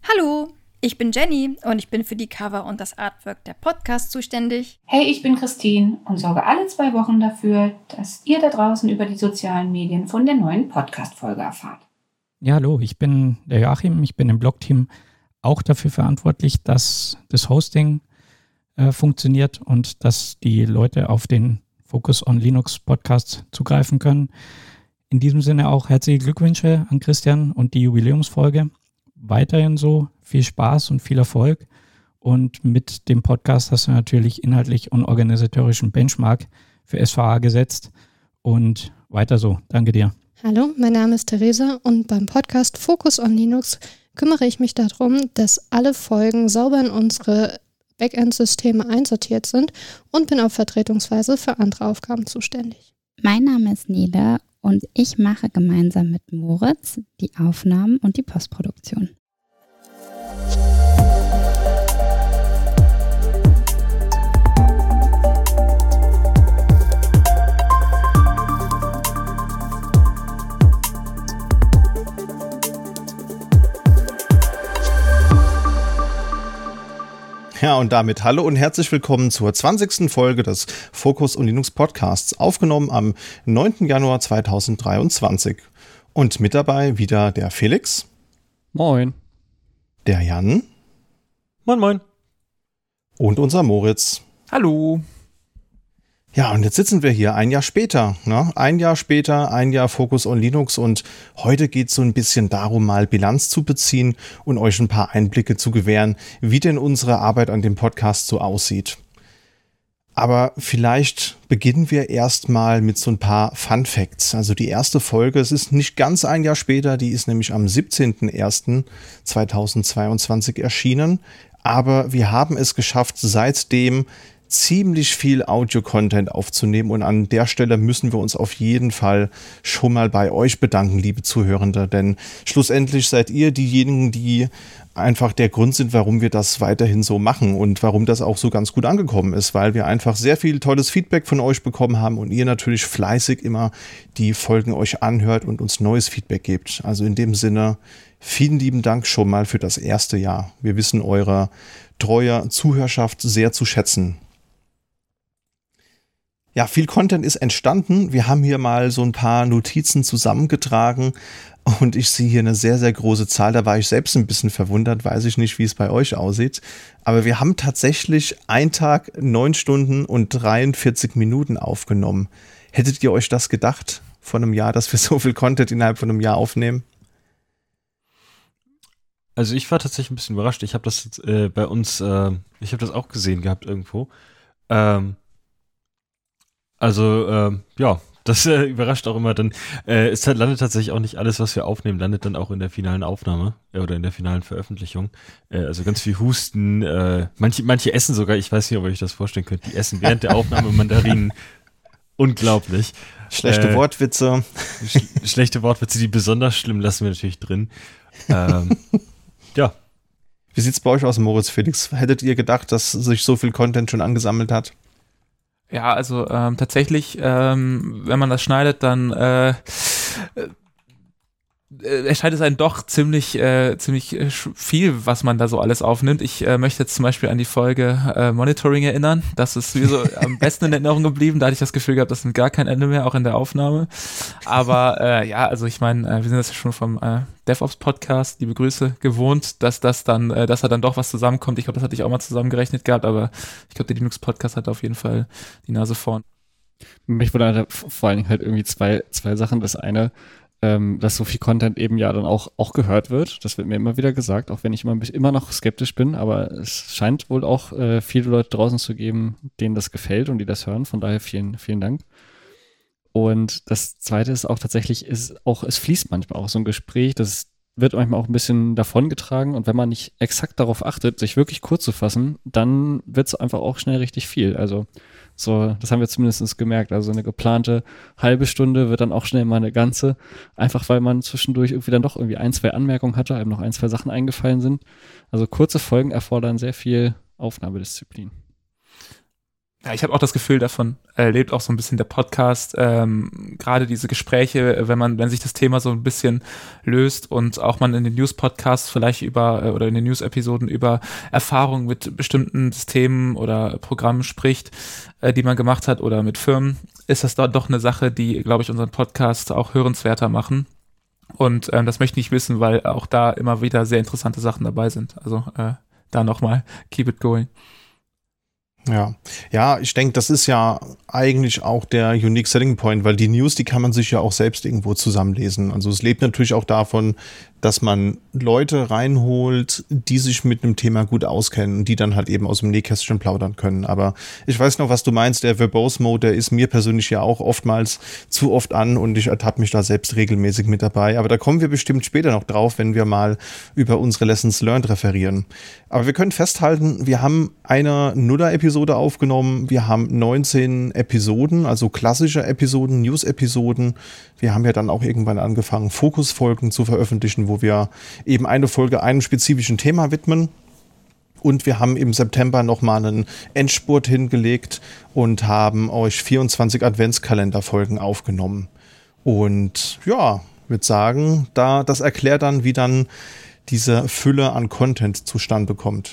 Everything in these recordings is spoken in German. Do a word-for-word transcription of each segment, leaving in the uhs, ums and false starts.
Hallo, ich bin Jenny und ich bin für die Cover und das Artwork der Podcast zuständig. Hey, ich bin Christine und sorge alle zwei Wochen dafür, dass ihr da draußen über die sozialen Medien von der neuen Podcast-Folge erfahrt. Ja, hallo, ich bin der Joachim, ich bin im Blog-Team auch dafür verantwortlich, dass das Hosting äh, funktioniert und dass die Leute auf den Focus on Linux Podcast zugreifen können. In diesem Sinne auch herzliche Glückwünsche an Christian und die Jubiläumsfolge. Weiterhin so, viel Spaß und viel Erfolg. Und mit dem Podcast hast du natürlich inhaltlich und organisatorischen Benchmark für S V A gesetzt. Und weiter so. Danke dir. Hallo, mein Name ist Theresa und beim Podcast Focus on Linux kümmere ich mich darum, dass alle Folgen sauber in unsere Backend-Systeme einsortiert sind und bin auch vertretungsweise für andere Aufgaben zuständig. Mein Name ist Nele und ich mache gemeinsam mit Moritz die Aufnahmen und die Postproduktion. Ja, und damit hallo und herzlich willkommen zur zwanzigsten Folge des Focus on Linux Podcasts, aufgenommen am neunten Januar zweitausenddreiundzwanzig. Und mit dabei wieder der Felix. Moin. Der Jan. Moin, moin. Und unser Moritz. Hallo. Ja, und jetzt sitzen wir hier ein Jahr später, ne? Ein Jahr später, ein Jahr Focus on Linux und heute geht es so ein bisschen darum, mal Bilanz zu beziehen und euch ein paar Einblicke zu gewähren, wie denn unsere Arbeit an dem Podcast so aussieht. Aber vielleicht beginnen wir erstmal mit so ein paar Fun Facts. Also die erste Folge, es ist nicht ganz ein Jahr später, die ist nämlich am siebzehnten ersten zweitausendzweiundzwanzig erschienen, aber wir haben es geschafft, seitdem ziemlich viel Audio-Content aufzunehmen und an der Stelle müssen wir uns auf jeden Fall schon mal bei euch bedanken, liebe Zuhörende, denn schlussendlich seid ihr diejenigen, die einfach der Grund sind, warum wir das weiterhin so machen und warum das auch so ganz gut angekommen ist, weil wir einfach sehr viel tolles Feedback von euch bekommen haben und ihr natürlich fleißig immer die Folgen euch anhört und uns neues Feedback gebt. Also in dem Sinne, vielen lieben Dank schon mal für das erste Jahr. Wir wissen eure treue Zuhörerschaft sehr zu schätzen. Ja, viel Content ist entstanden. Wir haben hier mal so ein paar Notizen zusammengetragen und ich sehe hier eine sehr, sehr große Zahl. Da war ich selbst ein bisschen verwundert, weiß ich nicht, wie es bei euch aussieht. Aber wir haben tatsächlich einen Tag, neun Stunden und dreiundvierzig Minuten aufgenommen. Hättet ihr euch das gedacht vor einem Jahr, dass wir so viel Content innerhalb von einem Jahr aufnehmen? Also ich war tatsächlich ein bisschen überrascht. Ich habe das jetzt, äh, bei uns, äh, ich habe das auch gesehen gehabt irgendwo. Ähm, Also, ähm, ja, das äh, überrascht auch immer dann. Äh, es landet tatsächlich auch nicht alles, was wir aufnehmen, landet dann auch in der finalen Aufnahme äh, oder in der finalen Veröffentlichung. Äh, also ganz viel Husten, äh, manche, manche essen sogar, ich weiß nicht, ob ihr euch das vorstellen könnt, die essen während der Aufnahme Mandarinen. Unglaublich. Schlechte äh, Wortwitze. Sch schlechte Wortwitze, die besonders schlimm, lassen wir natürlich drin. Ähm, ja. Wie sieht's bei euch aus, Moritz, Felix? Hättet ihr gedacht, dass sich so viel Content schon angesammelt hat? Ja, also ähm, tatsächlich, ähm, wenn man das schneidet, dann äh, äh, erscheint es einem doch ziemlich äh, ziemlich viel, was man da so alles aufnimmt. Ich äh, möchte jetzt zum Beispiel an die Folge äh, Monitoring erinnern. Das ist mir so am besten in Erinnerung geblieben. Da hatte ich das Gefühl gehabt, das nimmt gar kein Ende mehr, auch in der Aufnahme. Aber äh, ja, also ich meine, äh, wir sind das ja schon vom äh, DevOps-Podcast, liebe Grüße, gewohnt, dass das dann, äh, dass da dann doch was zusammenkommt. Ich glaube, das hatte ich auch mal zusammengerechnet gehabt, aber ich glaube, der Linux-Podcast hat auf jeden Fall die Nase vorn. Mich wundert vor allen Dingen halt irgendwie zwei, zwei Sachen. Das eine, ähm, dass so viel Content eben ja dann auch, auch gehört wird. Das wird mir immer wieder gesagt, auch wenn ich immer, immer noch skeptisch bin, aber es scheint wohl auch äh, viele Leute draußen zu geben, denen das gefällt und die das hören. Von daher vielen, vielen Dank. Und das Zweite ist auch tatsächlich, ist auch, es fließt manchmal auch so ein Gespräch, das wird manchmal auch ein bisschen davongetragen und wenn man nicht exakt darauf achtet, sich wirklich kurz zu fassen, dann wird es einfach auch schnell richtig viel. Also so, das haben wir zumindest gemerkt. Also eine geplante halbe Stunde wird dann auch schnell mal eine ganze, einfach weil man zwischendurch irgendwie dann doch irgendwie ein, zwei Anmerkungen hatte, einem noch ein, zwei Sachen eingefallen sind. Also kurze Folgen erfordern sehr viel Aufnahmedisziplin. Ja, ich habe auch das Gefühl, davon äh, lebt auch so ein bisschen der Podcast. Ähm, gerade diese Gespräche, wenn man, wenn sich das Thema so ein bisschen löst und auch man in den News-Podcasts vielleicht über äh, oder in den News-Episoden über Erfahrungen mit bestimmten Systemen oder Programmen spricht, äh, die man gemacht hat oder mit Firmen, ist das da doch eine Sache, die, glaube ich, unseren Podcast auch hörenswerter machen. Und ähm, das möchte ich wissen, weil auch da immer wieder sehr interessante Sachen dabei sind. Also äh, da nochmal, keep it going. Ja, ja, ich denke, das ist ja eigentlich auch der Unique Selling Point, weil die News, die kann man sich ja auch selbst irgendwo zusammenlesen. Also es lebt natürlich auch davon, dass man Leute reinholt, die sich mit einem Thema gut auskennen und die dann halt eben aus dem Nähkästchen plaudern können. Aber ich weiß noch, was du meinst, der Verbose Mode, der ist mir persönlich ja auch oftmals zu oft an und ich ertappe mich da selbst regelmäßig mit dabei. Aber da kommen wir bestimmt später noch drauf, wenn wir mal über unsere Lessons Learned referieren. Aber wir können festhalten, wir haben eine Nuller-Episode aufgenommen, wir haben neunzehn Episoden, also klassische Episoden, News-Episoden. Wir haben ja dann auch irgendwann angefangen, Fokusfolgen zu veröffentlichen, wo wir eben eine Folge einem spezifischen Thema widmen. Und wir haben im September nochmal einen Endspurt hingelegt und haben euch vierundzwanzig Adventskalenderfolgen aufgenommen. Und ja, ich würde sagen, da, das erklärt dann, wie dann diese Fülle an Content zustande kommt.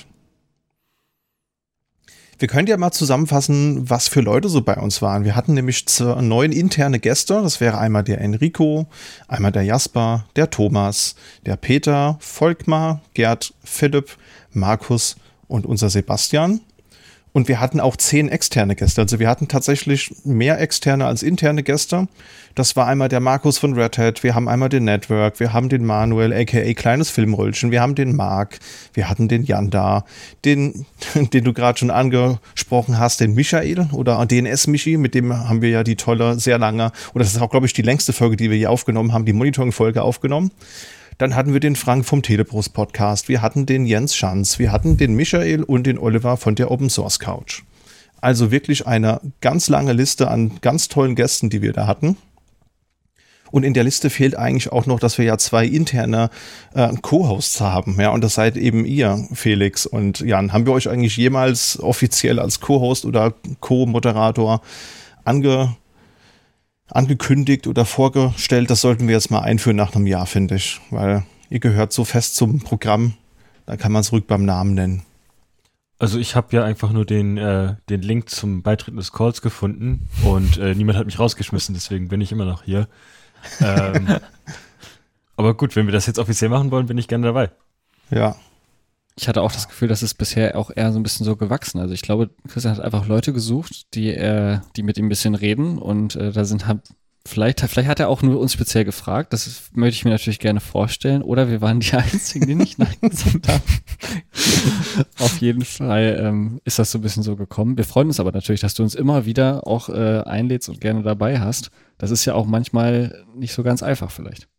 Wir können ja mal zusammenfassen, was für Leute so bei uns waren. Wir hatten nämlich neun interne Gäste. Das wäre einmal der Enrico, einmal der Jasper, der Thomas, der Peter, Volkmar, Gerd, Philipp, Markus und unser Sebastian. Und wir hatten auch zehn externe Gäste. Also wir hatten tatsächlich mehr externe als interne Gäste. Das war einmal der Markus von Red Hat, wir haben einmal den Network, wir haben den Manuel, aka Kleines Filmröllchen, wir haben den Marc, wir hatten den Jan da, den, den du gerade schon angesprochen hast, den Michael oder D N S-Michi, mit dem haben wir ja die tolle, sehr lange, oder das ist auch, glaube ich, die längste Folge, die wir hier aufgenommen haben, die Monitoring-Folge aufgenommen. Dann hatten wir den Frank vom Telebrust-Podcast, wir hatten den Jens Schanz, wir hatten den Michael und den Oliver von der Open Source Couch. Also wirklich eine ganz lange Liste an ganz tollen Gästen, die wir da hatten. Und in der Liste fehlt eigentlich auch noch, dass wir ja zwei interne äh, Co-Hosts haben. Ja, und das seid eben ihr, Felix und Jan. Haben wir euch eigentlich jemals offiziell als Co-Host oder Co-Moderator ange, angekündigt oder vorgestellt? Das sollten wir jetzt mal einführen nach einem Jahr, finde ich. Weil ihr gehört so fest zum Programm, da kann man es ruhig beim Namen nennen. Also ich habe ja einfach nur den, äh, den Link zum Beitreten des Calls gefunden und äh, niemand hat mich rausgeschmissen, deswegen bin ich immer noch hier. ähm, aber gut, wenn wir das jetzt offiziell machen wollen, bin ich gerne dabei. Ja. Ich hatte auch das Gefühl, das ist bisher auch eher so ein bisschen so gewachsen. Also ich glaube, Christian hat einfach Leute gesucht, die äh, die mit ihm ein bisschen reden und äh, da sind halt, vielleicht, vielleicht hat er auch nur uns speziell gefragt, das ist, möchte ich mir natürlich gerne vorstellen, oder wir waren die Einzigen, die nicht Nein gesagt haben. Auf jeden Fall ähm, ist das so ein bisschen so gekommen. Wir freuen uns aber natürlich, dass du uns immer wieder auch äh, einlädst und gerne dabei hast. Das ist ja auch manchmal nicht so ganz einfach vielleicht.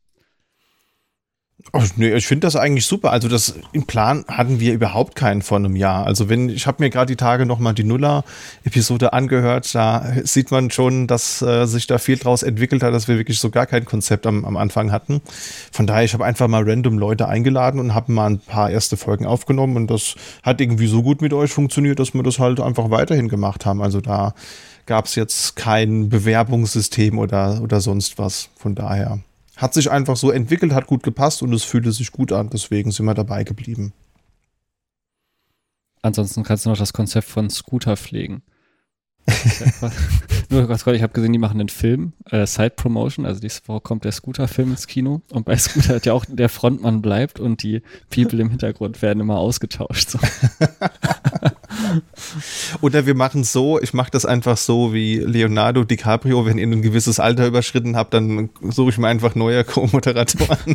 Oh, nee, ich finde das eigentlich super. Also das im Plan hatten wir überhaupt keinen vor einem Jahr. Also wenn, ich habe mir gerade die Tage nochmal die Nuller-Episode angehört, da sieht man schon, dass äh, sich da viel draus entwickelt hat, dass wir wirklich so gar kein Konzept am, am Anfang hatten. Von daher, ich habe einfach mal random Leute eingeladen und habe mal ein paar erste Folgen aufgenommen und das hat irgendwie so gut mit euch funktioniert, dass wir das halt einfach weiterhin gemacht haben. Also da gab es jetzt kein Bewerbungssystem oder, oder sonst was. Von daher hat sich einfach so entwickelt, hat gut gepasst und es fühlte sich gut an. Deswegen sind wir dabei geblieben. Ansonsten kannst du noch das Konzept von Scooter pflegen. Nur ganz kurz, ich habe gesehen, die machen einen Film, äh, Side Promotion, also diese Woche kommt der Scooter-Film ins Kino und bei Scooter hat ja auch der Frontmann bleibt und die People im Hintergrund werden immer ausgetauscht. So. Oder wir machen es so, ich mache das einfach so wie Leonardo DiCaprio, wenn ihr ein gewisses Alter überschritten habt, dann suche ich mir einfach neue Co-Moderatoren.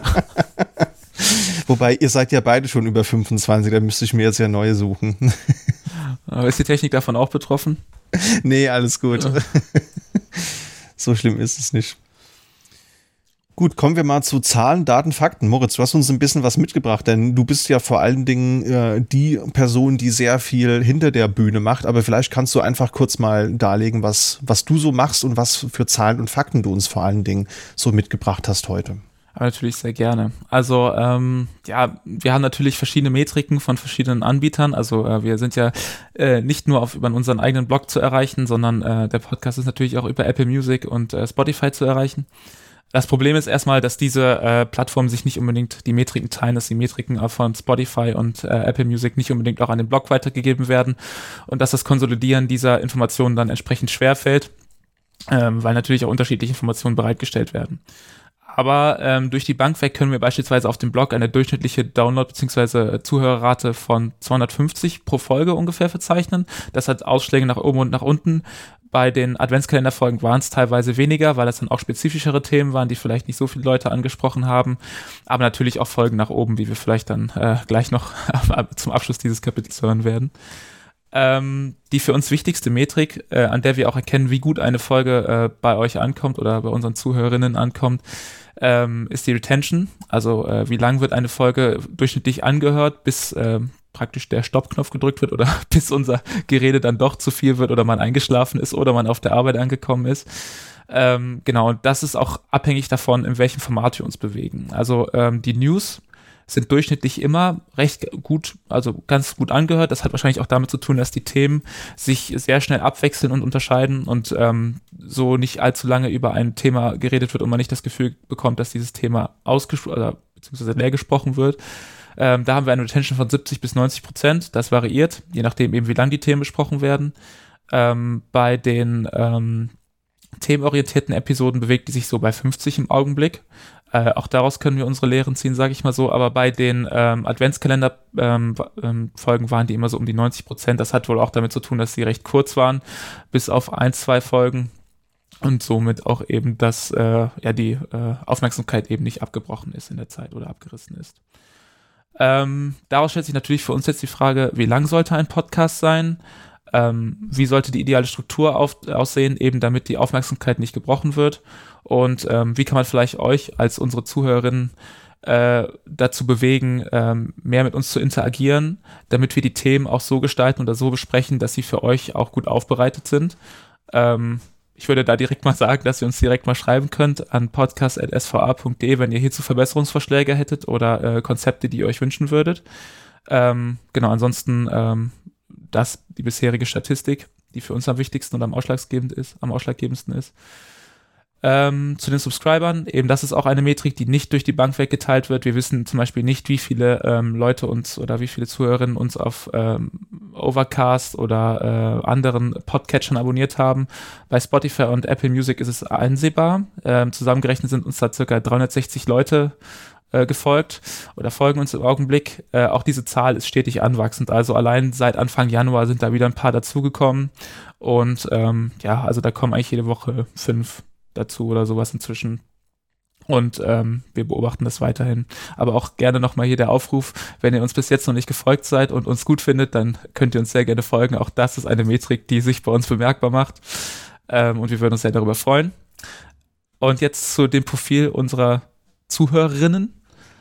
Wobei, ihr seid ja beide schon über fünfundzwanzig, da müsste ich mir jetzt ja neue suchen. Aber ist die Technik davon auch betroffen? Nee, alles gut. Ja. So schlimm ist es nicht. Gut, kommen wir mal zu Zahlen, Daten, Fakten. Moritz, du hast uns ein bisschen was mitgebracht, denn du bist ja vor allen Dingen äh, die Person, die sehr viel hinter der Bühne macht, aber vielleicht kannst du einfach kurz mal darlegen, was, was du so machst und was für Zahlen und Fakten du uns vor allen Dingen so mitgebracht hast heute. Aber natürlich sehr gerne. Also ähm, ja, wir haben natürlich verschiedene Metriken von verschiedenen Anbietern. Also äh, wir sind ja äh, nicht nur auf über unseren eigenen Blog zu erreichen, sondern äh, der Podcast ist natürlich auch über Apple Music und äh, Spotify zu erreichen. Das Problem ist erstmal, dass diese äh, Plattformen sich nicht unbedingt die Metriken teilen, dass die Metriken auch von Spotify und äh, Apple Music nicht unbedingt auch an den Blog weitergegeben werden und dass das Konsolidieren dieser Informationen dann entsprechend schwerfällt, ähm, weil natürlich auch unterschiedliche Informationen bereitgestellt werden. Aber ähm, durch die Bank weg können wir beispielsweise auf dem Blog eine durchschnittliche Download- bzw. Zuhörerrate von zweihundertfünfzig pro Folge ungefähr verzeichnen. Das hat Ausschläge nach oben und nach unten. Bei den Adventskalenderfolgen waren es teilweise weniger, weil das dann auch spezifischere Themen waren, die vielleicht nicht so viele Leute angesprochen haben. Aber natürlich auch Folgen nach oben, wie wir vielleicht dann äh, gleich noch zum Abschluss dieses Kapitels hören werden. Ähm, die für uns wichtigste Metrik, äh, an der wir auch erkennen, wie gut eine Folge äh, bei euch ankommt oder bei unseren Zuhörerinnen ankommt, ähm, ist die Retention. Also äh, wie lang wird eine Folge durchschnittlich angehört, bis äh, praktisch der Stoppknopf gedrückt wird oder bis unser Gerede dann doch zu viel wird oder man eingeschlafen ist oder man auf der Arbeit angekommen ist. Ähm, genau, und das ist auch abhängig davon, in welchem Format wir uns bewegen. Also ähm, die News sind durchschnittlich immer recht gut, also ganz gut angehört. Das hat wahrscheinlich auch damit zu tun, dass die Themen sich sehr schnell abwechseln und unterscheiden und ähm, so nicht allzu lange über ein Thema geredet wird und man nicht das Gefühl bekommt, dass dieses Thema ausgesprochen oder beziehungsweise leer gesprochen wird. Ähm, da haben wir eine Retention von siebzig bis neunzig Prozent. Das variiert, je nachdem eben, wie lang die Themen besprochen werden. Ähm, bei den ähm, themenorientierten Episoden bewegt die sich so bei fünfzig im Augenblick. Äh, auch daraus können wir unsere Lehren ziehen, sage ich mal so. Aber bei den ähm, Adventskalender-Folgen ähm, ähm, waren die immer so um die neunzig Prozent. Das hat wohl auch damit zu tun, dass sie recht kurz waren, bis auf ein, zwei Folgen. Und somit auch eben, dass äh, ja die äh, Aufmerksamkeit eben nicht abgebrochen ist in der Zeit oder abgerissen ist. Ähm, daraus stellt sich natürlich für uns jetzt die Frage, wie lang sollte ein Podcast sein? Ähm, wie sollte die ideale Struktur auf, aussehen, eben damit die Aufmerksamkeit nicht gebrochen wird? Und ähm, wie kann man vielleicht euch als unsere Zuhörerinnen äh, dazu bewegen, ähm, mehr mit uns zu interagieren, damit wir die Themen auch so gestalten oder so besprechen, dass sie für euch auch gut aufbereitet sind? Ähm, Ich würde da direkt mal sagen, dass ihr uns direkt mal schreiben könnt an podcast at s v a punkt d e, wenn ihr hierzu Verbesserungsvorschläge hättet oder äh, Konzepte, die ihr euch wünschen würdet. Ähm, genau, ansonsten ähm, das die bisherige Statistik, die für uns am wichtigsten und am ausschlaggebend ist, am ausschlaggebendsten ist. Ähm, zu den Subscribern, eben das ist auch eine Metrik, die nicht durch die Bank weggeteilt wird. Wir wissen zum Beispiel nicht, wie viele ähm, Leute uns oder wie viele Zuhörerinnen uns auf ähm, Overcast oder äh, anderen Podcatchern abonniert haben. Bei Spotify und Apple Music ist es einsehbar. Ähm, zusammengerechnet sind uns da circa dreihundertsechzig Leute äh, gefolgt oder folgen uns im Augenblick. Äh, auch diese Zahl ist stetig anwachsend. Also allein seit Anfang Januar sind da wieder ein paar dazugekommen. Und ähm, ja, also da kommen eigentlich jede Woche fünf dazu oder sowas inzwischen. Und ähm, wir beobachten das weiterhin. Aber auch gerne nochmal hier der Aufruf, wenn ihr uns bis jetzt noch nicht gefolgt seid und uns gut findet, dann könnt ihr uns sehr gerne folgen. Auch das ist eine Metrik, die sich bei uns bemerkbar macht. Ähm, und wir würden uns sehr darüber freuen. Und jetzt zu dem Profil unserer Zuhörerinnen.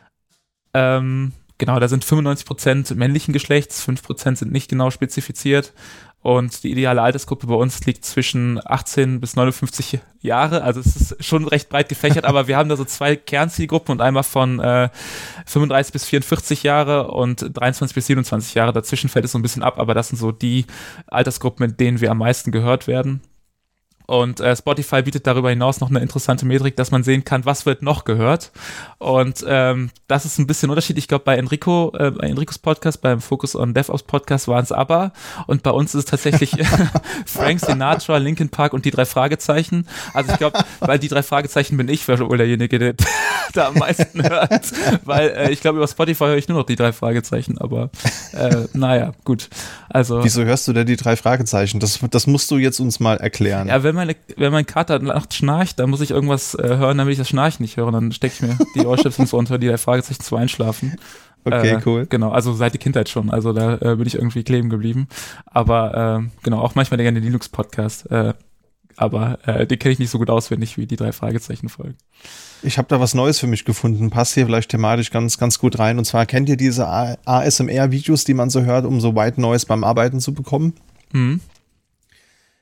Ähm, genau, da sind fünfundneunzig Prozent männlichen Geschlechts, fünf Prozent sind nicht genau spezifiziert. Und die ideale Altersgruppe bei uns liegt zwischen achtzehn bis neunundfünfzig Jahre. Also es ist schon recht breit gefächert, aber wir haben da so zwei Kernzielgruppen und einmal von äh, fünfunddreißig bis vierundvierzig Jahre und dreiundzwanzig bis siebenundzwanzig Jahre. Dazwischen fällt es so ein bisschen ab, aber das sind so die Altersgruppen, mit denen wir am meisten gehört werden. Und äh, Spotify bietet darüber hinaus noch eine interessante Metrik, dass man sehen kann, was wird noch gehört. Und ähm, das ist ein bisschen unterschiedlich. Ich glaube, bei Enrico, äh, bei Enricos Podcast, beim Focus on DevOps Podcast waren es ABBA. Und bei uns ist es tatsächlich Frank Sinatra, Linkin Park und die drei Fragezeichen. Also ich glaube, weil die drei Fragezeichen bin ich wohl derjenige, der da am meisten hört. Weil äh, ich glaube, über Spotify höre ich nur noch die drei Fragezeichen. Aber äh, naja, gut. Also, wieso hörst du denn die drei Fragezeichen? Das, das musst du jetzt uns mal erklären. Ja, wenn meine, wenn mein Kater nachts schnarcht, dann muss ich irgendwas äh, hören, damit ich das Schnarchen nicht höre. Dann stecke ich mir die Ohrstöpsel so unter, die drei Fragezeichen zum Einschlafen. Okay, äh, cool. Genau, also seit der Kindheit schon. Also da äh, bin ich irgendwie kleben geblieben. Aber äh, genau, auch manchmal der gerne Linux-Podcast. Äh, aber äh, den kenne ich nicht so gut auswendig wie die drei Fragezeichen folgen. Ich habe da was Neues für mich gefunden. Passt hier vielleicht thematisch ganz, ganz gut rein. Und zwar, kennt ihr diese A S M R-Videos, die man so hört, um so White Noise beim Arbeiten zu bekommen? Mhm.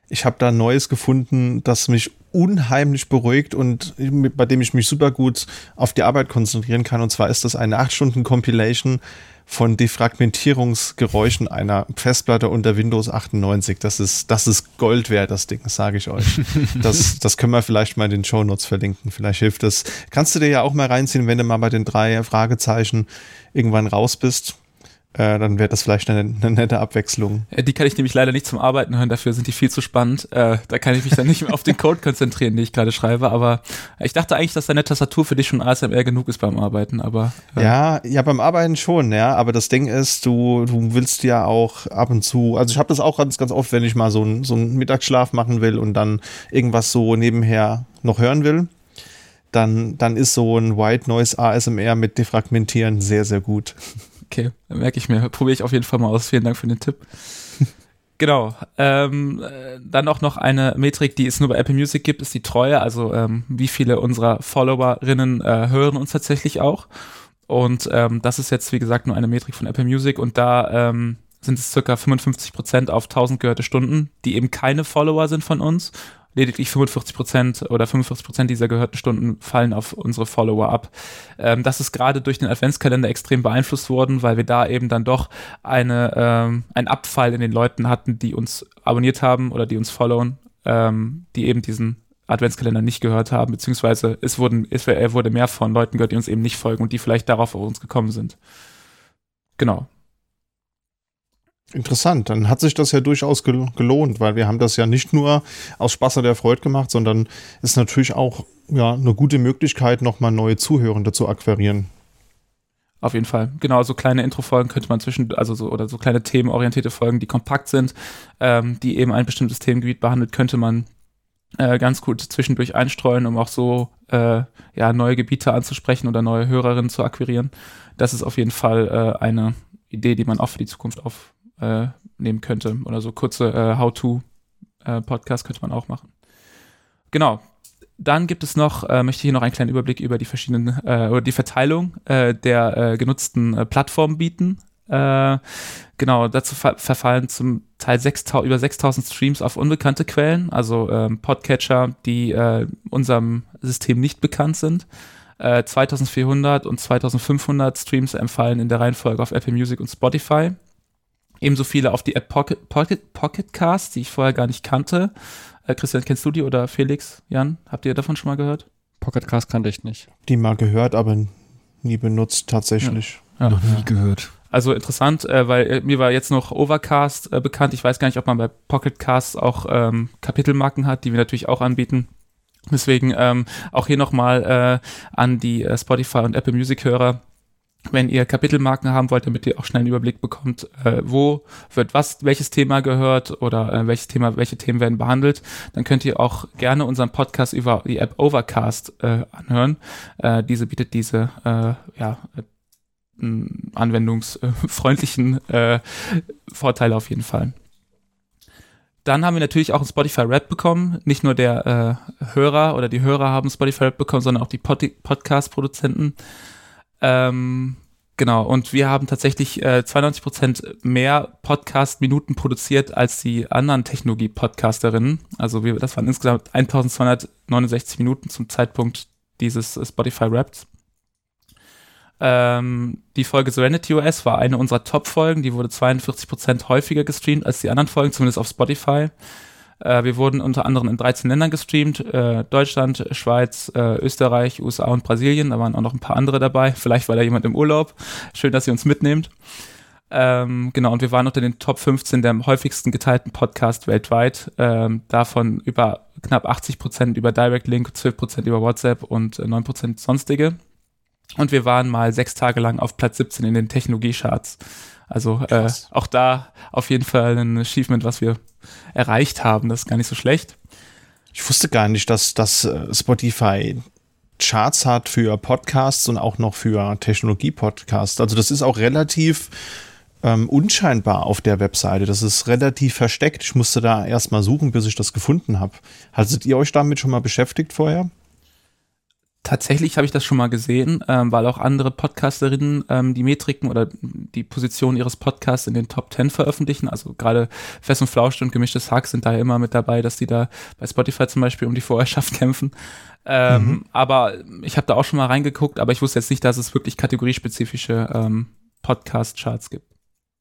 Ich habe da ein Neues gefunden, das mich unheimlich beruhigt und bei dem ich mich super gut auf die Arbeit konzentrieren kann. Und zwar ist das eine acht Stunden Compilation von Defragmentierungsgeräuschen einer Festplatte unter Windows achtundneunzig. Das ist, das ist Gold wert, das Ding, das sage ich euch. Das, das können wir vielleicht mal in den Shownotes verlinken. Vielleicht hilft das. Kannst du dir ja auch mal reinziehen, wenn du mal bei den drei Fragezeichen irgendwann raus bist. Äh, dann wäre das vielleicht eine, eine nette Abwechslung. Die kann ich nämlich leider nicht zum Arbeiten hören, dafür sind die viel zu spannend. Äh, da kann ich mich dann nicht mehr auf den Code konzentrieren, den ich gerade schreibe, aber ich dachte eigentlich, dass deine Tastatur für dich schon A S M R genug ist beim Arbeiten, aber... Äh. Ja, ja, beim Arbeiten schon, ja, aber das Ding ist, du, du willst ja auch ab und zu, also ich habe das auch ganz, ganz oft, wenn ich mal so, ein, so einen Mittagsschlaf machen will und dann irgendwas so nebenher noch hören will, dann, dann ist so ein White Noise A S M R mit Defragmentieren sehr, sehr gut. Okay, merke ich mir. Probiere ich auf jeden Fall mal aus. Vielen Dank für den Tipp. Genau. Ähm, dann auch noch eine Metrik, die es nur bei Apple Music gibt, ist die Treue. Also ähm, wie viele unserer Followerinnen äh, hören uns tatsächlich auch. Und ähm, das ist jetzt, wie gesagt, nur eine Metrik von Apple Music. Und da ähm, sind es circa fünfundfünfzig Prozent auf tausend gehörte Stunden, die eben keine Follower sind von uns. Lediglich fünfundvierzig Prozent oder fünfundvierzig Prozent dieser gehörten Stunden fallen auf unsere Follower ab. Ähm, das ist gerade durch den Adventskalender extrem beeinflusst worden, weil wir da eben dann doch eine, ähm, einen Abfall in den Leuten hatten, die uns abonniert haben oder die uns followen, ähm, die eben diesen Adventskalender nicht gehört haben, beziehungsweise es wurden, es, er wurde mehr von Leuten gehört, die uns eben nicht folgen und die vielleicht darauf auf uns gekommen sind. Genau. Interessant, dann hat sich das ja durchaus gelohnt, weil wir haben das ja nicht nur aus Spaß an der Freude gemacht, sondern ist natürlich auch ja, eine gute Möglichkeit, nochmal neue Zuhörende zu akquirieren. Auf jeden Fall. Genau, so kleine Intro-Folgen könnte man zwischen, also so, oder so kleine themenorientierte Folgen, die kompakt sind, ähm, die eben ein bestimmtes Themengebiet behandelt, könnte man äh, ganz gut zwischendurch einstreuen, um auch so äh, ja, neue Gebiete anzusprechen oder neue Hörerinnen zu akquirieren. Das ist auf jeden Fall äh, eine Idee, die man auch für die Zukunft auf Äh, nehmen könnte. Oder so kurze äh, How-to-Podcasts äh, könnte man auch machen. Genau. Dann gibt es noch, äh, möchte ich hier noch einen kleinen Überblick über die verschiedenen, äh, oder die Verteilung äh, der äh, genutzten äh, Plattformen bieten. Äh, genau, dazu ver- verfallen zum Teil sechstausend, über sechstausend Streams auf unbekannte Quellen, also ähm, Podcatcher, die äh, unserem System nicht bekannt sind. Äh, zweitausendvierhundert und zweitausendfünfhundert Streams empfallen in der Reihenfolge auf Apple Music und Spotify. Ebenso viele auf die App Pocket, Pocket, Pocket Cast, die ich vorher gar nicht kannte. Äh, Christian, kennst du die oder Felix, Jan? Habt ihr davon schon mal gehört? Pocket Cast kannte ich nicht. Die mal gehört, aber nie benutzt tatsächlich. Ja. Ja. Noch nie gehört. Also interessant, äh, weil äh, mir war jetzt noch Overcast äh, bekannt. Ich weiß gar nicht, ob man bei Pocket Cast auch ähm, Kapitelmarken hat, die wir natürlich auch anbieten. Deswegen ähm, auch hier nochmal äh, an die äh, Spotify und Apple Music Hörer. Wenn ihr Kapitelmarken haben wollt, damit ihr auch schnell einen Überblick bekommt, äh, wo wird was, welches Thema gehört oder äh, welches Thema, welche Themen werden behandelt, dann könnt ihr auch gerne unseren Podcast über die App Overcast äh, anhören. Äh, diese bietet diese äh, ja, äh, anwendungsfreundlichen äh, Vorteile auf jeden Fall. Dann haben wir natürlich auch ein Spotify Wrapped bekommen. Nicht nur der äh, Hörer oder die Hörer haben Spotify Wrapped bekommen, sondern auch die Pod- Podcast-Produzenten. Ähm, genau, und wir haben tatsächlich äh, zweiundneunzig Prozent mehr Podcast-Minuten produziert als die anderen Technologie-Podcasterinnen. Also wir, das waren insgesamt eintausendzweihundertneunundsechzig Minuten zum Zeitpunkt dieses äh, Spotify Wrapped. Ähm, die Folge Serenity O S war eine unserer Top-Folgen, die wurde zweiundvierzig Prozent häufiger gestreamt als die anderen Folgen, zumindest auf Spotify. Äh, wir wurden unter anderem in dreizehn Ländern gestreamt, äh, Deutschland, Schweiz, äh, Österreich, U S A und Brasilien, da waren auch noch ein paar andere dabei, vielleicht war da jemand im Urlaub, schön, dass ihr uns mitnehmt. Ähm, genau, und wir waren unter den Top fünfzehn der häufigsten geteilten Podcasts weltweit, ähm, davon über knapp achtzig Prozent über Direct Link, zwölf Prozent über WhatsApp und äh, neun Prozent sonstige. Und wir waren mal sechs Tage lang auf Platz siebzehn in den Technologie-Charts. Also äh, auch da auf jeden Fall ein Achievement, was wir erreicht haben. Das ist gar nicht so schlecht. Ich wusste gar nicht, dass, dass Spotify Charts hat für Podcasts und auch noch für Technologie-Podcasts. Also das ist auch relativ ähm, unscheinbar auf der Webseite. Das ist relativ versteckt. Ich musste da erst mal suchen, bis ich das gefunden habe. Hattet ihr euch damit schon mal beschäftigt vorher? Tatsächlich habe ich das schon mal gesehen, ähm, weil auch andere Podcasterinnen ähm, die Metriken oder die Position ihres Podcasts in den Top Ten veröffentlichen. Also gerade Fest und Flausch und Gemischtes Hack sind da immer mit dabei, dass die da bei Spotify zum Beispiel um die Vorherrschaft kämpfen. Ähm, mhm. Aber ich habe da auch schon mal reingeguckt, aber ich wusste jetzt nicht, dass es wirklich kategoriespezifische ähm, Podcast-Charts gibt.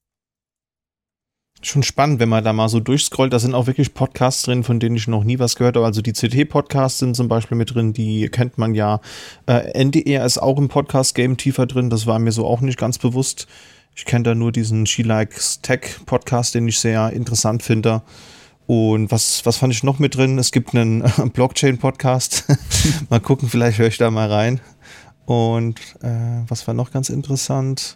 Schon spannend, wenn man da mal so durchscrollt. Da sind auch wirklich Podcasts drin, von denen ich noch nie was gehört habe. Also die C T-Podcasts sind zum Beispiel mit drin, die kennt man ja. Äh, N D R ist auch im Podcast-Game tiefer drin. Das war mir so auch nicht ganz bewusst. Ich kenne da nur diesen She Likes Tech Podcast, den ich sehr interessant finde. Und was, was fand ich noch mit drin? Es gibt einen Blockchain-Podcast. Mal gucken, vielleicht höre ich da mal rein. Und äh, was war noch ganz interessant?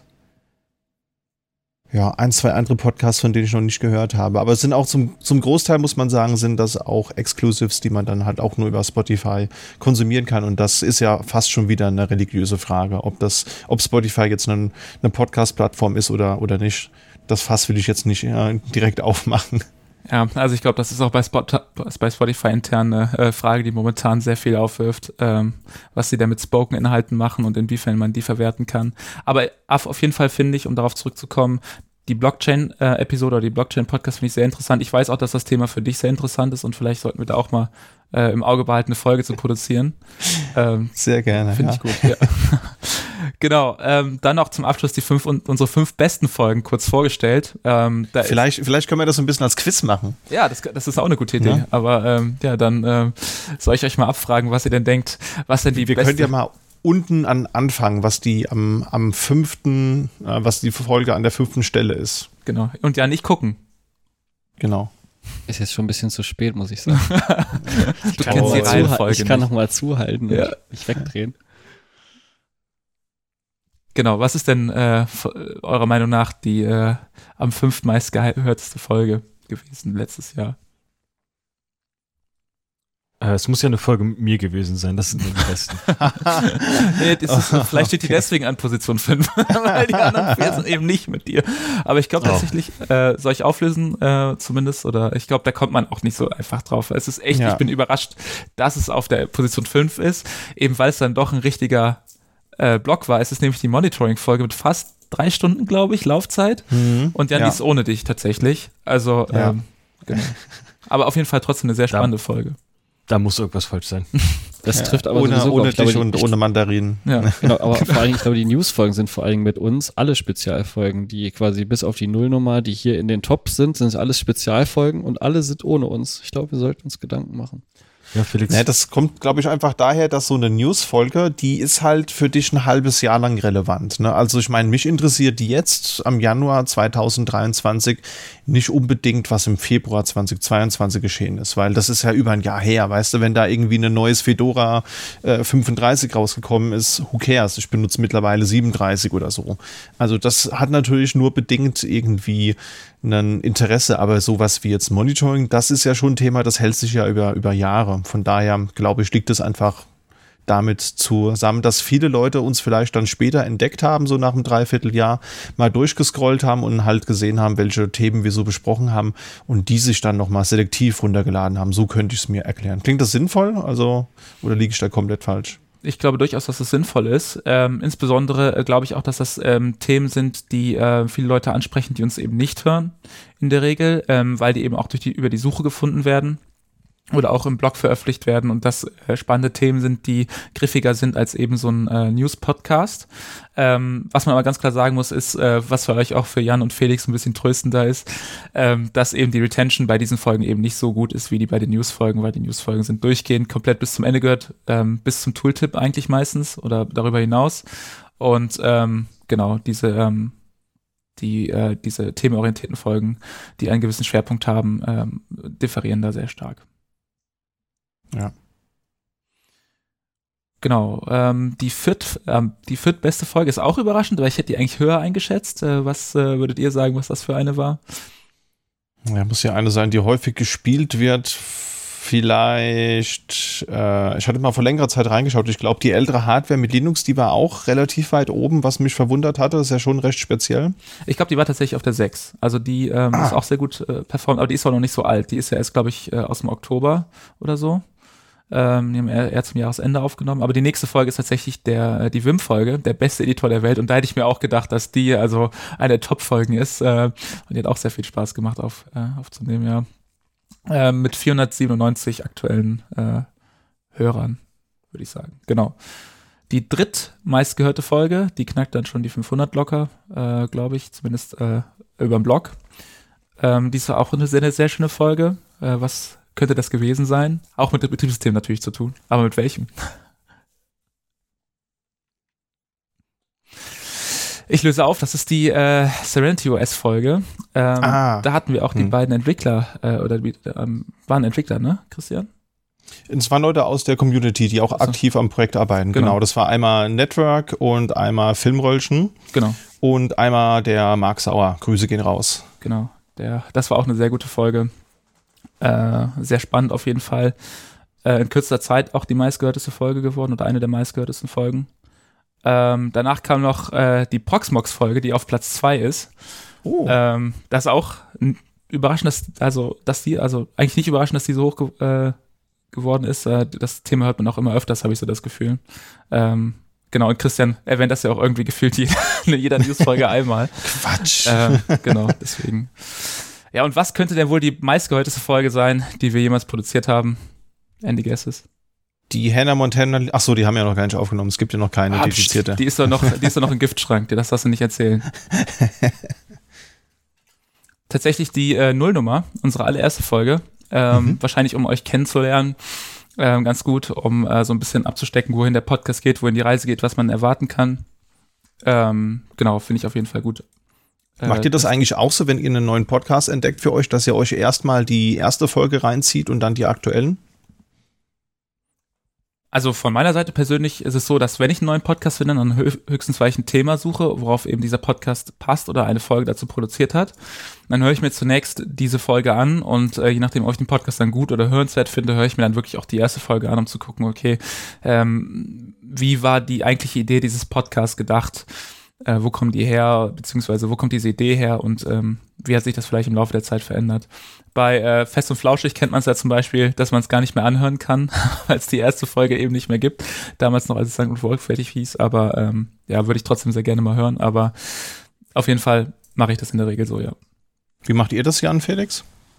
Ja, ein, zwei andere Podcasts, von denen ich noch nicht gehört habe. Aber es sind auch zum, zum Großteil, muss man sagen, sind das auch Exclusives, die man dann halt auch nur über Spotify konsumieren kann. Und das ist ja fast schon wieder eine religiöse Frage, ob das, ob Spotify jetzt eine, eine Podcast-Plattform ist oder, oder nicht. Das Fass will ich jetzt nicht äh, direkt aufmachen. Ja, also ich glaube, das ist auch bei, Spot, bei Spotify intern eine äh, Frage, die momentan sehr viel aufwirft, ähm, was sie da mit Spoken-Inhalten machen und inwiefern man die verwerten kann. Aber auf, auf jeden Fall finde ich, um darauf zurückzukommen, die Blockchain-Episode oder die Blockchain-Podcast finde ich sehr interessant. Ich weiß auch, dass das Thema für dich sehr interessant ist und vielleicht sollten wir da auch mal äh, im Auge behalten, eine Folge zu produzieren. Ähm, sehr gerne. Finde ja. ich gut, ja. Genau, ähm, dann noch zum Abschluss die fünf und unsere fünf besten Folgen kurz vorgestellt. Ähm, da vielleicht, ist, vielleicht können wir das so ein bisschen als Quiz machen. Ja, das, das ist auch eine gute Idee. Ja. Aber ähm, ja, dann ähm, soll ich euch mal abfragen, was ihr denn denkt, was denn die wir beste... können ja mal unten an anfangen, was die am, am fünften, äh, was die Folge an der fünften Stelle ist. Genau. Und ja, nicht gucken. Genau. Ist jetzt schon ein bisschen zu spät, muss ich sagen. du kennst die Reihenfolge. Ich kann noch mal zuhalten ja. und mich wegdrehen. Genau, was ist denn äh, eurer Meinung nach die äh, am fünftmeist gehörteste Folge gewesen letztes Jahr? Äh, es muss ja eine Folge mit mir gewesen sein, das sind die besten. nee, das ist, vielleicht steht die okay. deswegen an Position fünf, weil die anderen vier sind eben nicht mit dir. Aber ich glaube oh. tatsächlich, äh, soll ich auflösen äh, zumindest? Oder ich glaube, da kommt man auch nicht so einfach drauf. Es ist echt, ja. ich bin überrascht, dass es auf der Position fünf ist, eben weil es dann doch ein richtiger Äh, Block war. Es ist nämlich die Monitoring-Folge mit fast drei Stunden, glaube ich, Laufzeit. Mhm. Und Jan, ja. die ist ohne dich tatsächlich. Also, ja. ähm, genau. Aber auf jeden Fall trotzdem eine sehr spannende da, Folge. Da muss irgendwas falsch sein. Das ja. trifft aber ohne, sowieso, ohne glaube, dich und ohne Mandarinen. Ja. Genau, aber vor allen Dingen, ich glaube, die News-Folgen sind vor allen Dingen mit uns alle Spezialfolgen, die quasi bis auf die Nullnummer, die hier in den Tops sind, sind alles Spezialfolgen und alle sind ohne uns. Ich glaube, wir sollten uns Gedanken machen. Ja, Felix. Ja, das kommt, glaube ich, einfach daher, dass so eine News-Folge, die ist halt für dich ein halbes Jahr lang relevant. Ne? Also ich meine, mich interessiert die jetzt am Januar zweitausenddreiundzwanzig nicht unbedingt, was im Februar zweitausendzweiundzwanzig geschehen ist, weil das ist ja über ein Jahr her, weißt du, wenn da irgendwie ein neues Fedora äh, fünfunddreißig rausgekommen ist, who cares? Ich benutze mittlerweile siebenunddreißig oder so. Also das hat natürlich nur bedingt irgendwie ein Interesse, aber sowas wie jetzt Monitoring, das ist ja schon ein Thema, das hält sich ja über, über Jahre. Von daher, glaube ich, liegt es einfach damit zusammen, dass viele Leute uns vielleicht dann später entdeckt haben, so nach einem Dreivierteljahr, mal durchgescrollt haben und halt gesehen haben, welche Themen wir so besprochen haben und die sich dann nochmal selektiv runtergeladen haben. So könnte ich es mir erklären. Klingt das sinnvoll? Also, oder liege ich da komplett falsch? Ich glaube durchaus, dass es sinnvoll ist. Ähm, insbesondere äh, glaube ich auch, dass das ähm, Themen sind, die äh, viele Leute ansprechen, die uns eben nicht hören in der Regel, ähm, weil die eben auch durch die über die Suche gefunden werden oder auch im Blog veröffentlicht werden und das äh, spannende Themen sind, die griffiger sind als eben so ein äh, News-Podcast. Ähm, was man aber ganz klar sagen muss, ist, äh, was für euch auch für Jan und Felix ein bisschen tröstender ist, ähm, dass eben die Retention bei diesen Folgen eben nicht so gut ist wie die bei den News-Folgen, weil die News-Folgen sind durchgehend komplett bis zum Ende gehört, ähm, bis zum Tooltip eigentlich meistens oder darüber hinaus. Und ähm, genau, diese ähm, die äh, diese themenorientierten Folgen, die einen gewissen Schwerpunkt haben, ähm, differieren da sehr stark. Ja. Genau, ähm, die viert, ähm, die viertbeste Folge ist auch überraschend, weil ich hätte die eigentlich höher eingeschätzt. Äh, was äh, würdet ihr sagen, was das für eine war? Ja, muss ja eine sein, die häufig gespielt wird. Vielleicht, äh, ich hatte mal vor längerer Zeit reingeschaut, ich glaube, die ältere Hardware mit Linux, die war auch relativ weit oben, was mich verwundert hatte. Das ist ja schon recht speziell. Ich glaube, die war tatsächlich auf der sechs. Also die ähm, ah. ist auch sehr gut äh, performt, aber die ist auch noch nicht so alt. Die ist ja erst, glaube ich, äh, aus dem Oktober oder so. Ähm, die haben eher, eher zum Jahresende aufgenommen. Aber die nächste Folge ist tatsächlich der die Wim-Folge, der beste Editor der Welt. Und da hätte ich mir auch gedacht, dass die also eine der Top-Folgen ist. Äh, und die hat auch sehr viel Spaß gemacht auf, äh, aufzunehmen, ja. Äh, mit vierhundertsiebenundneunzig aktuellen äh, Hörern, würde ich sagen. Genau. Die drittmeistgehörte Folge, die knackt dann schon die fünfhundert locker, äh, glaube ich, zumindest äh, über den Blog. Ähm, die ist auch eine sehr, sehr schöne Folge. Äh, was könnte das gewesen sein? Auch mit dem Betriebssystem natürlich zu tun. Aber mit welchem? Ich löse auf, das ist die äh, Serenity O S-Folge. Ähm, ah. Da hatten wir auch die hm. beiden Entwickler, äh, oder die ähm, waren Entwickler, ne, Christian? Es waren Leute aus der Community, die auch also. aktiv am Projekt arbeiten. Genau. genau, das war einmal Network und einmal Filmröllchen. Genau. Und einmal der Marc Sauer. Grüße gehen raus. Genau, der, das war auch eine sehr gute Folge. Äh, sehr spannend auf jeden Fall. Äh, in kürzester Zeit auch die meistgehörteste Folge geworden oder eine der meistgehörtesten Folgen. Ähm, danach kam noch äh, die Proxmox-Folge, die auf Platz zwei ist. Oh. Ähm, das ist auch überraschend, dass, also, dass die, also eigentlich nicht überraschend, dass die so hoch ge- äh, geworden ist. Äh, das Thema hört man auch immer öfters, habe ich so das Gefühl. Ähm, genau, und Christian erwähnt das ja auch irgendwie gefühlt jeder, in jeder News-Folge einmal. Quatsch. Ähm, genau, deswegen. Ja, und was könnte denn wohl die meistgehörteste Folge sein, die wir jemals produziert haben? Any guesses? Die Hannah Montana, ach so, die haben ja noch gar nicht aufgenommen. Es gibt ja noch keine ah, dedizierte. Die ist doch noch, die ist doch noch im Giftschrank. Das darfst du nicht erzählen. Tatsächlich die äh, Nullnummer, unsere allererste Folge. Ähm, mhm. Wahrscheinlich, um euch kennenzulernen. Ähm, ganz gut, um äh, so ein bisschen abzustecken, wohin der Podcast geht, wohin die Reise geht, was man erwarten kann. Ähm, genau, finde ich auf jeden Fall gut. Äh, Macht ihr das, das eigentlich auch so, wenn ihr einen neuen Podcast entdeckt für euch, dass ihr euch erstmal die erste Folge reinzieht und dann die aktuellen? Also von meiner Seite persönlich ist es so, dass wenn ich einen neuen Podcast finde, dann höchstens, weil ich ein Thema suche, worauf eben dieser Podcast passt oder eine Folge dazu produziert hat, dann höre ich mir zunächst diese Folge an und äh, je nachdem, ob ich den Podcast dann gut oder hörenswert finde, höre ich mir dann wirklich auch die erste Folge an, um zu gucken, okay, ähm, wie war die eigentliche Idee dieses Podcasts gedacht, äh, wo kommen die her, beziehungsweise wo kommt diese Idee her und ähm, wie hat sich das vielleicht im Laufe der Zeit verändert. Bei äh, Fest und Flauschig kennt man es ja zum Beispiel, dass man es gar nicht mehr anhören kann, weil es die erste Folge eben nicht mehr gibt. Damals noch, als es Sankt und Wolf fertig hieß. Aber ähm, ja, würde ich trotzdem sehr gerne mal hören. Aber auf jeden Fall mache ich das in der Regel so, ja. Wie macht ihr das, Jan Felix?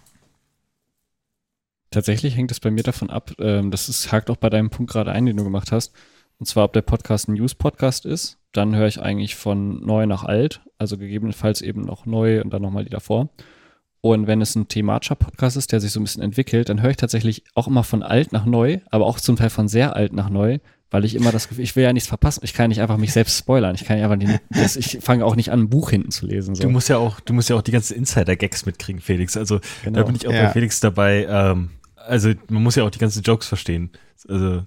Tatsächlich hängt es bei mir davon ab, ähm, das ist, hakt auch bei deinem Punkt gerade ein, den du gemacht hast. Und zwar, ob der Podcast ein News-Podcast ist. Dann höre ich eigentlich von neu nach alt. Also gegebenenfalls eben noch neu und dann nochmal die davor. Und wenn es ein thematischer Podcast ist, der sich so ein bisschen entwickelt, dann höre ich tatsächlich auch immer von alt nach neu, aber auch zum Teil von sehr alt nach neu, weil ich immer das Gefühl, ich will ja nichts verpassen. Ich kann nicht einfach mich selbst spoilern. Ich kann ja einfach nicht, das, ich fange auch nicht an, ein Buch hinten zu lesen. So. Du musst ja auch, du musst ja auch die ganzen Insider-Gags mitkriegen, Felix. Also genau. Da bin ich auch ja. bei Felix dabei. Ähm, also man muss ja auch die ganzen Jokes verstehen. Also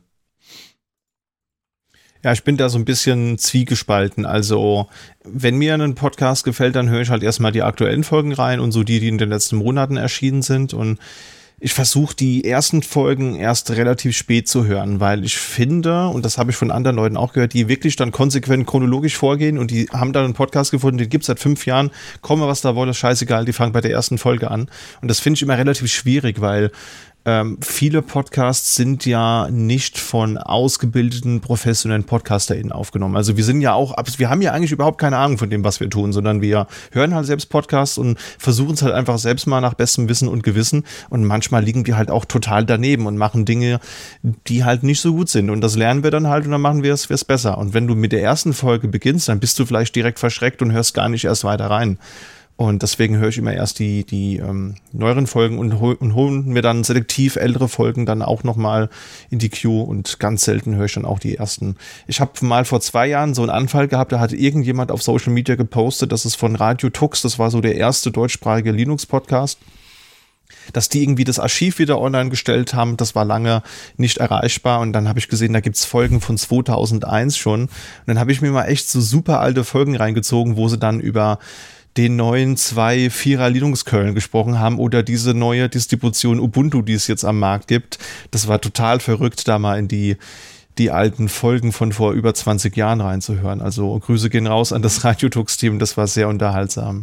Ja, ich bin da so ein bisschen zwiegespalten. Also, wenn mir ein Podcast gefällt, dann höre ich halt erstmal die aktuellen Folgen rein und so die, die in den letzten Monaten erschienen sind. Und ich versuche die ersten Folgen erst relativ spät zu hören, weil ich finde, und das habe ich von anderen Leuten auch gehört, die wirklich dann konsequent chronologisch vorgehen und die haben dann einen Podcast gefunden, den gibt's seit fünf Jahren, komme was da wolle, scheißegal, die fangen bei der ersten Folge an. Und das finde ich immer relativ schwierig, weil Ähm, viele Podcasts sind ja nicht von ausgebildeten, professionellen PodcasterInnen aufgenommen. Also wir sind ja auch, wir haben ja eigentlich überhaupt keine Ahnung von dem, was wir tun, sondern wir hören halt selbst Podcasts und versuchen es halt einfach selbst mal nach bestem Wissen und Gewissen und manchmal liegen wir halt auch total daneben und machen Dinge, die halt nicht so gut sind und das lernen wir dann halt und dann machen wir es besser. Und wenn du mit der ersten Folge beginnst, dann bist du vielleicht direkt verschreckt und hörst gar nicht erst weiter rein. Und deswegen höre ich immer erst die, die ähm, neueren Folgen und, hol, und holen mir dann selektiv ältere Folgen dann auch nochmal in die Queue und ganz selten höre ich dann auch die ersten. Ich habe mal vor zwei Jahren so einen Anfall gehabt, da hatte irgendjemand auf Social Media gepostet, dass es von Radio Tux, das war so der erste deutschsprachige Linux-Podcast, dass die irgendwie das Archiv wieder online gestellt haben, das war lange nicht erreichbar und dann habe ich gesehen, da gibt's Folgen von zweitausendeins schon und dann habe ich mir mal echt so super alte Folgen reingezogen, wo sie dann über den neuen zwei Vierer Linux-Kernel gesprochen haben oder diese neue Distribution Ubuntu, die es jetzt am Markt gibt. Das war total verrückt, da mal in die, die alten Folgen von vor über zwanzig Jahren reinzuhören. Also Grüße gehen raus an das Radio Tux-Team, das war sehr unterhaltsam.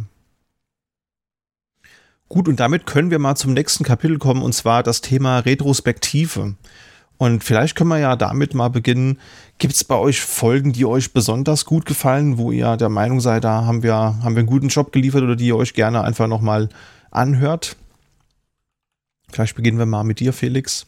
Gut, und damit können wir mal zum nächsten Kapitel kommen, und zwar das Thema Retrospektive. Und vielleicht können wir ja damit mal beginnen. Gibt es bei euch Folgen, die euch besonders gut gefallen, wo ihr der Meinung seid, da haben wir, haben wir einen guten Job geliefert oder die ihr euch gerne einfach nochmal anhört? Vielleicht beginnen wir mal mit dir, Felix.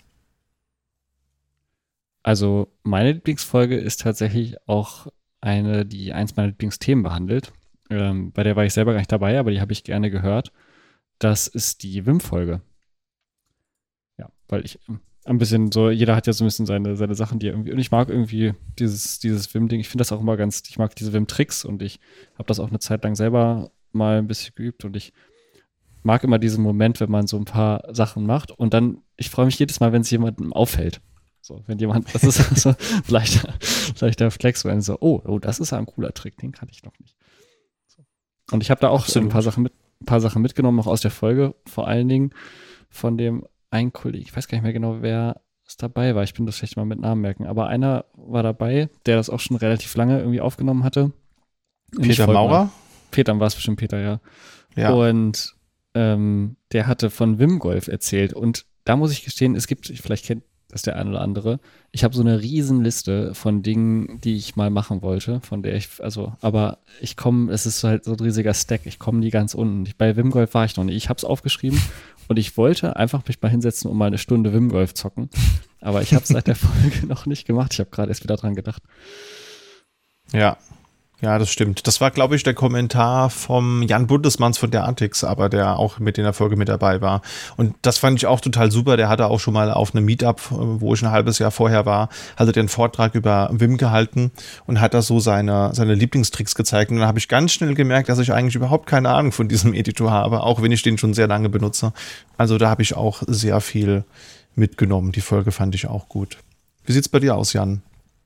Also meine Lieblingsfolge ist tatsächlich auch eine, die eins meiner Lieblingsthemen behandelt. Ähm, bei der war ich selber gar nicht dabei, aber die habe ich gerne gehört. Das ist die Wim-Folge. Ja, weil ich ein bisschen so, jeder hat ja so ein bisschen seine, seine Sachen, die er irgendwie, und ich mag irgendwie dieses, dieses Wim-Ding, ich finde das auch immer ganz, ich mag diese Wim-Tricks und ich habe das auch eine Zeit lang selber mal ein bisschen geübt und ich mag immer diesen Moment, wenn man so ein paar Sachen macht und dann, ich freue mich jedes Mal, wenn es jemandem auffällt. So, wenn jemand, das ist so vielleicht, vielleicht der Flex, wenn so, oh, oh, das ist ja ein cooler Trick, den kannte ich noch nicht. So. Und ich habe da auch so ein paar Sachen mit, ein paar Sachen mitgenommen, auch aus der Folge, vor allen Dingen von dem einen Kollegen, ich weiß gar nicht mehr genau, wer es dabei war, ich bin das vielleicht mal mit Namen merken, aber einer war dabei, der das auch schon relativ lange irgendwie aufgenommen hatte. Peter Maurer? Peter, war es bestimmt Peter, ja. Ja. Und ähm, der hatte von Wim Golf erzählt und da muss ich gestehen, es gibt, vielleicht kennt das der ein oder andere, ich habe so eine riesen Liste von Dingen, die ich mal machen wollte, von der ich, also, aber ich komme, es ist halt so ein riesiger Stack, ich komme nie ganz unten. Ich, bei Wim Golf war ich noch nicht, ich habe es aufgeschrieben und ich wollte einfach mich mal hinsetzen und mal eine Stunde Wim Golf zocken, aber ich habe es seit der Folge noch nicht gemacht, ich habe gerade erst wieder dran gedacht. Ja. Ja, das stimmt. Das war, glaube ich, der Kommentar vom Jan Bundesmanns von der Antix, aber der auch mit in der Folge mit dabei war. Und das fand ich auch total super. Der hatte auch schon mal auf einem Meetup, wo ich ein halbes Jahr vorher war, hatte den Vortrag über Wim gehalten und hat da so seine, seine Lieblingstricks gezeigt. Und dann habe ich ganz schnell gemerkt, dass ich eigentlich überhaupt keine Ahnung von diesem Editor habe, auch wenn ich den schon sehr lange benutze. Also da habe ich auch sehr viel mitgenommen. Die Folge fand ich auch gut. Wie sieht's bei dir aus, Jan?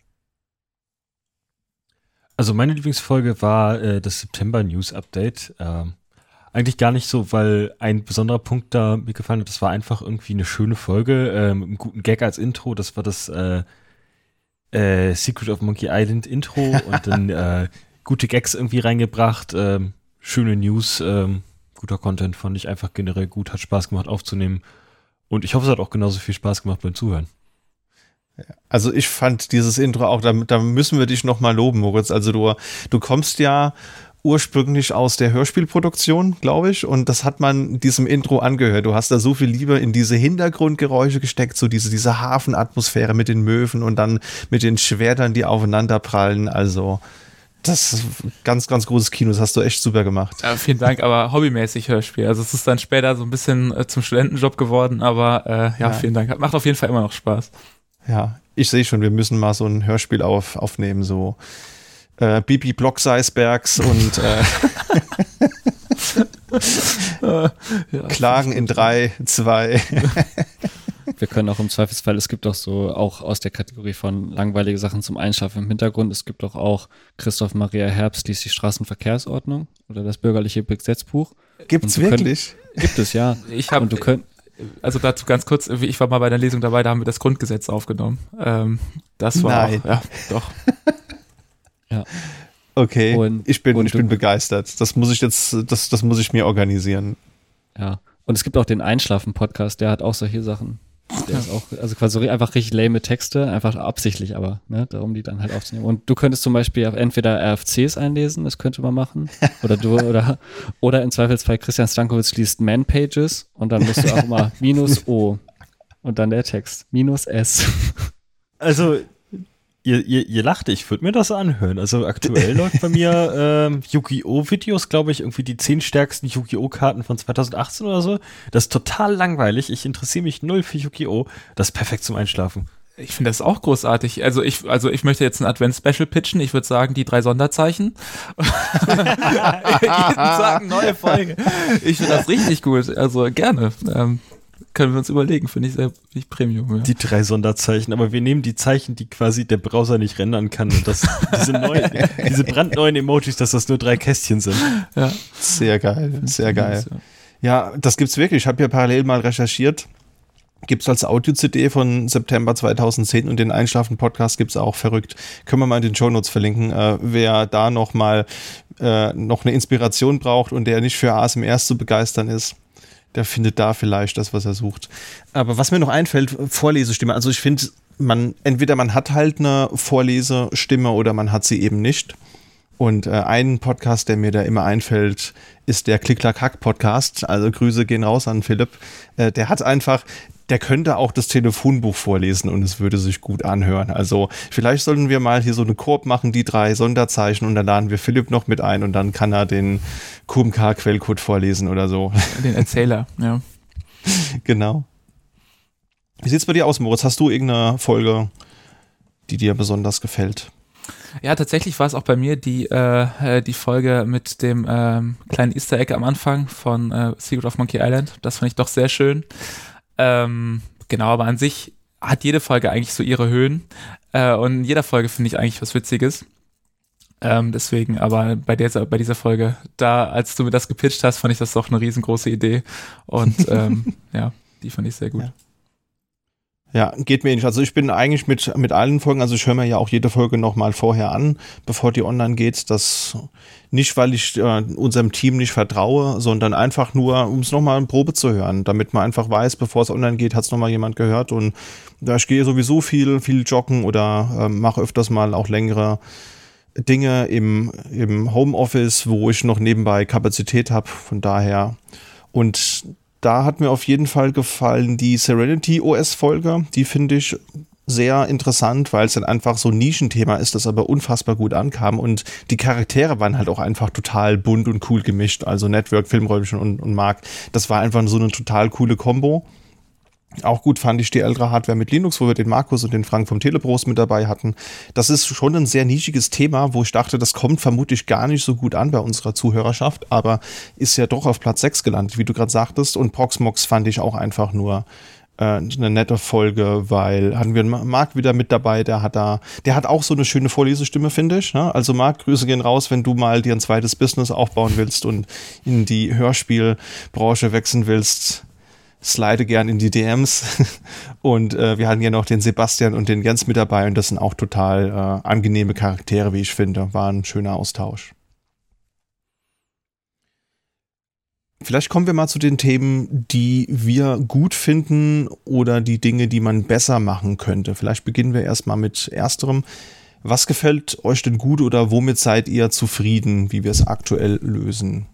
Also meine Lieblingsfolge war äh, das September News Update. Ähm, eigentlich gar nicht so, weil ein besonderer Punkt da mir gefallen hat, das war einfach irgendwie eine schöne Folge, äh, mit einem guten Gag als Intro. Das war das äh, äh, Secret of Monkey Island Intro und dann äh, gute Gags irgendwie reingebracht, äh, schöne News, äh, guter Content, fand ich einfach generell gut, hat Spaß gemacht aufzunehmen und ich hoffe, es hat auch genauso viel Spaß gemacht beim Zuhören. Also ich fand dieses Intro auch, da, da müssen wir dich nochmal loben, Moritz. Also du, du kommst ja ursprünglich aus der Hörspielproduktion, glaube ich, und das hat man diesem Intro angehört. Du hast da so viel Liebe in diese Hintergrundgeräusche gesteckt, so diese, diese Hafenatmosphäre mit den Möwen und dann mit den Schwertern, die aufeinander prallen. Also das ist ganz, ganz großes Kino, das hast du echt super gemacht. Ja, vielen Dank, aber hobbymäßig Hörspiel. Also es ist dann später so ein bisschen äh, zum Studentenjob geworden, aber äh, ja, ja, vielen Dank. Macht auf jeden Fall immer noch Spaß. Ja, ich sehe schon, wir müssen mal so ein Hörspiel auf, aufnehmen, so äh, Bibi Blockseißbergs und äh, ja, Klagen in drei, zwei. Wir können auch im Zweifelsfall, es gibt auch so, auch aus der Kategorie von langweilige Sachen zum Einschlafen im Hintergrund, es gibt doch auch Christoph Maria Herbst liest die Straßenverkehrsordnung oder das bürgerliche Gesetzbuch. Gibt's wirklich? Können, gibt es, ja. Ich habe Und du könnt, Also dazu ganz kurz, ich war mal bei der Lesung dabei, da haben wir das Grundgesetz aufgenommen. Ähm, das war Nein. Auch, ja, doch. Ja. Okay, und, ich bin, und ich bin begeistert. Das muss ich jetzt, das, das muss ich mir organisieren. Ja, und es gibt auch den Einschlafen-Podcast, der hat auch solche Sachen. Der ist auch, also quasi einfach richtig lame Texte, einfach absichtlich, aber ne, darum die dann halt aufzunehmen. Und du könntest zum Beispiel entweder R F Cs einlesen, das könnte man machen, oder du, oder, oder im Zweifelsfall Christian Stankovic liest Man-Pages und dann musst du auch mal minus O und dann der Text, minus S. Also, ihr, ihr, ihr lacht, ich würde mir das anhören. Also aktuell läuft bei mir ähm, Yu-Gi-Oh! Videos, glaube ich, irgendwie die zehn stärksten Yu-Gi-Oh! Karten von zweitausendachtzehn oder so. Das ist total langweilig. Ich interessiere mich null für Yu-Gi-Oh! Das ist perfekt zum Einschlafen. Ich finde das auch großartig. Also ich, also ich möchte jetzt ein Advents-Special pitchen. Ich würde sagen, die drei Sonderzeichen. Jeden Tag eine neue Folge. Ich finde das richtig gut. Also gerne. Ähm, können wir uns überlegen, finde ich sehr find ich Premium. Ja. Die drei Sonderzeichen, aber wir nehmen die Zeichen, die quasi der Browser nicht rendern kann und das, diese, neuen, diese brandneuen Emojis, dass das nur drei Kästchen sind. Ja. Sehr geil, sehr geil. Ja, das gibt's wirklich. Ich habe ja parallel mal recherchiert. Gibt's als Audio-C D von September zweitausendzehn und den Einschlafen-Podcast gibt's auch, verrückt. Können wir mal in den Shownotes verlinken. Äh, wer da noch mal äh, noch eine Inspiration braucht und der nicht für A S M R zu begeistern ist, der findet da vielleicht das, was er sucht. Aber was mir noch einfällt, Vorlesestimme. Also ich finde man, entweder man hat halt eine Vorlesestimme oder man hat sie eben nicht. Und äh, ein Podcast, der mir da immer einfällt, ist der Klick-Klack-Hack-Podcast. Also Grüße gehen raus an Philipp. Äh, der hat einfach, der könnte auch das Telefonbuch vorlesen und es würde sich gut anhören. Also vielleicht sollten wir mal hier so eine Koop machen, die drei Sonderzeichen, und dann laden wir Philipp noch mit ein und dann kann er den Q M K-Quellcode vorlesen oder so. Den Erzähler, ja. Genau. Wie sieht's bei dir aus, Moritz? Hast du irgendeine Folge, die dir besonders gefällt? Ja, tatsächlich war es auch bei mir die, äh, die Folge mit dem ähm, kleinen Easter Egg am Anfang von äh, Secret of Monkey Island. Das fand ich doch sehr schön. Ähm, genau, aber an sich hat jede Folge eigentlich so ihre Höhen. Äh, und in jeder Folge finde ich eigentlich was Witziges. Ähm, deswegen, aber bei dieser, bei dieser Folge, da, als du mir das gepitcht hast, fand ich das doch eine riesengroße Idee. Und ähm, ja, die fand ich sehr gut. Ja. Ja, geht mir ähnlich. Also ich bin eigentlich mit, mit allen Folgen, also ich höre mir ja auch jede Folge nochmal vorher an, bevor die online geht. Das nicht, weil ich äh, unserem Team nicht vertraue, sondern einfach nur, um es nochmal in Probe zu hören, damit man einfach weiß, bevor es online geht, hat es nochmal jemand gehört. Und ja, ich gehe sowieso viel, viel joggen oder äh, mache öfters mal auch längere Dinge im, im Homeoffice, wo ich noch nebenbei Kapazität habe. Von daher. Und da hat mir auf jeden Fall gefallen die Serenity O S-Folge. Die finde ich sehr interessant, weil es dann einfach so ein Nischenthema ist, das aber unfassbar gut ankam. Und die Charaktere waren halt auch einfach total bunt und cool gemischt. Also Network, Filmräumchen und, und Mark. Das war einfach so eine total coole Kombo. Auch gut fand ich die ältere Hardware mit Linux, wo wir den Markus und den Frank vom Telebros mit dabei hatten. Das ist schon ein sehr nischiges Thema, wo ich dachte, das kommt vermutlich gar nicht so gut an bei unserer Zuhörerschaft, aber ist ja doch auf Platz sechs gelandet, wie du gerade sagtest. Und Proxmox fand ich auch einfach nur äh, eine nette Folge, weil hatten wir einen Marc wieder mit dabei, der hat da, der hat auch so eine schöne Vorlesestimme, finde ich. Ne? Also Marc, Grüße gehen raus, wenn du mal dir ein zweites Business aufbauen willst und in die Hörspielbranche wechseln willst. Slide gern in die D Ms. Und äh, wir hatten ja noch den Sebastian und den Jens mit dabei und das sind auch total äh, angenehme Charaktere, wie ich finde. War ein schöner Austausch. Vielleicht kommen wir mal zu den Themen, die wir gut finden oder die Dinge, die man besser machen könnte. Vielleicht beginnen wir erstmal mit ersterem. Was gefällt euch denn gut oder womit seid ihr zufrieden, wie wir es aktuell lösen?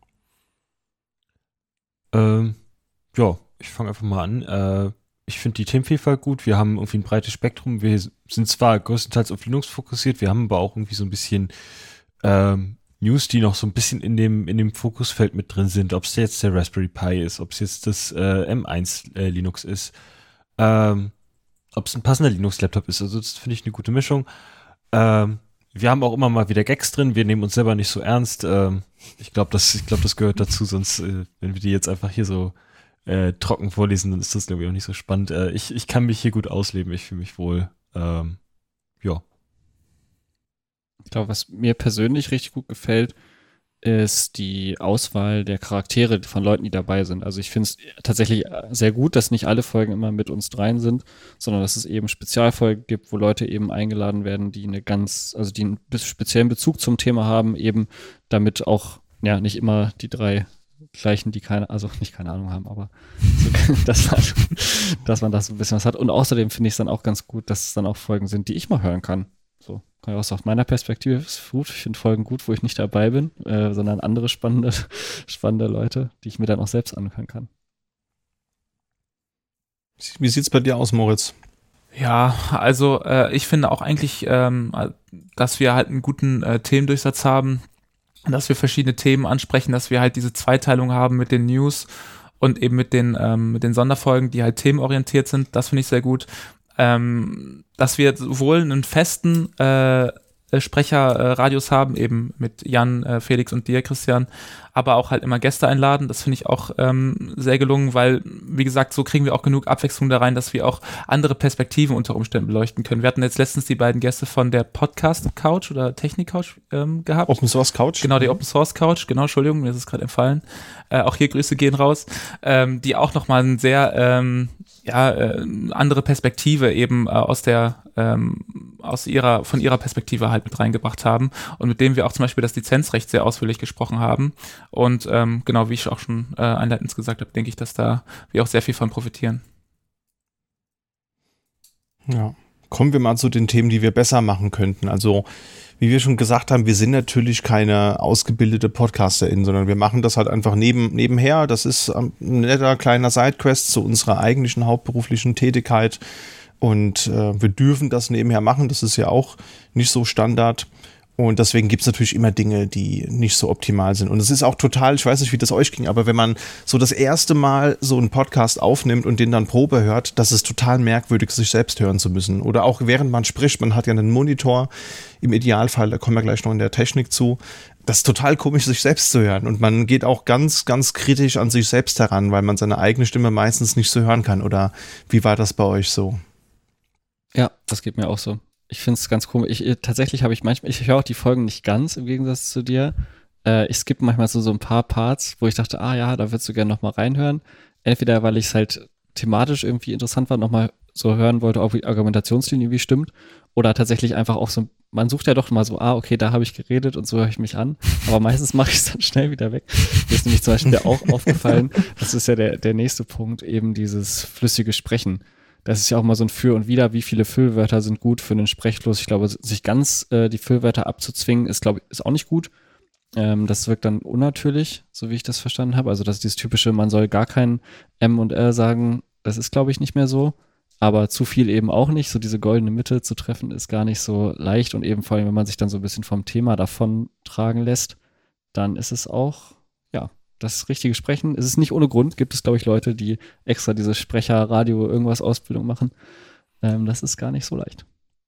Ähm Ja, ich fange einfach mal an. Äh, ich finde die Themenvielfalt gut. Wir haben irgendwie ein breites Spektrum. Wir sind zwar größtenteils auf Linux fokussiert, wir haben aber auch irgendwie so ein bisschen ähm, News, die noch so ein bisschen in dem in dem Fokusfeld mit drin sind. Ob es jetzt der Raspberry Pi ist, ob es jetzt das äh, M eins äh, Linux ist, ähm, ob es ein passender Linux-Laptop ist. Also das finde ich eine gute Mischung. Ähm, wir haben auch immer mal wieder Gags drin. Wir nehmen uns selber nicht so ernst. Ähm, ich glaube, das, ich glaube, das gehört dazu. Sonst, äh, wenn wir die jetzt einfach hier so Äh, trocken vorlesen, dann ist das, glaube ich, auch nicht so spannend. Äh, ich, ich kann mich hier gut ausleben, ich fühle mich wohl. Ähm, ja. Ich glaube, was mir persönlich richtig gut gefällt, ist die Auswahl der Charaktere von Leuten, die dabei sind. Also ich finde es tatsächlich sehr gut, dass nicht alle Folgen immer mit uns dreien sind, sondern dass es eben Spezialfolgen gibt, wo Leute eben eingeladen werden, die eine ganz, also die einen speziellen Bezug zum Thema haben, eben damit auch, ja, nicht immer die drei gleichen, die keine, also nicht keine Ahnung haben, aber so, dass, man, dass man da so ein bisschen was hat. Und außerdem finde ich es dann auch ganz gut, dass es dann auch Folgen sind, die ich mal hören kann. So, kann ich auch aus meiner Perspektive ist gut. Ich finde Folgen gut, wo ich nicht dabei bin, äh, sondern andere spannende, spannende Leute, die ich mir dann auch selbst anhören kann. Wie sieht's bei dir aus, Moritz? Ja, also äh, ich finde auch eigentlich, ähm, dass wir halt einen guten äh, Themendurchsatz haben, dass wir verschiedene Themen ansprechen, dass wir halt diese Zweiteilung haben mit den News und eben mit den ähm, mit den Sonderfolgen, die halt themenorientiert sind. Das finde ich sehr gut. Ähm, dass wir sowohl einen festen äh, Sprecherradius äh, haben, eben mit Jan, äh, Felix und dir, Christian, aber auch halt immer Gäste einladen. Das finde ich auch ähm, sehr gelungen, weil, wie gesagt, so kriegen wir auch genug Abwechslung da rein, dass wir auch andere Perspektiven unter Umständen beleuchten können. Wir hatten jetzt letztens die beiden Gäste von der Podcast-Couch oder Technik-Couch ähm, gehabt. Open Source Couch. Genau, die Open Source Couch, genau, Entschuldigung, mir ist es gerade entfallen. Äh, auch hier Grüße gehen raus, ähm, die auch nochmal ein sehr ähm, ja, äh, andere Perspektive eben äh, aus der, ähm, aus ihrer, von ihrer Perspektive halt mit reingebracht haben und mit dem wir auch zum Beispiel das Lizenzrecht sehr ausführlich gesprochen haben. Und ähm, genau, wie ich auch schon äh, einleitend gesagt habe, denke ich, dass da wir auch sehr viel von profitieren. Ja. Kommen wir mal zu den Themen, die wir besser machen könnten. Also, wie wir schon gesagt haben, wir sind natürlich keine ausgebildete PodcasterInnen, sondern wir machen das halt einfach neben, nebenher. Das ist ein netter kleiner Sidequest zu unserer eigentlichen hauptberuflichen Tätigkeit. Und äh, wir dürfen das nebenher machen. Das ist ja auch nicht so Standard. Und deswegen gibt es natürlich immer Dinge, die nicht so optimal sind. Und es ist auch total, ich weiß nicht, wie das euch ging, aber wenn man so das erste Mal so einen Podcast aufnimmt und den dann Probe hört, das ist total merkwürdig, sich selbst hören zu müssen. Oder auch während man spricht, man hat ja einen Monitor, im Idealfall, da kommen wir gleich noch in der Technik zu. Das ist total komisch, sich selbst zu hören. Und man geht auch ganz, ganz kritisch an sich selbst heran, weil man seine eigene Stimme meistens nicht so hören kann. Oder wie war das bei euch so? Ja, das geht mir auch so. Ich finde es ganz komisch. Ich, tatsächlich habe ich manchmal, ich höre auch die Folgen nicht ganz im Gegensatz zu dir. Äh, ich skippe manchmal so, so ein paar Parts, wo ich dachte, ah ja, da würdest du gerne nochmal reinhören. Entweder, weil ich es halt thematisch irgendwie interessant war, nochmal so hören wollte, ob die Argumentationslinie wie stimmt. Oder tatsächlich einfach auch so, man sucht ja doch mal so, ah, okay, da habe ich geredet und so höre ich mich an. Aber meistens mache ich es dann schnell wieder weg. Mir ist nämlich zum Beispiel auch aufgefallen, das ist ja der, der nächste Punkt, eben dieses flüssige Sprechen. Das ist ja auch mal so ein Für und Wider, wie viele Füllwörter sind gut für einen Sprechfluss. Ich glaube, sich ganz äh, die Füllwörter abzuzwingen, ist, glaube ich, ist auch nicht gut. Ähm, das wirkt dann unnatürlich, so wie ich das verstanden habe. Also das ist dieses typische, man soll gar kein M und R sagen, das ist, glaube ich, nicht mehr so. Aber zu viel eben auch nicht. So diese goldene Mitte zu treffen, ist gar nicht so leicht. Und eben vor allem, wenn man sich dann so ein bisschen vom Thema davon tragen lässt, dann ist es auch, ja, das richtige Sprechen. Es ist nicht ohne Grund, gibt es, glaube ich, Leute, die extra diese Sprecher, Radio, irgendwas Ausbildung machen. Ähm, das ist gar nicht so leicht.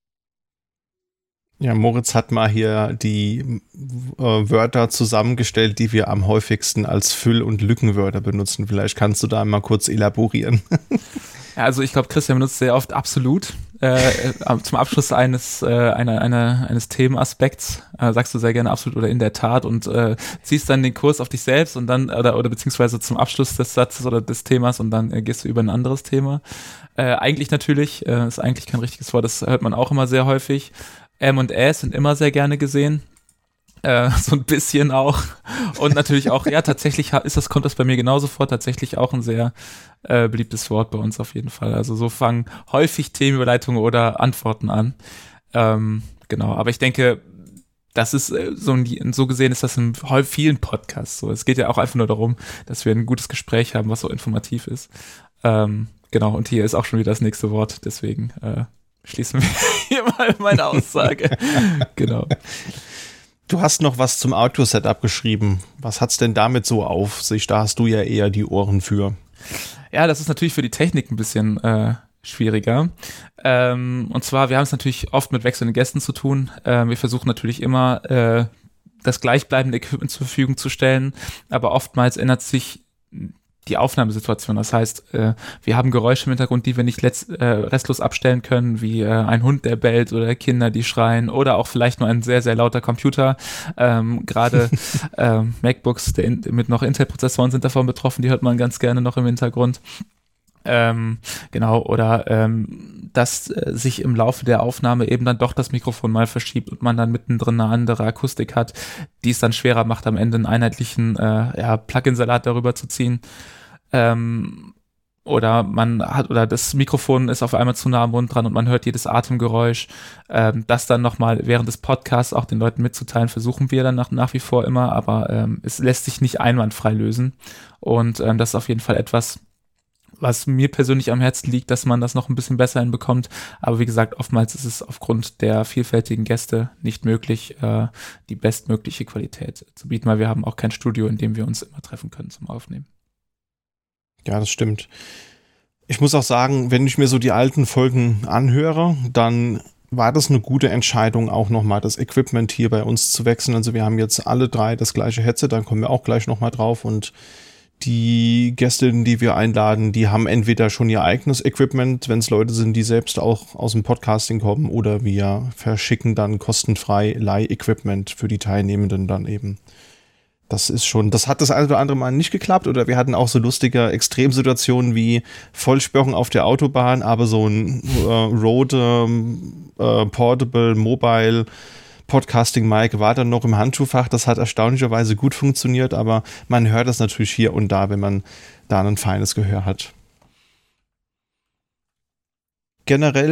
Ja, Moritz hat mal hier die äh, Wörter zusammengestellt, die wir am häufigsten als Füll- und Lückenwörter benutzen. Vielleicht kannst du da mal kurz elaborieren. Ja, also ich glaube, Christian benutzt sehr oft absolut. Äh, zum Abschluss eines äh, einer, einer, eines Themenaspekts äh, sagst du sehr gerne absolut oder in der Tat und äh, ziehst dann den Kurs auf dich selbst und dann oder oder beziehungsweise zum Abschluss des Satzes oder des Themas und dann äh, gehst du über ein anderes Thema. Äh, eigentlich natürlich, äh, ist eigentlich kein richtiges Wort, das hört man auch immer sehr häufig. M und S sind immer sehr gerne gesehen. Äh, so ein bisschen auch. Und natürlich auch, ja, tatsächlich ist das, kommt das bei mir genauso vor, tatsächlich auch ein sehr äh, beliebtes Wort bei uns auf jeden Fall. Also so fangen häufig Themenüberleitungen oder Antworten an. Ähm, genau, aber ich denke, das ist äh, so, ein, so gesehen ist das in vielen Podcasts so. Es geht ja auch einfach nur darum, dass wir ein gutes Gespräch haben, was so informativ ist. Ähm, genau, und hier ist auch schon wieder das nächste Wort, deswegen äh, schließen wir hier mal meine Aussage. Genau. Du hast noch was zum Audio-Setup geschrieben. Was hat's denn damit so auf sich? Da hast du ja eher die Ohren für. Ja, das ist natürlich für die Technik ein bisschen äh, schwieriger. Ähm, und zwar, wir haben es natürlich oft mit wechselnden Gästen zu tun. Äh, wir versuchen natürlich immer, äh, das gleichbleibende Equipment zur Verfügung zu stellen. Aber oftmals ändert sich die Aufnahmesituation. Das heißt, äh, wir haben Geräusche im Hintergrund, die wir nicht letzt, äh, restlos abstellen können, wie äh, ein Hund, der bellt oder Kinder, die schreien oder auch vielleicht nur ein sehr, sehr lauter Computer. Ähm, Gerade äh, MacBooks der in, mit noch Intel-Prozessoren sind davon betroffen, die hört man ganz gerne noch im Hintergrund. Ähm, genau, oder ähm, dass äh, sich im Laufe der Aufnahme eben dann doch das Mikrofon mal verschiebt und man dann mittendrin eine andere Akustik hat, die es dann schwerer macht, am Ende einen einheitlichen äh, ja, Plugin-Salat darüber zu ziehen. Ähm, oder man hat, oder das Mikrofon ist auf einmal zu nah am Mund dran und man hört jedes Atemgeräusch. Ähm, das dann nochmal während des Podcasts auch den Leuten mitzuteilen, versuchen wir dann nach, nach wie vor immer, aber ähm, es lässt sich nicht einwandfrei lösen. Und ähm, das ist auf jeden Fall etwas, was mir persönlich am Herzen liegt, dass man das noch ein bisschen besser hinbekommt. Aber wie gesagt, oftmals ist es aufgrund der vielfältigen Gäste nicht möglich, äh, die bestmögliche Qualität zu bieten, weil wir haben auch kein Studio, in dem wir uns immer treffen können zum Aufnehmen. Ja, das stimmt. Ich muss auch sagen, wenn ich mir so die alten Folgen anhöre, dann war das eine gute Entscheidung, auch nochmal das Equipment hier bei uns zu wechseln. Also wir haben jetzt alle drei das gleiche Headset, dann kommen wir auch gleich nochmal drauf und die Gästinnen, die wir einladen, die haben entweder schon ihr eigenes Equipment, wenn es Leute sind, die selbst auch aus dem Podcasting kommen, oder wir verschicken dann kostenfrei Leih-Equipment für die Teilnehmenden dann eben. Das ist schon, das hat das eine oder andere Mal nicht geklappt, oder wir hatten auch so lustige Extremsituationen wie Vollsperrung auf der Autobahn, aber so ein äh, Rode äh, Portable Mobile Podcasting-Mic war dann noch im Handschuhfach. Das hat erstaunlicherweise gut funktioniert, aber man hört das natürlich hier und da, wenn man da ein feines Gehör hat. Generell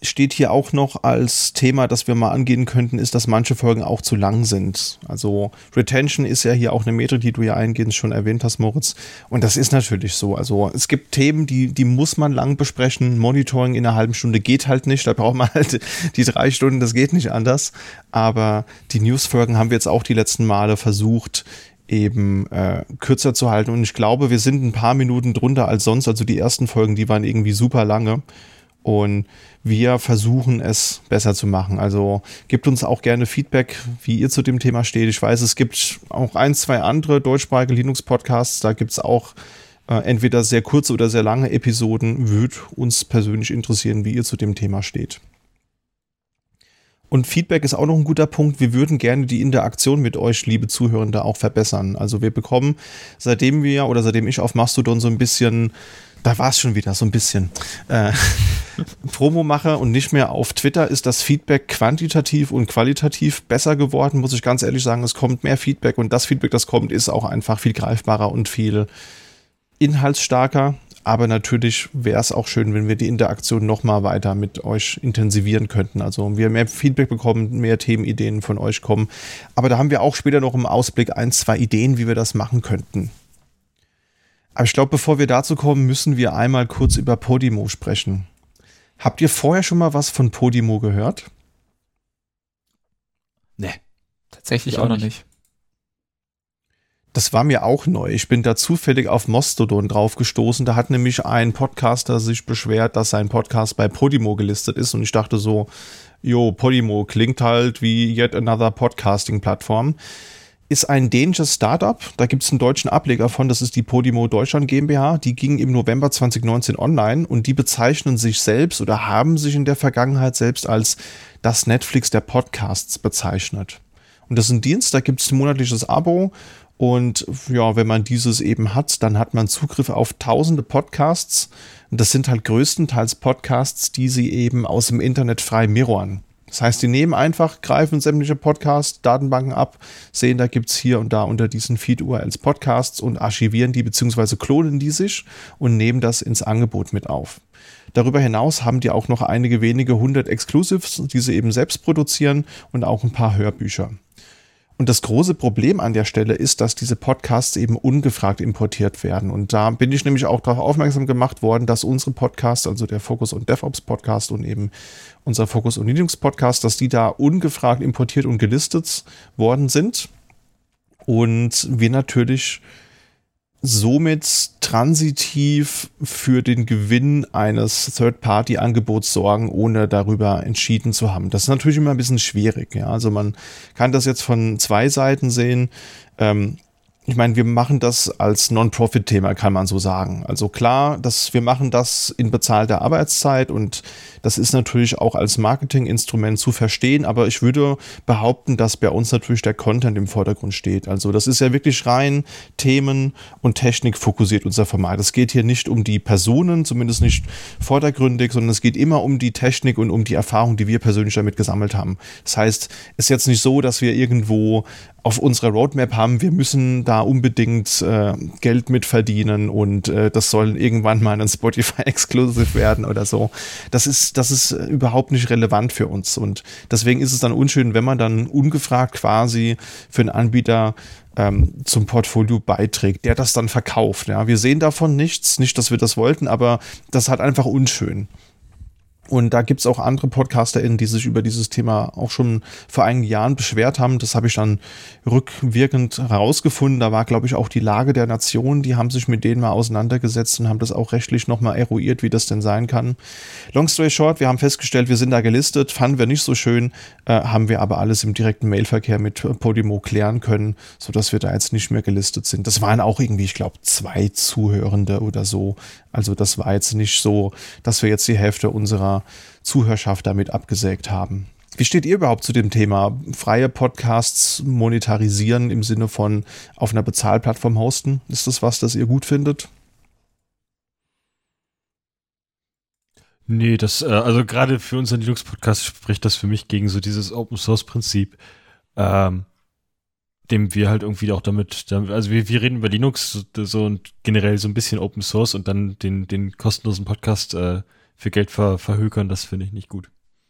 steht hier auch noch als Thema, das wir mal angehen könnten, ist, dass manche Folgen auch zu lang sind. Also Retention ist ja hier auch eine Metrik, die du ja eingehend schon erwähnt hast, Moritz. Und das ist natürlich so. Also es gibt Themen, die, die muss man lang besprechen. Monitoring in einer halben Stunde geht halt nicht. Da braucht man halt die drei Stunden, das geht nicht anders. Aber die Newsfolgen haben wir jetzt auch die letzten Male versucht, eben äh, kürzer zu halten. Und ich glaube, wir sind ein paar Minuten drunter als sonst. Also die ersten Folgen, die waren irgendwie super lange. Und wir versuchen es besser zu machen. Also gebt uns auch gerne Feedback, wie ihr zu dem Thema steht. Ich weiß, es gibt auch ein, zwei andere deutschsprachige Linux-Podcasts. Da gibt es auch äh, entweder sehr kurze oder sehr lange Episoden. Würde uns persönlich interessieren, wie ihr zu dem Thema steht. Und Feedback ist auch noch ein guter Punkt. Wir würden gerne die Interaktion mit euch, liebe Zuhörende, auch verbessern. Also wir bekommen, seitdem wir oder seitdem ich auf Mastodon so ein bisschen, da war es schon wieder so ein bisschen, äh, Promo mache und nicht mehr auf Twitter, ist das Feedback quantitativ und qualitativ besser geworden, muss ich ganz ehrlich sagen. Es kommt mehr Feedback und das Feedback, das kommt, ist auch einfach viel greifbarer und viel inhaltsstarker. Aber natürlich wäre es auch schön, wenn wir die Interaktion noch mal weiter mit euch intensivieren könnten. Also wir mehr Feedback bekommen, mehr Themenideen von euch kommen. Aber da haben wir auch später noch im Ausblick ein, zwei Ideen, wie wir das machen könnten. Aber ich glaube, bevor wir dazu kommen, müssen wir einmal kurz über Podimo sprechen. Habt ihr vorher schon mal was von Podimo gehört? Nee, tatsächlich auch noch nicht. Das war mir auch neu. Ich bin da zufällig auf Mastodon drauf gestoßen. Da hat nämlich ein Podcaster sich beschwert, dass sein Podcast bei Podimo gelistet ist. Und ich dachte so, jo, Podimo klingt halt wie yet another Podcasting-Plattform. Ist ein dänisches Startup. Da gibt es einen deutschen Ableger von. Das ist die Podimo Deutschland GmbH. Die ging im November zwanzig neunzehn online. Und die bezeichnen sich selbst oder haben sich in der Vergangenheit selbst als das Netflix der Podcasts bezeichnet. Und das ist ein Dienst, da gibt es ein monatliches Abo. Und ja, wenn man dieses eben hat, dann hat man Zugriff auf tausende Podcasts. Und das sind halt größtenteils Podcasts, die sie eben aus dem Internet frei mirrorn. Das heißt, die nehmen einfach, greifen sämtliche Podcast-Datenbanken ab, sehen, da gibt es hier und da unter diesen Feed-U R Ls Podcasts und archivieren die bzw. klonen die sich und nehmen das ins Angebot mit auf. Darüber hinaus haben die auch noch einige wenige hundert Exclusives, die sie eben selbst produzieren und auch ein paar Hörbücher. Und das große Problem an der Stelle ist, dass diese Podcasts eben ungefragt importiert werden. Und da bin ich nämlich auch darauf aufmerksam gemacht worden, dass unsere Podcasts, also der Focus und DevOps Podcast und eben unser Focus und Linux Podcast, dass die da ungefragt importiert und gelistet worden sind. Und wir natürlich somit transitiv für den Gewinn eines Third-Party-Angebots sorgen, ohne darüber entschieden zu haben. Das ist natürlich immer ein bisschen schwierig. Ja? Also man kann das jetzt von zwei Seiten sehen. Ähm, ich meine, wir machen das als Non-Profit-Thema, kann man so sagen. Also klar, dass wir machen das in bezahlter Arbeitszeit und das ist natürlich auch als Marketinginstrument zu verstehen, aber ich würde behaupten, dass bei uns natürlich der Content im Vordergrund steht. Also das ist ja wirklich rein Themen- und Technik fokussiert, unser Format. Es geht hier nicht um die Personen, zumindest nicht vordergründig, sondern es geht immer um die Technik und um die Erfahrung, die wir persönlich damit gesammelt haben. Das heißt, es ist jetzt nicht so, dass wir irgendwo auf unserer Roadmap haben, wir müssen da unbedingt äh, Geld mit verdienen und äh, das soll irgendwann mal ein Spotify-Exclusive werden oder so. Das ist, das ist überhaupt nicht relevant für uns und deswegen ist es dann unschön, wenn man dann ungefragt quasi für einen Anbieter ähm, zum Portfolio beiträgt, der das dann verkauft. Ja, wir sehen davon nichts, nicht, dass wir das wollten, aber das ist halt einfach unschön. Und da gibt es auch andere PodcasterInnen, die sich über dieses Thema auch schon vor einigen Jahren beschwert haben. Das habe ich dann rückwirkend herausgefunden. Da war, glaube ich, auch die Lage der Nation. Die haben sich mit denen mal auseinandergesetzt und haben das auch rechtlich nochmal eruiert, wie das denn sein kann. Long story short, wir haben festgestellt, wir sind da gelistet. Fanden wir nicht so schön, äh, haben wir aber alles im direkten Mailverkehr mit Podimo klären können, sodass wir da jetzt nicht mehr gelistet sind. Das waren auch irgendwie, ich glaube, zwei Zuhörende oder so. Also das war jetzt nicht so, dass wir jetzt die Hälfte unserer Zuhörerschaft damit abgesägt haben. Wie steht ihr überhaupt zu dem Thema? Freie Podcasts monetarisieren im Sinne von auf einer Bezahlplattform hosten? Ist das was, das ihr gut findet? Nee, das, äh, also gerade für unseren Linux-Podcast spricht das für mich gegen so dieses Open-Source-Prinzip, ähm, dem wir halt irgendwie auch damit, also wir, wir reden über Linux so, so und generell so ein bisschen Open Source und dann den, den kostenlosen Podcast äh, für Geld ver, verhökern, das finde ich nicht gut.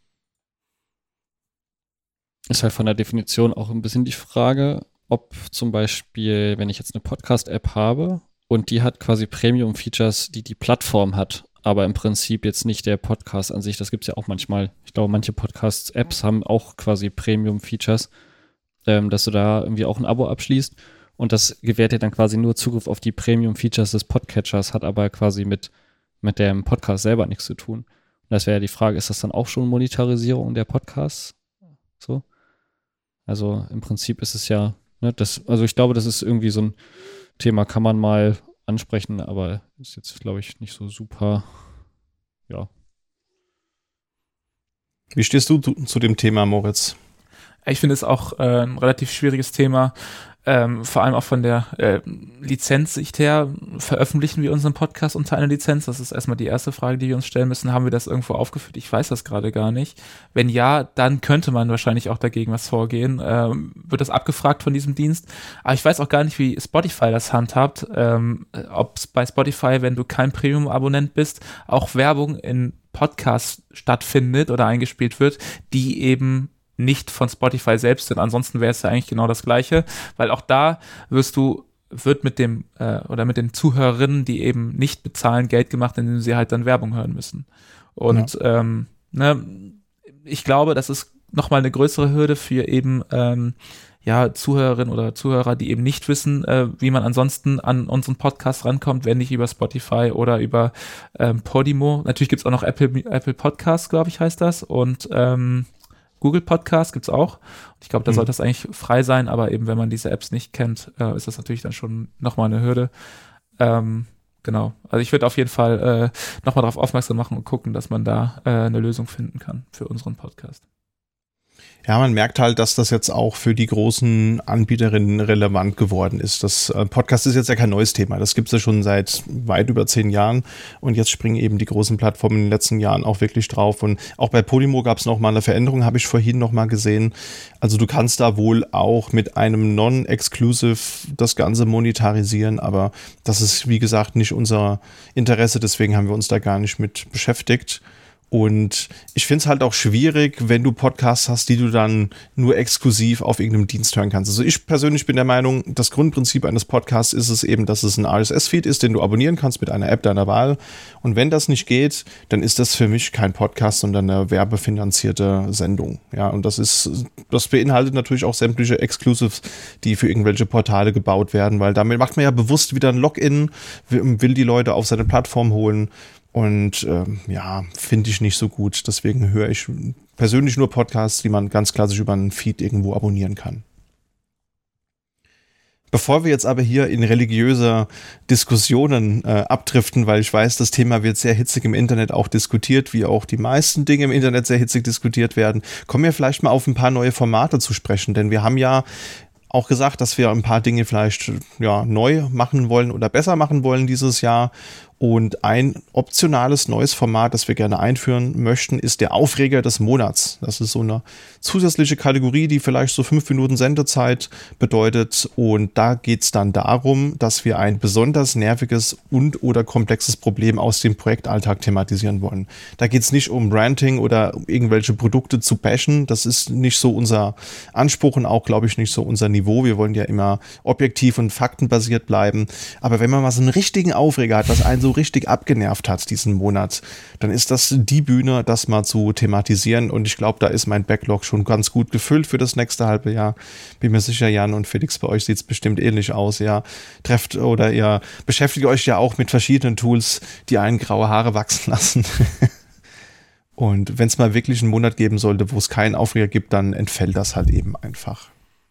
Ist halt von der Definition auch ein bisschen die Frage, ob zum Beispiel, wenn ich jetzt eine Podcast-App habe und die hat quasi Premium-Features, die die Plattform hat, aber im Prinzip jetzt nicht der Podcast an sich, das gibt es ja auch manchmal. Ich glaube, manche Podcast-Apps haben auch quasi Premium-Features, ähm, dass du da irgendwie auch ein Abo abschließt und das gewährt dir dann quasi nur Zugriff auf die Premium-Features des Podcatchers, hat aber quasi mit, mit dem Podcast selber nichts zu tun. Und das wäre ja die Frage, ist das dann auch schon Monetarisierung der Podcasts? So? Also im Prinzip ist es ja, ne, das, also ich glaube, das ist irgendwie so ein Thema, kann man mal ansprechen, aber ist jetzt, glaube ich, nicht so super, ja. Wie stehst du zu, zu dem Thema, Moritz? Ich finde es auch äh, ein relativ schwieriges Thema, ähm, vor allem auch von der äh, Lizenzsicht her. Veröffentlichen wir unseren Podcast unter einer Lizenz? Das ist erstmal die erste Frage, die wir uns stellen müssen. Haben wir das irgendwo aufgeführt? Ich weiß das gerade gar nicht. Wenn ja, dann könnte man wahrscheinlich auch dagegen was vorgehen. Ähm, wird das abgefragt von diesem Dienst? Aber ich weiß auch gar nicht, wie Spotify das handhabt. Ähm, ob es bei Spotify, wenn du kein Premium-Abonnent bist, auch Werbung in Podcasts stattfindet oder eingespielt wird, die eben nicht von Spotify selbst sind. Ansonsten wäre es ja eigentlich genau das Gleiche, weil auch da wirst du, wird mit dem äh, oder mit den Zuhörerinnen, die eben nicht bezahlen, Geld gemacht, indem sie halt dann Werbung hören müssen. Und ja. ähm, ne, ich glaube, das ist nochmal eine größere Hürde für eben ähm, ja, Zuhörerinnen oder Zuhörer, die eben nicht wissen, äh, wie man ansonsten an unseren Podcast rankommt, wenn nicht über Spotify oder über ähm, Podimo. Natürlich gibt es auch noch Apple, Apple Podcasts, glaube ich, heißt das. Und ähm, Google Podcast gibt's auch. Ich glaube, da mhm. sollte das eigentlich frei sein, aber eben, wenn man diese Apps nicht kennt, äh, ist das natürlich dann schon nochmal eine Hürde. Ähm, genau. Also ich würde auf jeden Fall äh, nochmal darauf aufmerksam machen und gucken, dass man da äh, eine Lösung finden kann für unseren Podcast. Ja, man merkt halt, dass das jetzt auch für die großen Anbieterinnen relevant geworden ist. Das äh, Podcast ist jetzt ja kein neues Thema. Das gibt's ja schon seit weit über zehn Jahren. Und jetzt springen eben die großen Plattformen in den letzten Jahren auch wirklich drauf. Und auch bei Podimo gab's noch mal eine Veränderung, habe ich vorhin noch mal gesehen. Also du kannst da wohl auch mit einem Non-Exclusive das Ganze monetarisieren. Aber das ist, wie gesagt, nicht unser Interesse. Deswegen haben wir uns da gar nicht mit beschäftigt. Und ich finde es halt auch schwierig, wenn du Podcasts hast, die du dann nur exklusiv auf irgendeinem Dienst hören kannst. Also ich persönlich bin der Meinung, das Grundprinzip eines Podcasts ist es eben, dass es ein R S S-Feed ist, den du abonnieren kannst mit einer App deiner Wahl. Und wenn das nicht geht, dann ist das für mich kein Podcast, sondern eine werbefinanzierte Sendung. Ja, und das ist, das beinhaltet natürlich auch sämtliche Exclusives, die für irgendwelche Portale gebaut werden, weil damit macht man ja bewusst wieder ein Login, will die Leute auf seine Plattform holen. Und ähm, ja, finde ich nicht so gut. Deswegen höre ich persönlich nur Podcasts, die man ganz klassisch über einen Feed irgendwo abonnieren kann. Bevor wir jetzt aber hier in religiöse Diskussionen äh, abdriften, weil ich weiß, das Thema wird sehr hitzig im Internet auch diskutiert, wie auch die meisten Dinge im Internet sehr hitzig diskutiert werden, kommen wir vielleicht mal auf ein paar neue Formate zu sprechen. Denn wir haben ja auch gesagt, dass wir ein paar Dinge vielleicht ja neu machen wollen oder besser machen wollen dieses Jahr. Und ein optionales neues Format, das wir gerne einführen möchten, ist der Aufreger des Monats. Das ist so eine zusätzliche Kategorie, die vielleicht so fünf Minuten Sendezeit bedeutet. Und da geht es dann darum, dass wir ein besonders nerviges und oder komplexes Problem aus dem Projektalltag thematisieren wollen. Da geht es nicht um Branding oder um irgendwelche Produkte zu bashen. Das ist nicht so unser Anspruch und auch, glaube ich, nicht so unser Niveau. Wir wollen ja immer objektiv und faktenbasiert bleiben. Aber wenn man mal so einen richtigen Aufreger hat, was einen so richtig abgenervt hat diesen Monat, dann ist das die Bühne, das mal zu thematisieren. Und ich glaube, da ist mein Backlog schon ganz gut gefüllt für das nächste halbe Jahr. Bin mir sicher, Jan und Felix, bei euch sieht es bestimmt ähnlich aus. Ja, trefft oder ihr beschäftigt euch ja auch mit verschiedenen Tools, die einen graue Haare wachsen lassen. Und wenn es mal wirklich einen Monat geben sollte, wo es keinen Aufreger gibt, dann entfällt das halt eben einfach.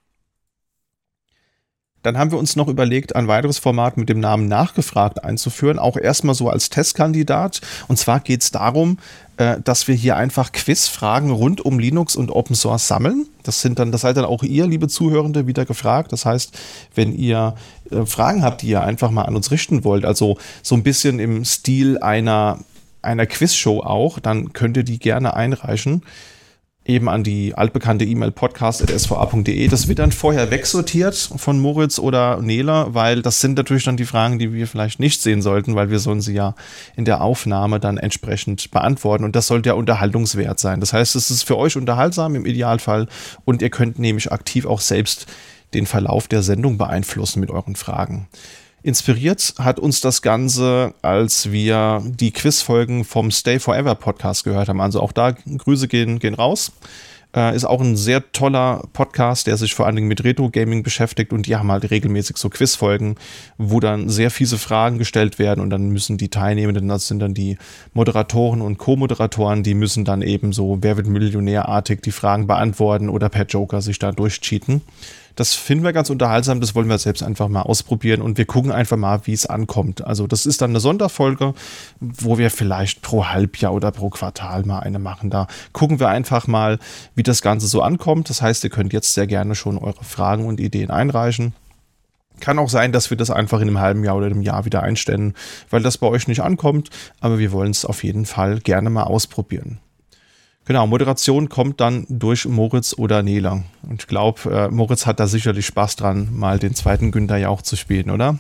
Dann haben wir uns noch überlegt, ein weiteres Format mit dem Namen Nachgefragt einzuführen, auch erstmal so als Testkandidat. Und zwar geht es darum, äh, dass wir hier einfach Quizfragen rund um Linux und Open Source sammeln. Das sind dann, das seid dann auch ihr, liebe Zuhörende, wieder gefragt. Das heißt, wenn ihr äh, Fragen habt, die ihr einfach mal an uns richten wollt, also so ein bisschen im Stil einer, einer Quizshow auch, dann könnt ihr die gerne einreichen. eben an die altbekannte E-Mail podcast at s v a punkt d e. Das wird dann vorher wegsortiert von Moritz oder Nele, weil das sind natürlich dann die Fragen, die wir vielleicht nicht sehen sollten, weil wir sollen sie ja in der Aufnahme dann entsprechend beantworten und das sollte ja unterhaltungswert sein. Das heißt, es ist für euch unterhaltsam im Idealfall und ihr könnt nämlich aktiv auch selbst den Verlauf der Sendung beeinflussen mit euren Fragen. Inspiriert hat uns das Ganze, als wir die Quizfolgen vom Stay Forever Podcast gehört haben. Also auch da Grüße gehen, gehen raus. Äh, ist auch ein sehr toller Podcast, der sich vor allen Dingen mit Retro-Gaming beschäftigt und die haben halt regelmäßig so Quizfolgen, wo dann sehr fiese Fragen gestellt werden und dann müssen die Teilnehmenden, das sind dann die Moderatoren und Co-Moderatoren, die müssen dann eben so Wer wird Millionärartig die Fragen beantworten oder per Joker sich da durchcheaten. Das finden wir ganz unterhaltsam, das wollen wir selbst einfach mal ausprobieren und wir gucken einfach mal, wie es ankommt. Also das ist dann eine Sonderfolge, wo wir vielleicht pro Halbjahr oder pro Quartal mal eine machen. Da gucken wir einfach mal, wie das Ganze so ankommt. Das heißt, ihr könnt jetzt sehr gerne schon eure Fragen und Ideen einreichen. Kann auch sein, dass wir das einfach in einem halben Jahr oder einem Jahr wieder einstellen, weil das bei euch nicht ankommt, aber wir wollen es auf jeden Fall gerne mal ausprobieren. Genau, Moderation kommt dann durch Moritz oder Nele. Und ich glaube, äh, Moritz hat da sicherlich Spaß dran, mal den zweiten Günther Jauch zu spielen, oder?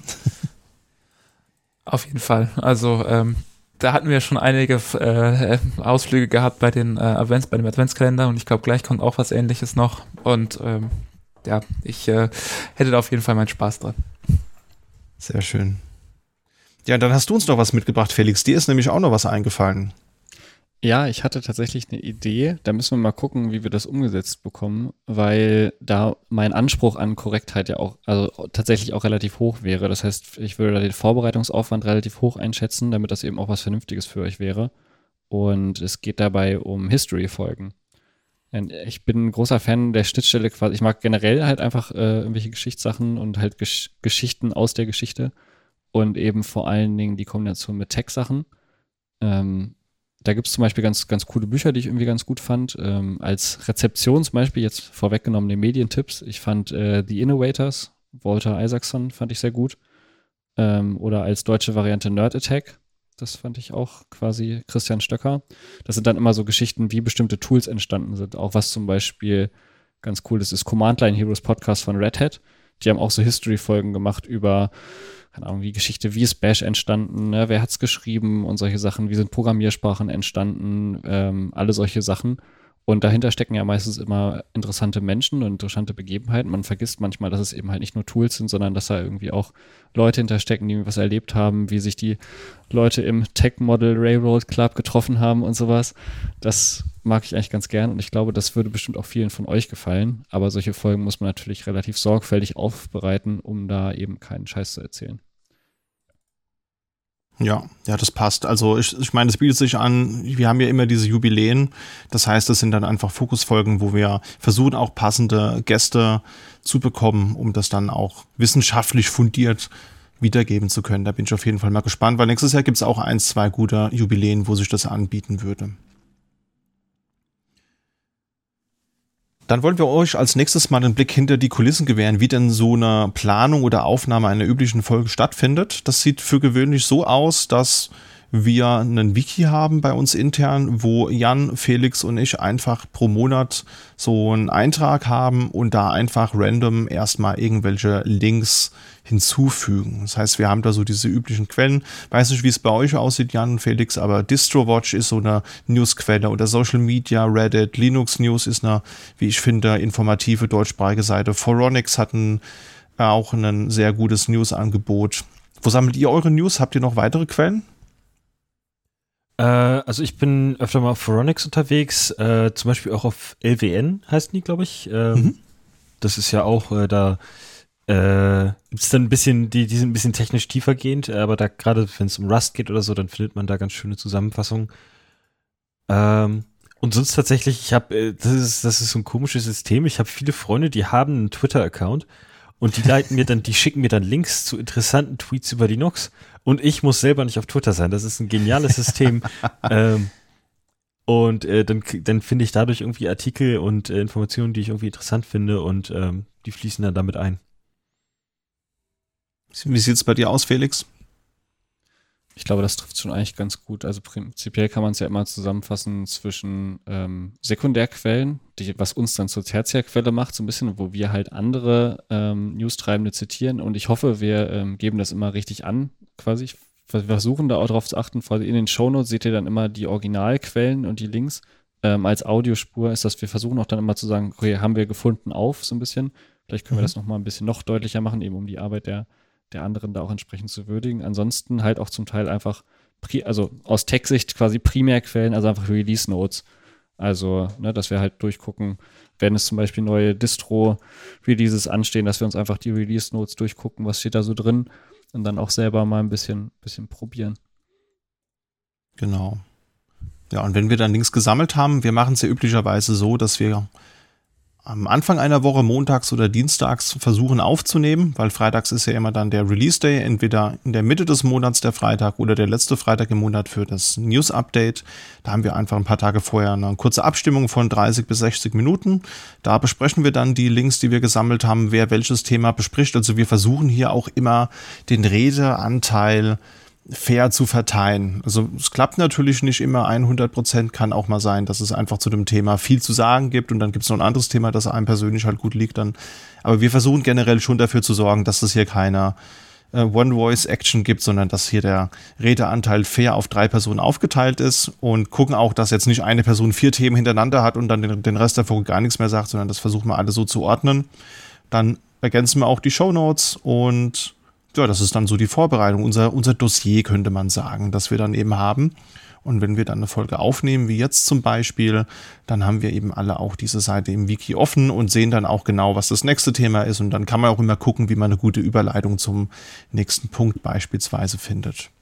Auf jeden Fall. Also ähm, da hatten wir schon einige äh, Ausflüge gehabt bei den äh, Advents, bei dem Adventskalender und ich glaube, gleich kommt auch was Ähnliches noch. Und ähm, ja, ich äh, hätte da auf jeden Fall meinen Spaß dran. Sehr schön. Ja, dann hast du uns noch was mitgebracht, Felix. Dir ist nämlich auch noch was eingefallen. Ja, ich hatte tatsächlich eine Idee. Da müssen wir mal gucken, wie wir das umgesetzt bekommen, weil da mein Anspruch an Korrektheit ja auch, also tatsächlich auch relativ hoch wäre. Das heißt, ich würde da den Vorbereitungsaufwand relativ hoch einschätzen, damit das eben auch was Vernünftiges für euch wäre. Und es geht dabei um History-Folgen. Ich bin ein großer Fan der Schnittstelle quasi. Ich mag generell halt einfach äh, irgendwelche Geschichtssachen und halt Gesch- Geschichten aus der Geschichte und eben vor allen Dingen die Kombination mit Tech-Sachen. Ähm, Da gibt es zum Beispiel ganz, ganz coole Bücher, die ich irgendwie ganz gut fand. Ähm, als Rezeption zum Beispiel, jetzt vorweggenommene Medientipps. Ich fand äh, The Innovators, Walter Isaacson, fand ich sehr gut. Ähm, oder als deutsche Variante Nerd Attack. Das fand ich auch quasi Christian Stöcker. Das sind dann immer so Geschichten, wie bestimmte Tools entstanden sind. Auch was zum Beispiel ganz cool ist, ist Command Line Heroes Podcast von Red Hat. Die haben auch so History-Folgen gemacht über keine Ahnung, die Geschichte, wie ist Bash entstanden, ne? Wer hat's geschrieben und solche Sachen, wie sind Programmiersprachen entstanden, ähm, alle solche Sachen. Und dahinter stecken ja meistens immer interessante Menschen und interessante Begebenheiten. Man vergisst manchmal, dass es eben halt nicht nur Tools sind, sondern dass da irgendwie auch Leute hinterstecken, die was erlebt haben, wie sich die Leute im Tech Model Railroad Club getroffen haben und sowas. Das mag ich eigentlich ganz gern und ich glaube, das würde bestimmt auch vielen von euch gefallen. Aber solche Folgen muss man natürlich relativ sorgfältig aufbereiten, um da eben keinen Scheiß zu erzählen. Ja, ja, das passt. Also ich, ich meine, es bietet sich an, wir haben ja immer diese Jubiläen, das heißt, das sind dann einfach Fokusfolgen, wo wir versuchen, auch passende Gäste zu bekommen, um das dann auch wissenschaftlich fundiert wiedergeben zu können. Da bin ich auf jeden Fall mal gespannt, weil nächstes Jahr gibt es auch ein, zwei gute Jubiläen, wo sich das anbieten würde. Dann wollen wir euch als nächstes mal einen Blick hinter die Kulissen gewähren, wie denn so eine Planung oder Aufnahme einer üblichen Folge stattfindet. Das sieht für gewöhnlich so aus, dass wir einen Wiki haben bei uns intern, wo Jan, Felix und ich einfach pro Monat so einen Eintrag haben und da einfach random erstmal irgendwelche Links hinzufügen. Das heißt, wir haben da so diese üblichen Quellen. Weiß nicht, wie es bei euch aussieht, Jan und Felix, aber DistroWatch ist so eine Newsquelle oder Social Media, Reddit, Linux News ist eine, wie ich finde, informative deutschsprachige Seite. Foronix hat ein, äh, auch ein sehr gutes News-Angebot. Wo sammelt ihr eure News? Habt ihr noch weitere Quellen? Also ich bin öfter mal auf Foronix unterwegs, äh, zum Beispiel auch auf L W N heißen die, glaube ich. Ähm, mhm. Das ist ja auch, äh, da äh, gibt es dann ein bisschen, die, die sind ein bisschen technisch tiefergehend, aber da gerade, wenn es um Rust geht oder so, dann findet man da ganz schöne Zusammenfassungen. Ähm, und sonst tatsächlich, ich habe, äh, das ist, das ist so ein komisches System, ich habe viele Freunde, die haben einen Twitter-Account und die leiten mir dann, die schicken mir dann Links zu interessanten Tweets über Linux. Und ich muss selber nicht auf Twitter sein. Das ist ein geniales System. ähm, und äh, dann, dann finde ich dadurch irgendwie Artikel und äh, Informationen, die ich irgendwie interessant finde und ähm, die fließen dann damit ein. Wie sieht es bei dir aus, Felix? Ich glaube, das trifft schon eigentlich ganz gut. Also prinzipiell kann man es ja immer zusammenfassen zwischen ähm, Sekundärquellen, die, was uns dann zur Tertiärquelle macht, so ein bisschen, wo wir halt andere ähm, News-Treibende zitieren. Und ich hoffe, wir ähm, geben das immer richtig an, quasi. Wir versuchen da auch drauf zu achten. In den Shownotes seht ihr dann immer die Originalquellen und die Links. Ähm, als Audiospur ist das, wir versuchen auch dann immer zu sagen, okay, haben wir gefunden auf, so ein bisschen. Vielleicht können mhm. wir das nochmal ein bisschen noch deutlicher machen, eben um die Arbeit der der anderen da auch entsprechend zu würdigen. Ansonsten halt auch zum Teil einfach, pri- also aus Tech-Sicht quasi Primärquellen, also einfach Release-Notes. Also, ne, dass wir halt durchgucken, wenn es zum Beispiel neue Distro-Releases anstehen, dass wir uns einfach die Release-Notes durchgucken, was steht da so drin und dann auch selber mal ein bisschen, bisschen probieren. Genau. Ja, und wenn wir dann Links gesammelt haben, wir machen es ja üblicherweise so, dass wir am Anfang einer Woche, montags oder dienstags, versuchen aufzunehmen, weil freitags ist ja immer dann der Release-Day, entweder in der Mitte des Monats der Freitag oder der letzte Freitag im Monat für das News-Update. Da haben wir einfach ein paar Tage vorher eine kurze Abstimmung von dreißig bis sechzig Minuten. Da besprechen wir dann die Links, die wir gesammelt haben, wer welches Thema bespricht. Also wir versuchen hier auch immer den Redeanteil fair zu verteilen. Also es klappt natürlich nicht immer hundert Prozent, kann auch mal sein, dass es einfach zu dem Thema viel zu sagen gibt und dann gibt es noch ein anderes Thema, das einem persönlich halt gut liegt dann. Aber wir versuchen generell schon dafür zu sorgen, dass es hier keine äh, One-Voice-Action gibt, sondern dass hier der Redeanteil fair auf drei Personen aufgeteilt ist und gucken auch, dass jetzt nicht eine Person vier Themen hintereinander hat und dann den, den Rest der Folge gar nichts mehr sagt, sondern das versuchen wir alle so zu ordnen. Dann ergänzen wir auch die Shownotes und ja, das ist dann so die Vorbereitung, unser, unser Dossier könnte man sagen, das wir dann eben haben. Und wenn wir dann eine Folge aufnehmen, wie jetzt zum Beispiel, dann haben wir eben alle auch diese Seite im Wiki offen und sehen dann auch genau, was das nächste Thema ist. Und dann kann man auch immer gucken, wie man eine gute Überleitung zum nächsten Punkt beispielsweise findet.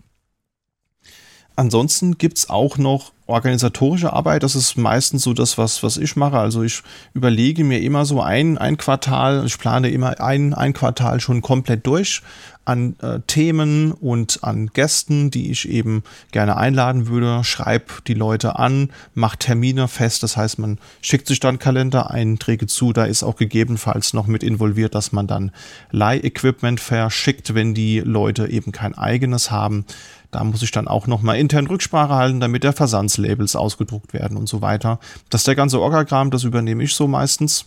Ansonsten gibt's auch noch organisatorische Arbeit. Das ist meistens so das, was, was ich mache. Also ich überlege mir immer so ein, ein Quartal, ich plane immer ein, ein Quartal schon komplett durch an äh, Themen und an Gästen, die ich eben gerne einladen würde. Schreib die Leute an, macht Termine fest. Das heißt, man schickt sich dann Kalendereinträge zu. Da ist auch gegebenenfalls noch mit involviert, dass man dann Leih-Equipment verschickt, wenn die Leute eben kein eigenes haben. Da muss ich dann auch nochmal intern Rücksprache halten, damit der Versandslabels ausgedruckt werden und so weiter. Das ist der ganze Orgagramm, das übernehme ich so meistens.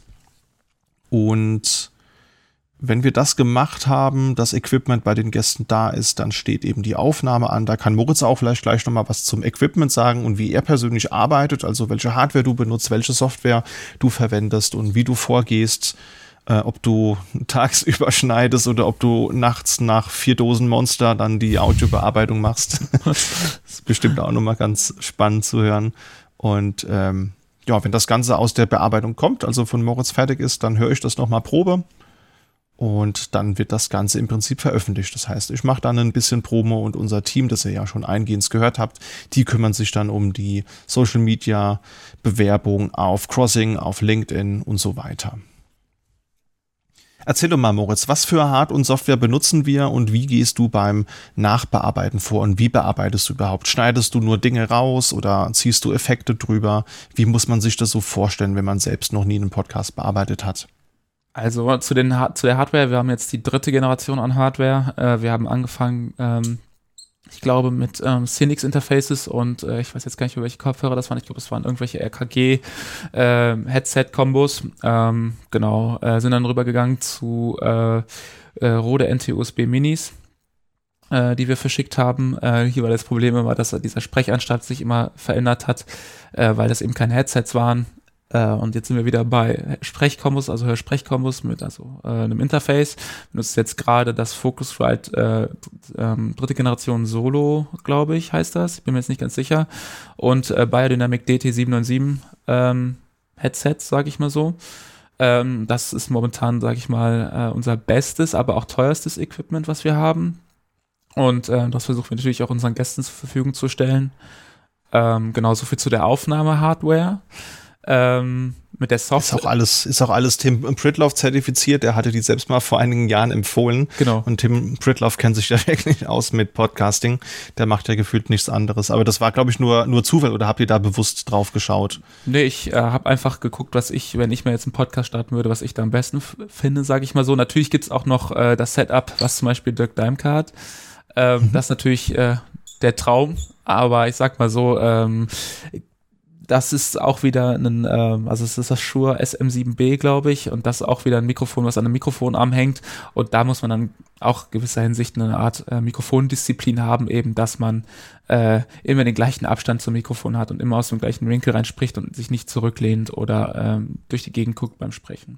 Und wenn wir das gemacht haben, das Equipment bei den Gästen da ist, dann steht eben die Aufnahme an. Da kann Moritz auch vielleicht gleich nochmal was zum Equipment sagen und wie er persönlich arbeitet, also welche Hardware du benutzt, welche Software du verwendest und wie du vorgehst. Äh, ob du tagsüber schneidest oder ob du nachts nach vier Dosen Monster dann die Audiobearbeitung machst. Das ist bestimmt auch nochmal ganz spannend zu hören. Und ähm, ja, wenn das Ganze aus der Bearbeitung kommt, also von Moritz fertig ist, dann höre ich das nochmal Probe. Und dann wird das Ganze im Prinzip veröffentlicht. Das heißt, ich mache dann ein bisschen Promo und unser Team, das ihr ja schon eingehend gehört habt, die kümmern sich dann um die Social Media Bewerbung auf Crossing, auf LinkedIn und so weiter. Erzähl doch mal, Moritz, was für Hard- und Software benutzen wir und wie gehst du beim Nachbearbeiten vor und wie bearbeitest du überhaupt? Schneidest du nur Dinge raus oder ziehst du Effekte drüber? Wie muss man sich das so vorstellen, wenn man selbst noch nie einen Podcast bearbeitet hat? Also zu, den, zu der Hardware, wir haben jetzt die dritte Generation an Hardware. Äh, wir haben angefangen, ähm, ich glaube, mit ähm, Cynix-Interfaces und äh, ich weiß jetzt gar nicht, über welche Kopfhörer das waren. Ich glaube, es waren irgendwelche R K G-Headset-Kombos. Ähm, ähm, genau, äh, sind dann rübergegangen zu äh, äh, Rode N T U S B Minis, äh, die wir verschickt haben. Äh, hier war das Problem immer, dass dieser Sprechanstalt sich immer verändert hat, äh, weil das eben keine Headsets waren. Uh, und jetzt sind wir wieder bei Sprechkombos, also Hörsprechkombos mit also äh, einem Interface. Wir benutzen jetzt gerade das Focusrite äh, ähm, dritte Generation Solo, glaube ich, heißt das. Ich bin mir jetzt nicht ganz sicher. Und äh, Biodynamic D T sieben neun sieben ähm, Headsets, sage ich mal so. Ähm, das ist momentan, sage ich mal, äh, unser bestes, aber auch teuerstes Equipment, was wir haben. Und äh, das versuchen wir natürlich auch unseren Gästen zur Verfügung zu stellen. Ähm, genauso viel zu der Aufnahme-Hardware. Ähm, mit der Software. Ist auch alles, ist auch alles Tim Pritloff zertifiziert. Der hatte die selbst mal vor einigen Jahren empfohlen. Genau. Und Tim Pritloff kennt sich da wirklich aus mit Podcasting. Der macht ja gefühlt nichts anderes. Aber das war, glaube ich, nur, nur Zufall oder habt ihr da bewusst drauf geschaut? Nee, ich äh, habe einfach geguckt, was ich, wenn ich mir jetzt einen Podcast starten würde, was ich da am besten f- finde, sage ich mal so. Natürlich gibt's auch noch äh, das Setup, was zum Beispiel Dirk Daimke hat. Ähm, mhm. Das natürlich äh, der Traum, aber ich sag mal so, ähm, das ist auch wieder ein, ähm, also es ist das Shure S M sieben B, glaube ich, und das ist auch wieder ein Mikrofon, was an einem Mikrofonarm hängt, und da muss man dann auch gewisser Hinsicht eine Art äh, Mikrofondisziplin haben, eben, dass man äh, immer den gleichen Abstand zum Mikrofon hat und immer aus dem gleichen Winkel rein spricht und sich nicht zurücklehnt oder ähm, durch die Gegend guckt beim Sprechen.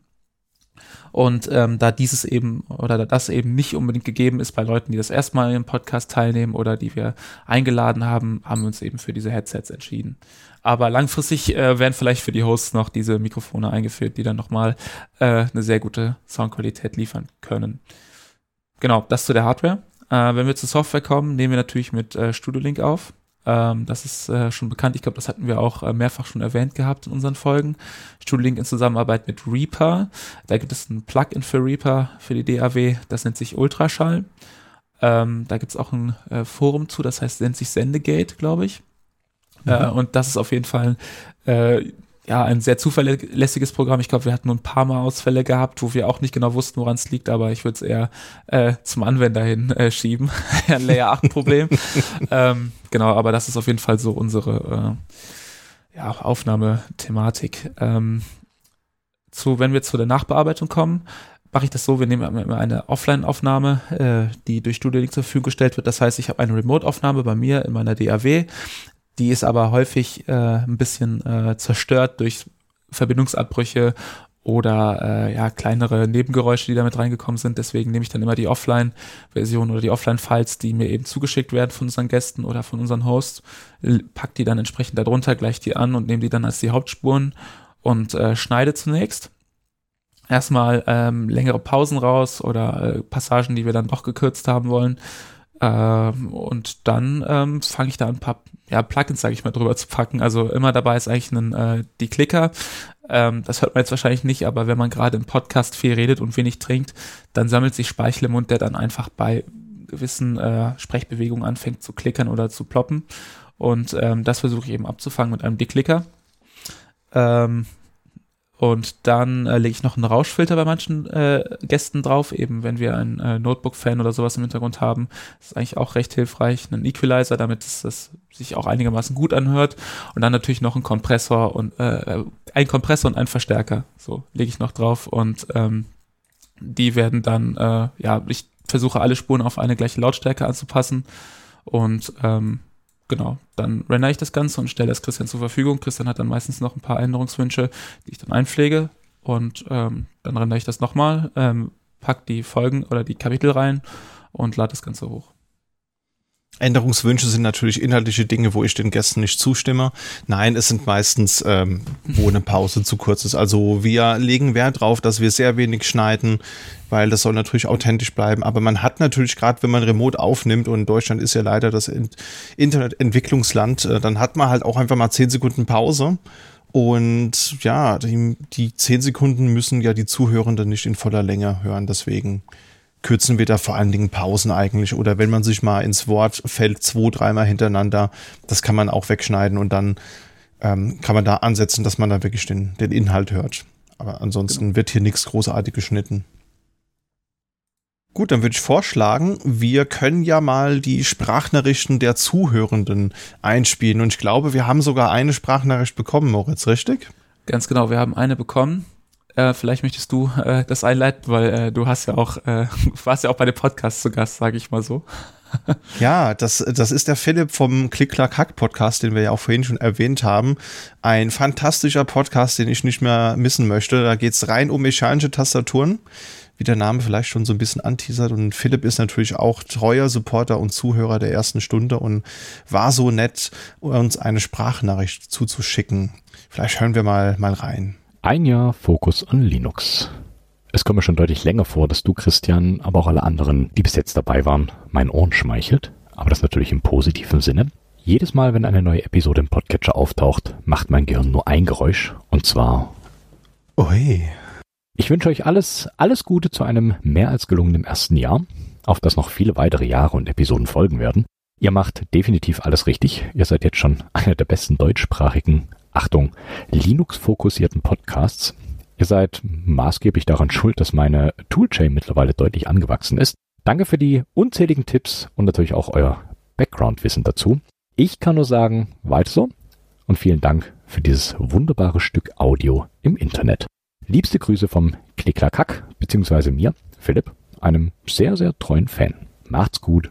Und ähm, da dieses eben oder da das eben nicht unbedingt gegeben ist bei Leuten, die das erstmal im Podcast teilnehmen oder die wir eingeladen haben, haben wir uns eben für diese Headsets entschieden. Aber langfristig äh, werden vielleicht für die Hosts noch diese Mikrofone eingeführt, die dann nochmal äh, eine sehr gute Soundqualität liefern können. Genau, das zu der Hardware. Äh, wenn wir zur Software kommen, nehmen wir natürlich mit äh, StudioLink auf. Ähm, das ist äh, schon bekannt. Ich glaube, das hatten wir auch äh, mehrfach schon erwähnt gehabt in unseren Folgen. StudioLink in Zusammenarbeit mit Reaper. Da gibt es ein Plugin für Reaper, für die D A W. Das nennt sich Ultraschall. Ähm, da gibt es auch ein äh, Forum zu, das heißt, nennt sich Sendegate, glaube ich. Mhm. Äh, und das ist auf jeden Fall äh, ja, ein sehr zuverlässiges Programm. Ich glaube, wir hatten nur ein paar Mal Ausfälle gehabt, wo wir auch nicht genau wussten, woran es liegt, aber ich würde es eher äh, zum Anwender hin äh, schieben. Ein Layer acht Problem. ähm, genau, aber das ist auf jeden Fall so unsere äh, ja, Aufnahmethematik. Ähm, zu, wenn wir zu der Nachbearbeitung kommen, mache ich das so, wir nehmen immer eine Offline-Aufnahme, äh, die durch StudioLink zur Verfügung gestellt wird. Das heißt, ich habe eine Remote-Aufnahme bei mir in meiner D A W. Die ist aber häufig äh, ein bisschen äh, zerstört durch Verbindungsabbrüche oder äh, ja, kleinere Nebengeräusche, die damit reingekommen sind. Deswegen nehme ich dann immer die Offline-Version oder die Offline-Files, die mir eben zugeschickt werden von unseren Gästen oder von unseren Hosts, pack die dann entsprechend darunter, gleich die an und nehme die dann als die Hauptspuren und äh, schneide zunächst. Erstmal ähm, längere Pausen raus oder äh, Passagen, die wir dann doch gekürzt haben wollen. Ähm, und dann ähm, fange ich da ein paar ja, Plugins, sage ich mal, drüber zu packen. Also immer dabei ist eigentlich ein, äh, die Clicker. Ähm, das hört man jetzt wahrscheinlich nicht, aber wenn man gerade im Podcast viel redet und wenig trinkt, dann sammelt sich Speichel im Mund, der dann einfach bei gewissen äh, Sprechbewegungen anfängt zu klickern oder zu ploppen. Und ähm, das versuche ich eben abzufangen mit einem Declicker. Ähm, Und dann äh, lege ich noch einen Rauschfilter bei manchen äh, Gästen drauf, eben wenn wir einen äh, Notebook-Fan oder sowas im Hintergrund haben. Das ist eigentlich auch recht hilfreich. Einen Equalizer, damit es das sich auch einigermaßen gut anhört. Und dann natürlich noch einen Kompressor und äh, ein Kompressor und einen Verstärker. So lege ich noch drauf. Und ähm, die werden dann, äh, ja, ich versuche alle Spuren auf eine gleiche Lautstärke anzupassen. Und ähm, Genau, dann rendere ich das Ganze und stelle es Christian zur Verfügung. Christian hat dann meistens noch ein paar Änderungswünsche, die ich dann einpflege, und ähm, dann rendere ich das nochmal, ähm, pack die Folgen oder die Kapitel rein und lade das Ganze hoch. Änderungswünsche sind natürlich inhaltliche Dinge, wo ich den Gästen nicht zustimme. Nein, es sind meistens, ähm, wo eine Pause zu kurz ist. Also wir legen Wert drauf, dass wir sehr wenig schneiden, weil das soll natürlich authentisch bleiben. Aber man hat natürlich, gerade wenn man remote aufnimmt, und Deutschland ist ja leider das Internetentwicklungsland, äh, dann hat man halt auch einfach mal zehn Sekunden Pause. Und ja, die, die zehn Sekunden müssen ja die Zuhörenden nicht in voller Länge hören. Deswegen kürzen wir da vor allen Dingen Pausen eigentlich. Oder wenn man sich mal ins Wort fällt, zwei, dreimal hintereinander, das kann man auch wegschneiden, und dann ähm, kann man da ansetzen, dass man da wirklich den, den Inhalt hört. Aber ansonsten genau. Wird hier nichts großartig geschnitten. Gut, dann würde ich vorschlagen, wir können ja mal die Sprachnachrichten der Zuhörenden einspielen. Und ich glaube, wir haben sogar eine Sprachnachricht bekommen, Moritz, richtig? Ganz genau, wir haben eine bekommen. Äh, vielleicht möchtest du äh, das einleiten, weil äh, du hast ja auch, äh, warst ja auch bei dem Podcast zu Gast, sage ich mal so. Ja, das, das ist der Philipp vom Klick-Klack-Hack-Podcast, den wir ja auch vorhin schon erwähnt haben. Ein fantastischer Podcast, den ich nicht mehr missen möchte. Da geht es rein um mechanische Tastaturen, wie der Name vielleicht schon so ein bisschen anteasert. Und Philipp ist natürlich auch treuer Supporter und Zuhörer der ersten Stunde und war so nett, uns eine Sprachnachricht zuzuschicken. Vielleicht hören wir mal, mal rein. Ein Jahr Focus on Linux. Es kommt mir schon deutlich länger vor, dass du, Christian, aber auch alle anderen, die bis jetzt dabei waren, meinen Ohren schmeichelt. Aber das natürlich im positiven Sinne. Jedes Mal, wenn eine neue Episode im Podcatcher auftaucht, macht mein Gehirn nur ein Geräusch. Und zwar... Ui. Ich wünsche euch alles, alles Gute zu einem mehr als gelungenen ersten Jahr, auf das noch viele weitere Jahre und Episoden folgen werden. Ihr macht definitiv alles richtig. Ihr seid jetzt schon einer der besten deutschsprachigen, Achtung, Linux-fokussierten Podcasts. Ihr seid maßgeblich daran schuld, dass meine Toolchain mittlerweile deutlich angewachsen ist. Danke für die unzähligen Tipps und natürlich auch euer Background-Wissen dazu. Ich kann nur sagen, weiter so und vielen Dank für dieses wunderbare Stück Audio im Internet. Liebste Grüße vom Klicklakack, beziehungsweise mir, Philipp, einem sehr, sehr treuen Fan. Macht's gut.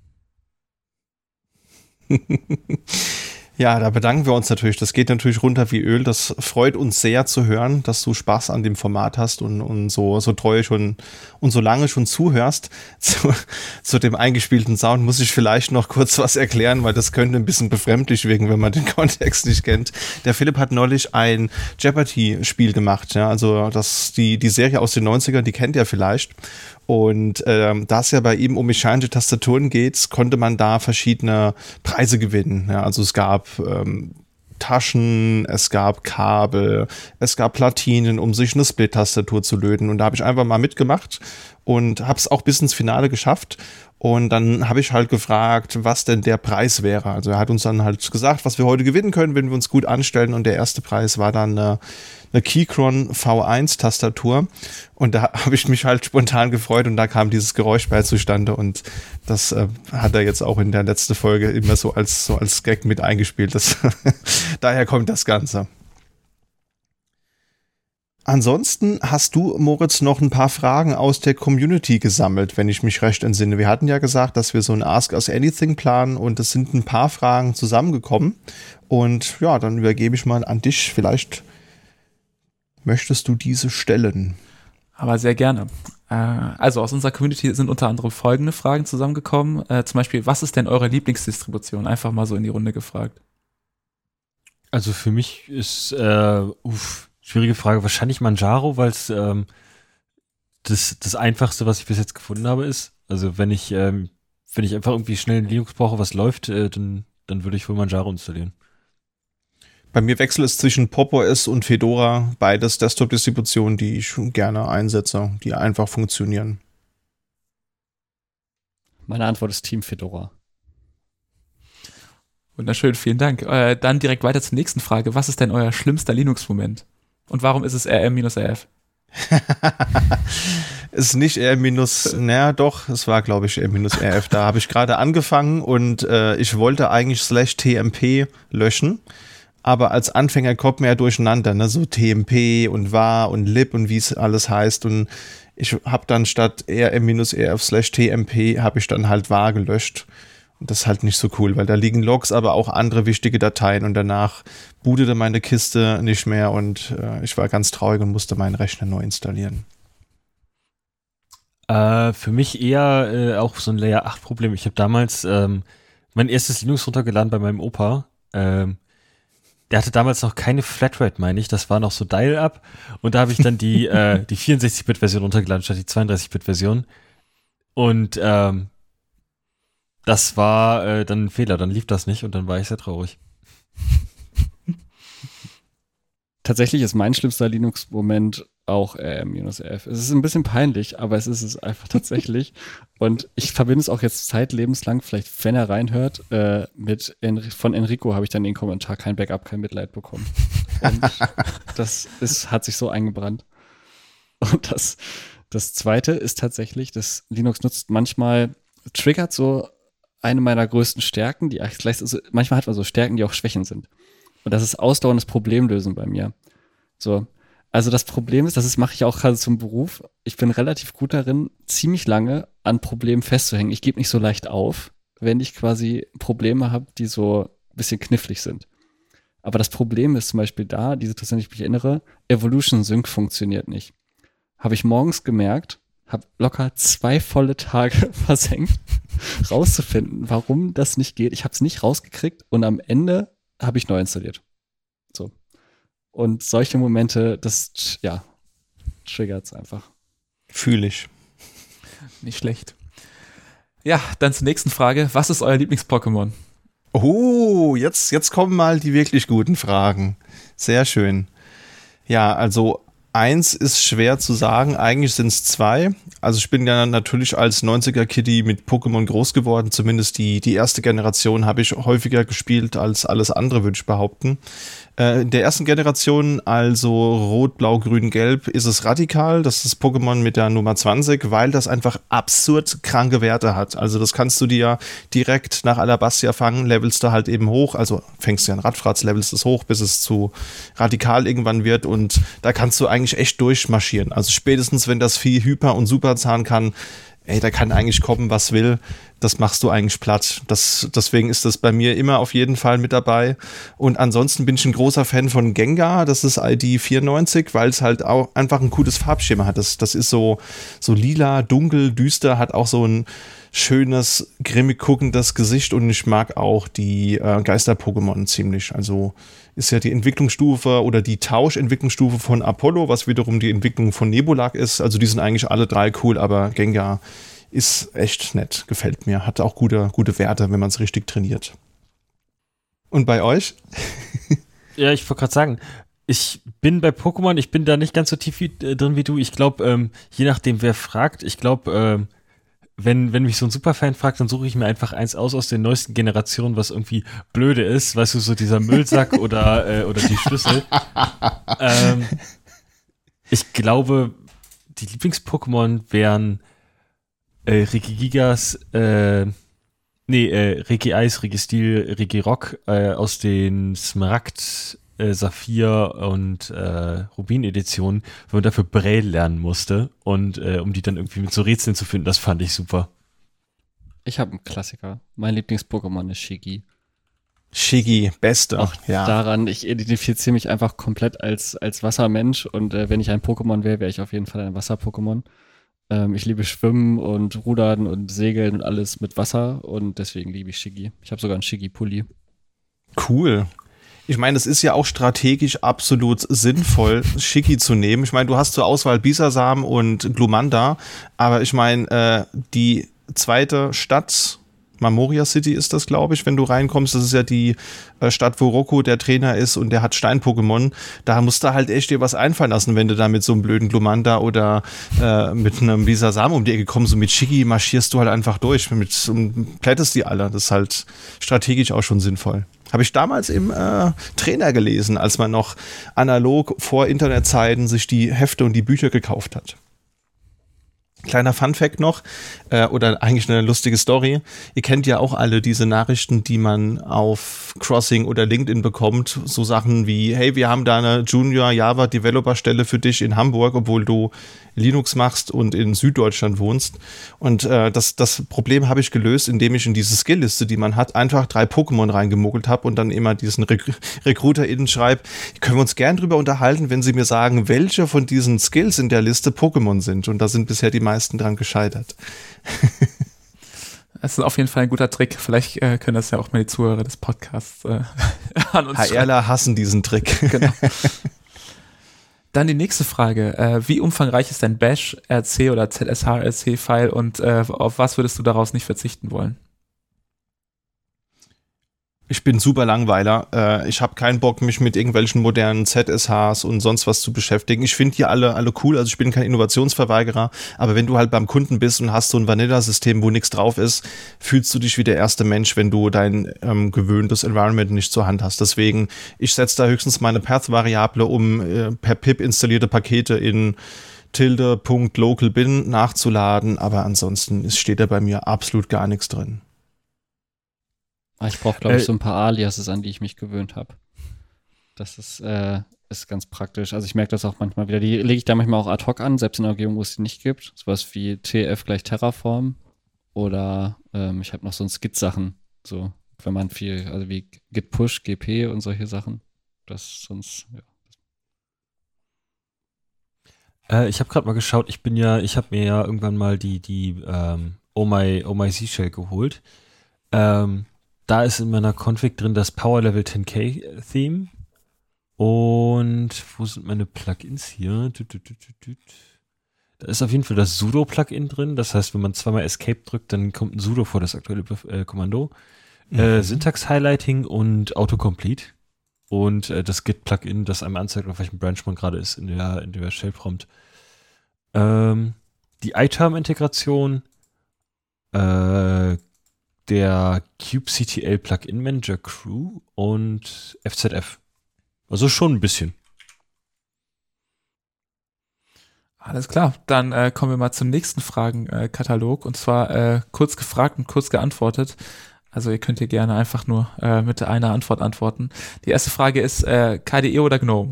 Ja, da bedanken wir uns natürlich. Das geht natürlich runter wie Öl. Das freut uns sehr zu hören, dass du Spaß an dem Format hast und, und so, so treu schon und so lange schon zuhörst. Zu, zu dem eingespielten Sound muss ich vielleicht noch kurz was erklären, weil das könnte ein bisschen befremdlich wirken, wenn man den Kontext nicht kennt. Der Philipp hat neulich ein Jeopardy-Spiel gemacht. Ja, also das, die, die Serie aus den neunzigern, die kennt ihr vielleicht. Und ähm, da es ja bei ihm um mechanische Tastaturen geht, konnte man da verschiedene Preise gewinnen. Ja, also es gab ähm, Taschen, es gab Kabel, es gab Platinen, um sich eine Split-Tastatur zu löten. Und da habe ich einfach mal mitgemacht und habe es auch bis ins Finale geschafft. Und dann habe ich halt gefragt, was denn der Preis wäre. Also er hat uns dann halt gesagt, was wir heute gewinnen können, wenn wir uns gut anstellen. Und der erste Preis war dann eine, eine Keychron V eins Tastatur. Und da habe ich mich halt spontan gefreut und da kam dieses Geräusch bei zustande. Und das äh, hat er jetzt auch in der letzten Folge immer so als, so als Gag mit eingespielt. Das, daher kommt das Ganze. Ansonsten hast du, Moritz, noch ein paar Fragen aus der Community gesammelt, wenn ich mich recht entsinne. Wir hatten ja gesagt, dass wir so ein Ask Us Anything planen und es sind ein paar Fragen zusammengekommen. Und ja, dann übergebe ich mal an dich. Vielleicht möchtest du diese stellen. Aber sehr gerne. Also aus unserer Community sind unter anderem folgende Fragen zusammengekommen. Zum Beispiel, was ist denn eure Lieblingsdistribution? Einfach mal so in die Runde gefragt. Also für mich ist, äh, uff, schwierige Frage, wahrscheinlich Manjaro, weil es ähm, das, das Einfachste, was ich bis jetzt gefunden habe, ist. Also wenn ich, ähm, wenn ich einfach irgendwie schnell in Linux brauche, was läuft, äh, dann, dann würde ich wohl Manjaro installieren. Bei mir wechselt es zwischen Pop! O S und Fedora, beides Desktop-Distributionen, die ich gerne einsetze, die einfach funktionieren. Meine Antwort ist Team Fedora. Wunderschön, vielen Dank. Äh, dann direkt weiter zur nächsten Frage. Was ist denn euer schlimmster Linux-Moment? Und warum ist es R M-R F? Ist nicht R minus, naja doch, es war glaube ich R minus R F. Da habe ich gerade angefangen und äh, ich wollte eigentlich slash T M P löschen, aber als Anfänger kommt man ja durcheinander, ne? So T M P und var und lib und wie es alles heißt und ich habe dann statt R M minus R F slash T M P habe ich dann halt var gelöscht. Und das ist halt nicht so cool, weil da liegen Logs, aber auch andere wichtige Dateien und danach bootete meine Kiste nicht mehr und äh, ich war ganz traurig und musste meinen Rechner neu installieren. Äh, für mich eher äh, auch so ein Layer acht Problem. Ich habe damals ähm, mein erstes Linux runtergeladen bei meinem Opa. Ähm, der hatte damals noch keine Flatrate, meine ich. Das war noch so Dial-Up. Und da habe ich dann die, äh, die vierundsechzig-Bit-Version runtergeladen statt die zweiunddreißig-Bit-Version. Und ähm, das war äh, dann ein Fehler. Dann lief das nicht und dann war ich sehr traurig. Tatsächlich ist mein schlimmster Linux-Moment auch R M-R F. Es ist ein bisschen peinlich, aber es ist es einfach tatsächlich. Und ich verbinde es auch jetzt zeitlebenslang, vielleicht wenn er reinhört, äh, mit Enri- von Enrico habe ich dann den Kommentar, kein Backup, kein Mitleid bekommen. Und das ist, hat sich so eingebrannt. Und das, das Zweite ist tatsächlich, dass Linux nutzt manchmal, triggert so eine meiner größten Stärken, die also manchmal hat man so Stärken, die auch Schwächen sind. Und das ist ausdauerndes Problemlösen bei mir. So. Also das Problem ist, das ist, mache ich auch gerade zum Beruf. Ich bin relativ gut darin, ziemlich lange an Problemen festzuhängen. Ich gebe nicht so leicht auf, wenn ich quasi Probleme habe, die so ein bisschen knifflig sind. Aber das Problem ist zum Beispiel da, die Situation, die ich mich erinnere, Evolution Sync funktioniert nicht. Habe ich morgens gemerkt, habe locker zwei volle Tage versenkt, rauszufinden, warum das nicht geht. Ich habe es nicht rausgekriegt und am Ende habe ich neu installiert. So. Und solche Momente, das, ja, triggert es einfach. Fühle ich. Nicht schlecht. Ja, dann zur nächsten Frage. Was ist euer Lieblings-Pokémon? Oh, jetzt, jetzt kommen mal die wirklich guten Fragen. Sehr schön. Ja, also eins ist schwer zu sagen, eigentlich sind es zwei. Also ich bin ja natürlich als neunziger-Kiddie mit Pokémon groß geworden, zumindest die, die erste Generation habe ich häufiger gespielt als alles andere, würde ich behaupten. Äh, in der ersten Generation, also Rot, Blau, Grün, Gelb, ist es Radikal. Das ist das Pokémon mit der Nummer zwanzig, weil das einfach absurd kranke Werte hat. Also das kannst du dir direkt nach Alabastia fangen, levelst du halt eben hoch. Also fängst du an Radfratz, levelst es hoch, bis es zu Radikal irgendwann wird. Und da kannst du eigentlich echt durchmarschieren. Also spätestens, wenn das Vieh Hyper- und Superzahn kann, ey, da kann eigentlich kommen, was will. Das machst du eigentlich platt. Das, deswegen ist das bei mir immer auf jeden Fall mit dabei. Und ansonsten bin ich ein großer Fan von Gengar. Das ist I D vierundneunzig, weil es halt auch einfach ein gutes Farbschema hat. Das, das ist so, so lila, dunkel, düster, hat auch so ein schönes, grimmig guckendes Gesicht. Und ich mag auch die äh, Geister-Pokémon ziemlich. Also ist ja die Entwicklungsstufe oder die Tauschentwicklungsstufe von Apollo, was wiederum die Entwicklung von Nebulak ist. Also die sind eigentlich alle drei cool, aber Gengar ist echt nett, gefällt mir. Hat auch gute, gute Werte, wenn man es richtig trainiert. Und bei euch? Ja, ich wollte gerade sagen, ich bin bei Pokémon, ich bin da nicht ganz so tief wie, äh, drin wie du. Ich glaube, ähm, je nachdem, wer fragt, ich glaube, ähm, wenn, wenn mich so ein Superfan fragt, dann suche ich mir einfach eins aus aus den neuesten Generationen, was irgendwie blöde ist. Weißt du, so dieser Müllsack oder, äh, oder die Schlüssel. ähm, ich glaube, die Lieblings-Pokémon wären Äh, Regigigas, äh, nee, äh, Regieis, Registil, Regirock äh, aus den Smaragd, äh, Saphir und äh, Rubin-Editionen, wo man dafür Braille lernen musste und äh, um die dann irgendwie mit so Rätseln zu finden, das fand ich super. Ich habe einen Klassiker. Mein Lieblings-Pokémon ist Shiggy. Shiggy, beste. Auch ja. daran, ich identifiziere mich einfach komplett als, als Wassermensch und äh, wenn ich ein Pokémon wäre, wäre ich auf jeden Fall ein Wasser-Pokémon. Ähm, ich liebe Schwimmen und Rudern und Segeln und alles mit Wasser und deswegen liebe ich Shiggy. Ich habe sogar einen Shiggy-Pulli. Cool. Ich meine, es ist ja auch strategisch absolut sinnvoll, Shiggy zu nehmen. Ich meine, du hast zur Auswahl Bisasam und Glumanda, aber ich meine, äh, die zweite Stadt, Marmoria City ist das, glaube ich, wenn du reinkommst. Das ist ja die äh, Stadt, wo Rocco der Trainer ist und der hat Stein-Pokémon. Da musst du halt echt dir was einfallen lassen, wenn du da mit so einem blöden Glumanda oder äh, mit einem Bisasam um die Ecke kommst. Und mit Shiggy marschierst du halt einfach durch. Mit, und plättest die alle. Das ist halt strategisch auch schon sinnvoll. Habe ich damals im äh, Trainer gelesen, als man noch analog vor Internetzeiten sich die Hefte und die Bücher gekauft hat. Kleiner Funfact noch, äh, oder eigentlich eine lustige Story. Ihr kennt ja auch alle diese Nachrichten, die man auf Crossing oder LinkedIn bekommt. So Sachen wie, hey, wir haben da eine Junior Java Developer Stelle für dich in Hamburg, obwohl du Linux machst und in Süddeutschland wohnst. Und äh, das, das Problem habe ich gelöst, indem ich in diese Skillliste, die man hat, einfach drei Pokémon reingemuggelt habe und dann immer diesen Rec- RecruiterInnen schreibe, können wir uns gern drüber unterhalten, wenn sie mir sagen, welche von diesen Skills in der Liste Pokémon sind. Und da sind bisher die meisten dran gescheitert. Das ist auf jeden Fall ein guter Trick. Vielleicht äh, können das ja auch mal die Zuhörer des Podcasts äh, an uns schreiben. HRler hassen diesen Trick. Genau. Dann die nächste Frage. Äh, wie umfangreich ist dein Bash, R C oder Z S H R C-File und äh, auf was würdest du daraus nicht verzichten wollen? Ich bin super Langweiler. Äh, ich habe keinen Bock, mich mit irgendwelchen modernen Z S Hs und sonst was zu beschäftigen. Ich finde die alle, alle cool. Also ich bin kein Innovationsverweigerer. Aber wenn du halt beim Kunden bist und hast so ein Vanilla-System, wo nichts drauf ist, fühlst du dich wie der erste Mensch, wenn du dein ähm, gewöhntes Environment nicht zur Hand hast. Deswegen, ich setze da höchstens meine Path-Variable, um äh, per Pip installierte Pakete in tilde.localbin nachzuladen. Aber ansonsten steht da bei mir absolut gar nichts drin. Ich brauche, glaube ich, Äh, so ein paar Aliases, an die ich mich gewöhnt habe. Das ist, äh, ist ganz praktisch. Also ich merke das auch manchmal wieder. Die lege ich da manchmal auch ad hoc an, selbst in der Umgebung, wo es die nicht gibt. Sowas wie T F gleich Terraform. Oder ähm, ich habe noch so ein Skit-Sachen. So, wenn man viel, also wie Git Push, G P und solche Sachen. Das sonst, ja. Äh, ich habe gerade mal geschaut, ich bin ja, ich habe mir ja irgendwann mal die, die ähm, Oh My, Oh My Z-Shell geholt. Ähm, Da ist in meiner Config drin das Power Level zehn K Theme. Und wo sind meine Plugins hier? Da ist auf jeden Fall das Sudo-Plugin drin. Das heißt, wenn man zweimal Escape drückt, dann kommt ein Sudo vor das aktuelle äh, Kommando. Mhm. Äh, Syntax-Highlighting und Autocomplete. Und äh, das Git-Plugin, das einem anzeigt, auf welchem Branch man gerade ist in der, in der Shell-Prompt. Ähm, die iTerm-Integration, äh, der kubectl Plugin Manager Crew und F Z F. Also schon ein bisschen. Alles klar, dann äh, kommen wir mal zum nächsten Fragenkatalog und zwar äh, kurz gefragt und kurz geantwortet. Also ihr könnt hier gerne einfach nur äh, mit einer Antwort antworten. Die erste Frage ist äh, K D E oder GNOME?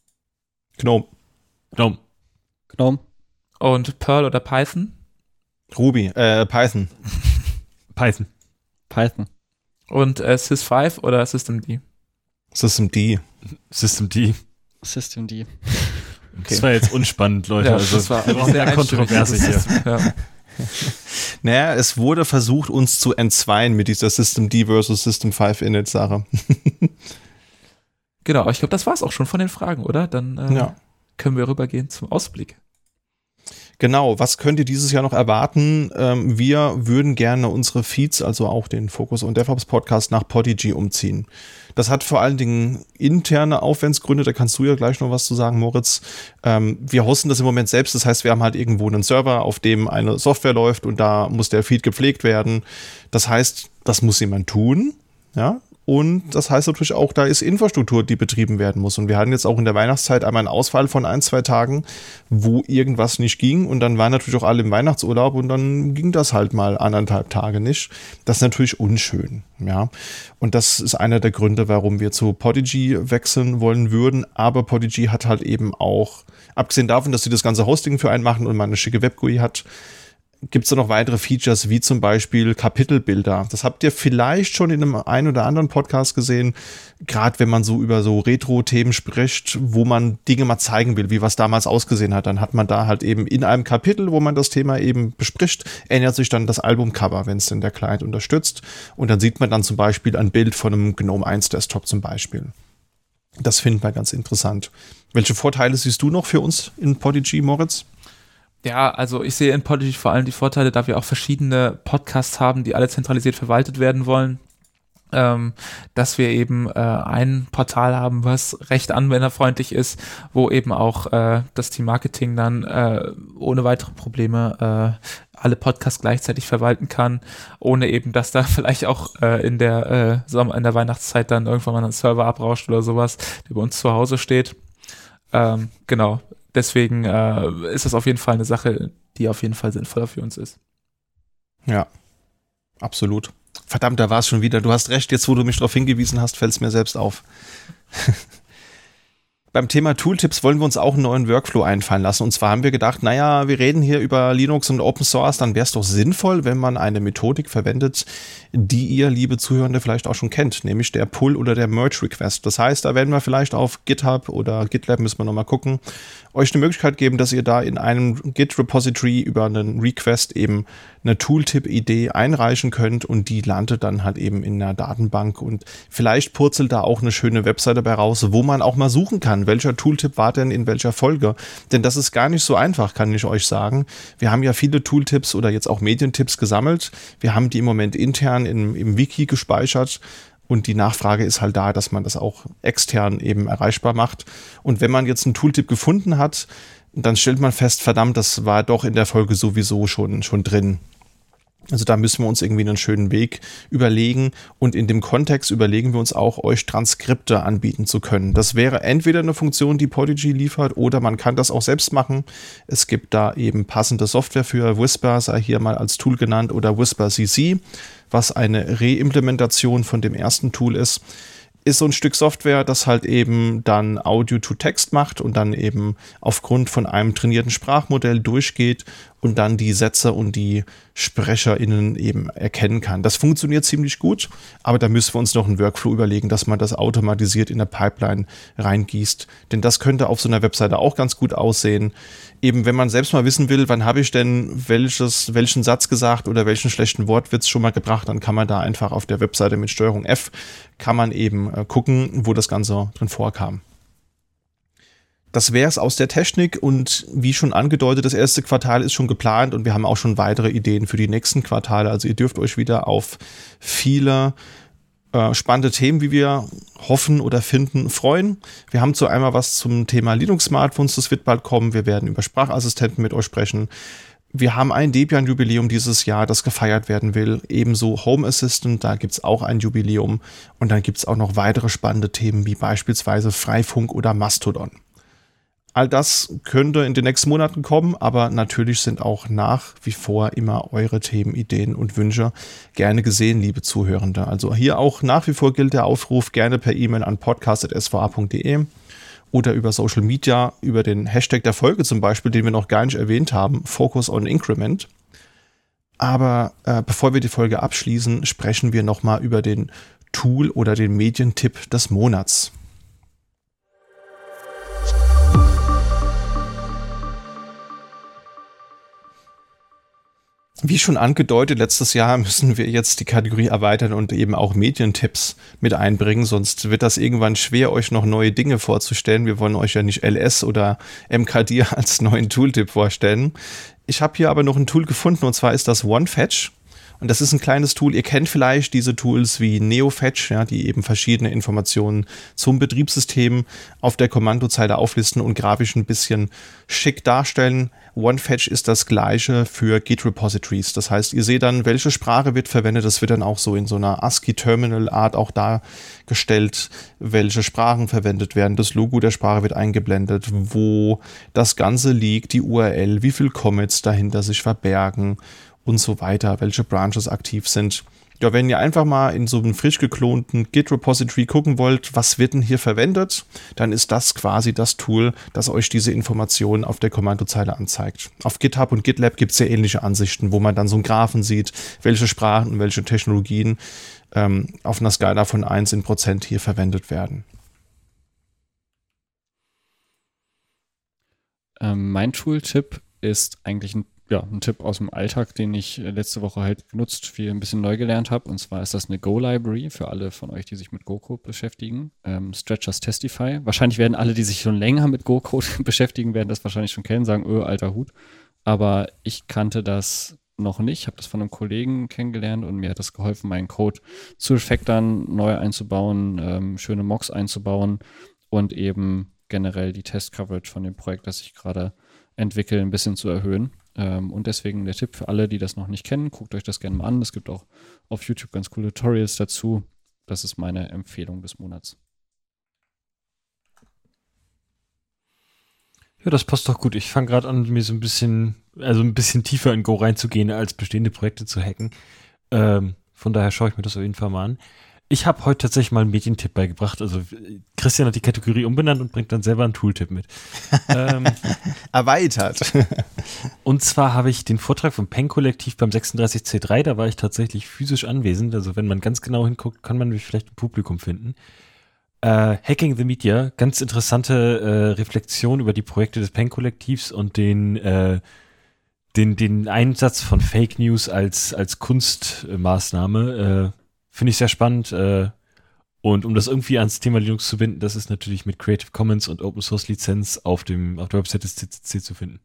GNOME. GNOME. GNOME. Und Perl oder Python? Ruby, äh, Python. Python. Python. Und äh, Sys fünf oder Systemd? Systemd. Systemd. Systemd. Okay. Das war jetzt unspannend, Leute. Ja, also das war wir brauchen sehr ja Kontroverse hier. Ja. Naja, es wurde versucht, uns zu entzweien mit dieser Systemd versus System fünf Init-Sache. Genau, aber ich glaube, das war es auch schon von den Fragen, oder? Dann äh, ja. können wir rübergehen zum Ausblick. Genau, was könnt ihr dieses Jahr noch erwarten? Ähm, wir würden gerne unsere Feeds, also auch den Focus on DevOps Podcast, nach Podigy umziehen. Das hat vor allen Dingen interne Aufwandsgründe, da kannst du ja gleich noch was zu sagen, Moritz. Ähm, wir hosten das im Moment selbst, das heißt, wir haben halt irgendwo einen Server, auf dem eine Software läuft und da muss der Feed gepflegt werden. Das heißt, das muss jemand tun, ja. Und das heißt natürlich auch, da ist Infrastruktur, die betrieben werden muss. Und wir hatten jetzt auch in der Weihnachtszeit einmal einen Ausfall von ein, zwei Tagen, wo irgendwas nicht ging. Und dann waren natürlich auch alle im Weihnachtsurlaub und dann ging das halt mal anderthalb Tage nicht. Das ist natürlich unschön, ja. Und das ist einer der Gründe, warum wir zu Podigy wechseln wollen würden. Aber Podigy hat halt eben auch, abgesehen davon, dass sie das ganze Hosting für einen machen und man eine schicke Web-G U I hat, gibt es da noch weitere Features, wie zum Beispiel Kapitelbilder. Das habt ihr vielleicht schon in einem ein oder anderen Podcast gesehen, gerade wenn man so über so Retro-Themen spricht, wo man Dinge mal zeigen will, wie was damals ausgesehen hat. Dann hat man da halt eben in einem Kapitel, wo man das Thema eben bespricht, ändert sich dann das Albumcover, wenn es denn der Client unterstützt. Und dann sieht man dann zum Beispiel ein Bild von einem GNOME eins Desktop zum Beispiel. Das finden wir ganz interessant. Welche Vorteile siehst du noch für uns in Podigy, Moritz? Ja, also ich sehe in Podigy vor allem die Vorteile, da wir auch verschiedene Podcasts haben, die alle zentralisiert verwaltet werden wollen, ähm, dass wir eben äh, ein Portal haben, was recht anwenderfreundlich ist, wo eben auch äh, das Team Marketing dann äh, ohne weitere Probleme äh, alle Podcasts gleichzeitig verwalten kann, ohne eben, dass da vielleicht auch äh, in der äh, Sommer, in der Weihnachtszeit dann irgendwann mal ein Server abrauscht oder sowas, der bei uns zu Hause steht. Ähm, genau. Deswegen äh, ist das auf jeden Fall eine Sache, die auf jeden Fall sinnvoller für uns ist. Ja, absolut. Verdammt, da war es schon wieder. Du hast recht, jetzt wo du mich darauf hingewiesen hast, fällt es mir selbst auf. Beim Thema Tooltips wollen wir uns auch einen neuen Workflow einfallen lassen. Und zwar haben wir gedacht, naja, wir reden hier über Linux und Open Source, dann wäre es doch sinnvoll, wenn man eine Methodik verwendet, die ihr, liebe Zuhörende, vielleicht auch schon kennt, nämlich der Pull- oder der Merge-Request. Das heißt, da werden wir vielleicht auf GitHub oder GitLab, müssen wir nochmal gucken, euch eine Möglichkeit geben, dass ihr da in einem Git-Repository über einen Request eben eine Tooltip-Idee einreichen könnt und die landet dann halt eben in einer Datenbank und vielleicht purzelt da auch eine schöne Webseite dabei raus, wo man auch mal suchen kann, welcher Tooltip war denn in welcher Folge. Denn das ist gar nicht so einfach, kann ich euch sagen. Wir haben ja viele Tooltips oder jetzt auch Medientipps gesammelt. Wir haben die im Moment intern im, im Wiki gespeichert. Und die Nachfrage ist halt da, dass man das auch extern eben erreichbar macht. Und wenn man jetzt einen Tooltip gefunden hat, dann stellt man fest, verdammt, das war doch in der Folge sowieso schon, schon drin. Also da müssen wir uns irgendwie einen schönen Weg überlegen und in dem Kontext überlegen wir uns auch, euch Transkripte anbieten zu können. Das wäre entweder eine Funktion, die Podigy liefert, oder man kann das auch selbst machen. Es gibt da eben passende Software für, Whisper sei hier mal als Tool genannt, oder Whisper C C, was eine Reimplementation von dem ersten Tool ist. Ist so ein Stück Software, das halt eben dann Audio-to-Text macht und dann eben aufgrund von einem trainierten Sprachmodell durchgeht und dann die Sätze und die SprecherInnen eben erkennen kann. Das funktioniert ziemlich gut, aber da müssen wir uns noch einen Workflow überlegen, dass man das automatisiert in der Pipeline reingießt. Denn das könnte auf so einer Webseite auch ganz gut aussehen. Eben, wenn man selbst mal wissen will, wann habe ich denn welches, welchen Satz gesagt oder welchen schlechten Wortwitz schon mal gebracht, dann kann man da einfach auf der Webseite mit Steuerung F kann man eben äh, gucken, wo das Ganze drin vorkam. Das wäre es aus der Technik und wie schon angedeutet, das erste Quartal ist schon geplant und wir haben auch schon weitere Ideen für die nächsten Quartale. Also ihr dürft euch wieder auf viele äh, spannende Themen, wie wir hoffen oder finden, freuen. Wir haben zu einmal was zum Thema Linux-Smartphones, das wird bald kommen. Wir werden über Sprachassistenten mit euch sprechen. Wir haben ein Debian-Jubiläum dieses Jahr, das gefeiert werden will. Ebenso Home Assistant, da gibt es auch ein Jubiläum. Und dann gibt es auch noch weitere spannende Themen, wie beispielsweise Freifunk oder Mastodon. All das könnte in den nächsten Monaten kommen, aber natürlich sind auch nach wie vor immer eure Themen, Ideen und Wünsche gerne gesehen, liebe Zuhörende. Also hier auch nach wie vor gilt der Aufruf, gerne per E-Mail an podcast at s v a punkt d e oder über Social Media, über den Hashtag der Folge zum Beispiel, den wir noch gar nicht erwähnt haben, Focus on Increment. Aber äh, bevor wir die Folge abschließen, sprechen wir nochmal über den Tool- oder den Medientipp des Monats. Wie schon angedeutet, letztes Jahr müssen wir jetzt die Kategorie erweitern und eben auch Medientipps mit einbringen, sonst wird das irgendwann schwer, euch noch neue Dinge vorzustellen. Wir wollen euch ja nicht L S oder M K D als neuen Tooltip vorstellen. Ich habe hier aber noch ein Tool gefunden, und zwar ist das OneFetch. Und das ist ein kleines Tool. Ihr kennt vielleicht diese Tools wie NeoFetch, ja, die eben verschiedene Informationen zum Betriebssystem auf der Kommandozeile auflisten und grafisch ein bisschen schick darstellen. OneFetch ist das gleiche für Git-Repositories. Das heißt, ihr seht dann, welche Sprache wird verwendet. Das wird dann auch so in so einer ASCII-Terminal-Art auch dargestellt, welche Sprachen verwendet werden. Das Logo der Sprache wird eingeblendet, wo das Ganze liegt, die U R L, wie viele Commits dahinter sich verbergen und so weiter, welche Branches aktiv sind. Ja, wenn ihr einfach mal in so einem frisch geklonten Git-Repository gucken wollt, was wird denn hier verwendet, dann ist das quasi das Tool, das euch diese Informationen auf der Kommandozeile anzeigt. Auf GitHub und GitLab gibt es ja ähnliche Ansichten, wo man dann so einen Graphen sieht, welche Sprachen und welche Technologien ähm, auf einer Skala von eins in Prozent hier verwendet werden. Ähm, mein Tooltip ist eigentlich ein Ja, ein Tipp aus dem Alltag, den ich letzte Woche halt genutzt, viel ein bisschen neu gelernt habe. Und zwar ist das eine Go-Library für alle von euch, die sich mit Go-Code beschäftigen. Ähm, Stretchers Testify. Wahrscheinlich werden alle, die sich schon länger mit Go-Code beschäftigen, werden das wahrscheinlich schon kennen, sagen, öh, alter Hut. Aber ich kannte das noch nicht. Ich habe das von einem Kollegen kennengelernt und mir hat das geholfen, meinen Code zu refactoren, neu einzubauen, ähm, schöne Mocks einzubauen und eben generell die Test-Coverage von dem Projekt, das ich gerade entwickle, ein bisschen zu erhöhen. Ähm, und deswegen der Tipp für alle, die das noch nicht kennen, guckt euch das gerne mal an. Es gibt auch auf YouTube ganz coole Tutorials dazu. Das ist meine Empfehlung des Monats. Ja, das passt doch gut. Ich fange gerade an, mir so ein bisschen, also ein bisschen tiefer in Go reinzugehen, als bestehende Projekte zu hacken. Ähm, von daher schaue ich mir das auf jeden Fall mal an. Ich habe heute tatsächlich mal einen Medientipp beigebracht. Also Christian hat die Kategorie umbenannt und bringt dann selber einen Tooltip mit. ähm, Erweitert. Und zwar habe ich den Vortrag vom Peng-Kollektiv beim sechsunddreißig C drei, da war ich tatsächlich physisch anwesend. Also wenn man ganz genau hinguckt, kann man mich vielleicht im Publikum finden. Äh, Hacking the Media, ganz interessante äh, Reflexion über die Projekte des Peng-Kollektivs und den, äh, den, den Einsatz von Fake News als, als Kunstmaßnahme. Äh, Finde ich sehr spannend. Äh, und um das irgendwie ans Thema Linux zu binden, das ist natürlich mit Creative Commons und Open Source Lizenz auf dem auf der Website des C C C zu finden.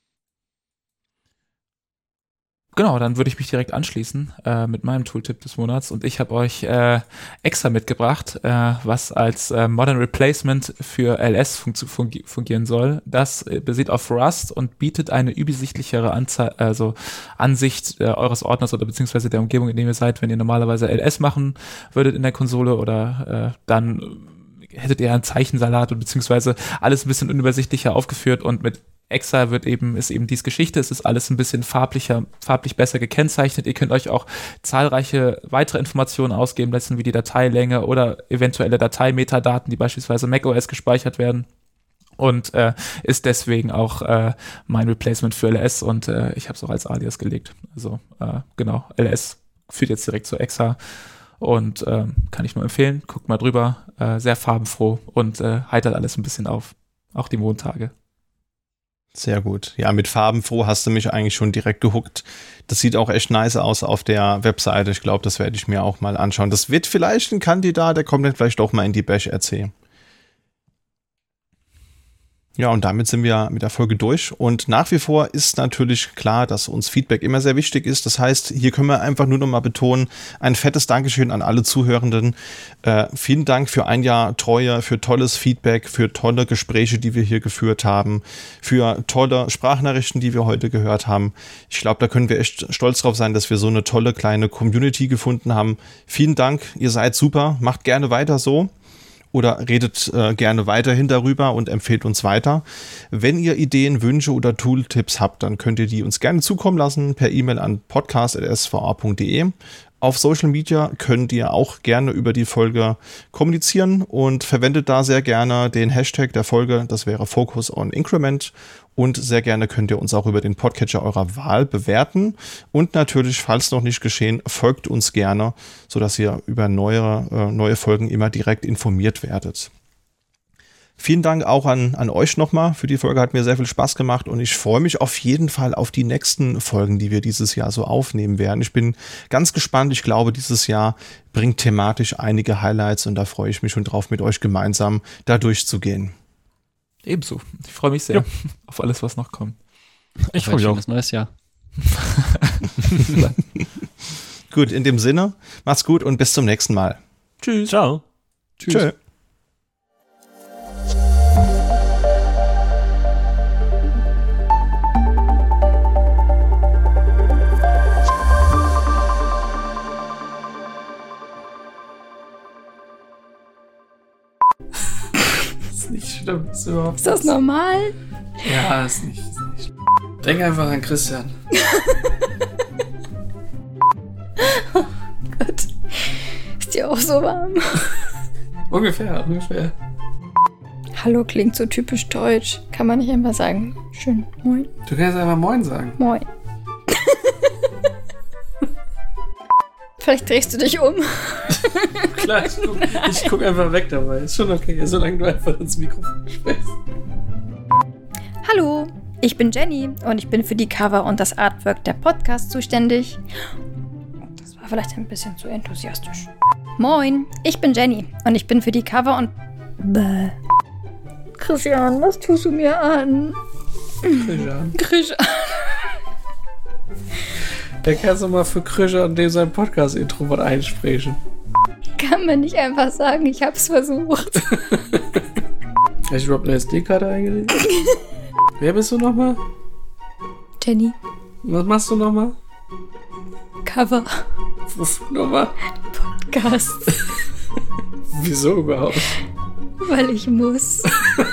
Genau, dann würde ich mich direkt anschließen äh, mit meinem Tooltip des Monats und ich habe euch äh, extra mitgebracht, äh, was als äh, Modern Replacement für L S fun- fungi- fungieren soll. Das äh, basiert auf Rust und bietet eine übersichtlichere Anze- also Ansicht äh, eures Ordners oder beziehungsweise der Umgebung, in dem ihr seid, wenn ihr normalerweise L S machen würdet in der Konsole oder äh, dann hättet ihr einen Zeichensalat und beziehungsweise alles ein bisschen unübersichtlicher aufgeführt und mit Exa wird eben, ist eben dies Geschichte, es ist alles ein bisschen farblicher, farblich besser gekennzeichnet. Ihr könnt euch auch zahlreiche weitere Informationen ausgeben lassen, wie die Dateilänge oder eventuelle Dateimetadaten, die beispielsweise macOS gespeichert werden. Und äh, ist deswegen auch äh, mein Replacement für L S und äh, ich habe es auch als Alias gelegt. Also äh, genau, L S führt jetzt direkt zu Exa und äh, kann ich nur empfehlen. Guckt mal drüber, äh, sehr farbenfroh und äh, heitert alles ein bisschen auf, auch die Montage. Sehr gut. Ja, mit farbenfroh hast du mich eigentlich schon direkt gehuckt. Das sieht auch echt nice aus auf der Webseite. Ich glaube, das werde ich mir auch mal anschauen. Das wird vielleicht ein Kandidat, der kommt dann vielleicht doch mal in die Bash R C. Ja, und damit sind wir mit der Folge durch. Und nach wie vor ist natürlich klar, dass uns Feedback immer sehr wichtig ist. Das heißt, hier können wir einfach nur noch mal betonen, ein fettes Dankeschön an alle Zuhörenden. Äh, vielen Dank für ein Jahr Treue, für tolles Feedback, für tolle Gespräche, die wir hier geführt haben, für tolle Sprachnachrichten, die wir heute gehört haben. Ich glaube, da können wir echt stolz drauf sein, dass wir so eine tolle kleine Community gefunden haben. Vielen Dank, ihr seid super, macht gerne weiter so. Oder redet äh, gerne weiterhin darüber und empfehlt uns weiter. Wenn ihr Ideen, Wünsche oder Tooltips habt, dann könnt ihr die uns gerne zukommen lassen per E-Mail an podcast at s v a punkt d e. Auf Social Media könnt ihr auch gerne über die Folge kommunizieren und verwendet da sehr gerne den Hashtag der Folge, das wäre Focus on Increment. Und sehr gerne könnt ihr uns auch über den Podcatcher eurer Wahl bewerten. Und natürlich, falls noch nicht geschehen, folgt uns gerne, sodass ihr über neue, äh, neue Folgen immer direkt informiert werdet. Vielen Dank auch an, an euch nochmal für die Folge, hat mir sehr viel Spaß gemacht und ich freue mich auf jeden Fall auf die nächsten Folgen, die wir dieses Jahr so aufnehmen werden. Ich bin ganz gespannt, ich glaube, dieses Jahr bringt thematisch einige Highlights und da freue ich mich schon drauf, mit euch gemeinsam da durchzugehen. Ebenso. Ich freue mich sehr ja. auf alles, was noch kommt. Ich freue mich auch. Ein neues Jahr. Gut, in dem Sinne, macht's gut und bis zum nächsten Mal. Tschüss. Ciao. Tschüss. Tschö. Nicht schlimm, ist überhaupt Ist das normal? Ja, ist nicht, ist nicht schlimm. Denk einfach an Christian. Oh Gott. Ist dir auch so warm? Ungefähr, ungefähr. Hallo klingt so typisch deutsch. Kann man nicht einfach sagen, schön, moin. Du kannst einfach moin sagen. Moin. Vielleicht drehst du dich um. Klar, ich guck, ich guck einfach weg dabei. Ist schon okay, solange du einfach ins Mikrofon sprichst. Hallo, ich bin Jenny und ich bin für die Cover und das Artwork der Podcast zuständig. Das war vielleicht ein bisschen zu enthusiastisch. Moin, ich bin Jenny und ich bin für die Cover und... Bäh. Christian, was tust du mir an? Christian. Christian. Der kannst du mal für Krischer und dem sein Podcast-Intro was einsprechen. Kann man nicht einfach sagen, ich hab's versucht. Hast du überhaupt eine S D-Karte eingelegt? Wer bist du nochmal? Jenny. Was machst du nochmal? Cover. Wofür nochmal? Podcast. Wieso überhaupt? Weil ich muss.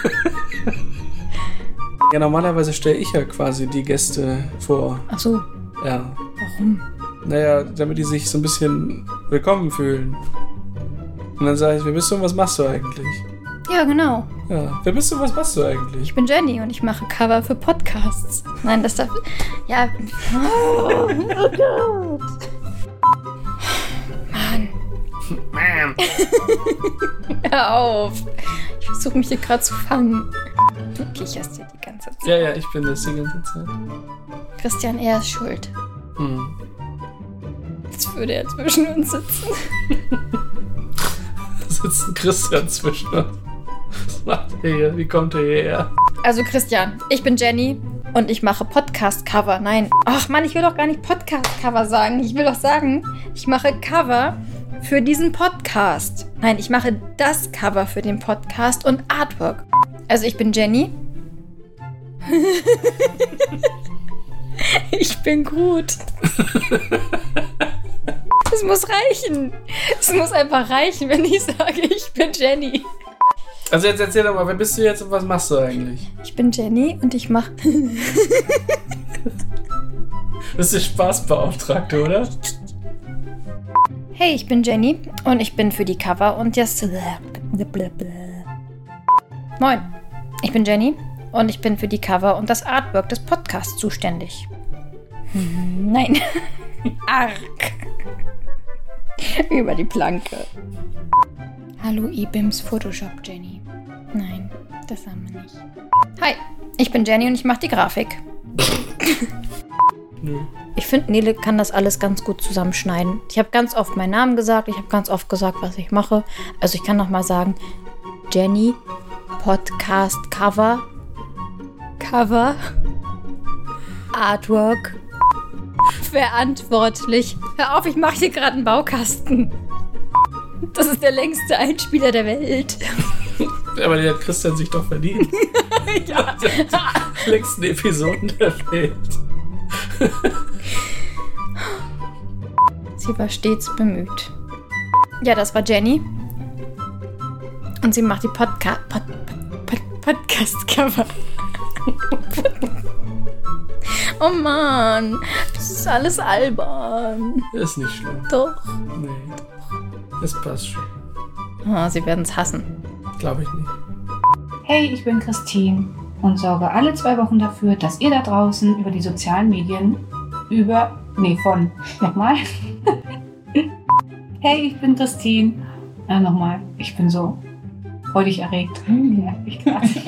Ja, normalerweise stelle ich ja quasi die Gäste vor. Ach so. Ja. Warum? Naja, damit die sich so ein bisschen willkommen fühlen. Und dann sage ich, wer bist du und was machst du eigentlich? Ja, genau. Ja, wer bist du und was machst du eigentlich? Ich bin Jenny und ich mache Cover für Podcasts. Nein, das darf... Ja... Oh, oh Gott. Mann. Mann. Hör auf. Ich versuche mich hier gerade zu fangen. Du kicherst hier die ganze Zeit. Ja, ja, ich bin das die ganze Zeit. Christian, er ist schuld. Hm. Jetzt würde er zwischen uns sitzen. Da sitzt ein Christian zwischen uns. Was macht er hier? Wie kommt er hierher? Also Christian, ich bin Jenny und ich mache Podcast-Cover. Nein. Ach Mann, ich will doch gar nicht Podcast-Cover sagen. Ich will doch sagen, ich mache Cover für diesen Podcast. Nein, ich mache das Cover für den Podcast und Artwork. Also ich bin Jenny. Ich bin gut. Es muss reichen. Es muss einfach reichen, wenn ich sage, ich bin Jenny. Also jetzt erzähl doch mal, wer bist du jetzt und was machst du eigentlich? Ich bin Jenny und ich mache... Das ist die Spaßbeauftragte, oder? Hey, ich bin Jenny und ich bin für die Cover und jetzt... Moin, ich bin Jenny und ich bin für die Cover und das Artwork des Podcasts zuständig. Hm, nein. Arg. Über die Planke. Hallo E-Bims Photoshop Jenny. Nein, das haben wir nicht. Hi, ich bin Jenny und ich mache die Grafik. Nö. Ich finde, Nele kann das alles ganz gut zusammenschneiden. Ich habe ganz oft meinen Namen gesagt, ich habe ganz oft gesagt, was ich mache. Also ich kann noch mal sagen, Jenny, Podcast Cover Cover, Artwork, verantwortlich. Hör auf, ich mache hier gerade einen Baukasten. Das ist der längste Einspieler der Welt. Aber den hat Christian sich doch verdient. Ja. Die längsten Episoden der Welt. Sie war stets bemüht. Ja, das war Jenny. Und sie macht die Podca- Pod- Pod- Podcast-Cover. Oh Mann, das ist alles albern. Ist nicht schlimm. Doch. Nee. Es passt schon. Oh, sie werden es hassen. Glaube ich nicht. Hey, ich bin Christine und sorge alle zwei Wochen dafür, dass ihr da draußen über die sozialen Medien über... Nee, von... Nochmal. Hey, ich bin Christine. Ja, nochmal. Ich bin so freudig erregt. Ja, ich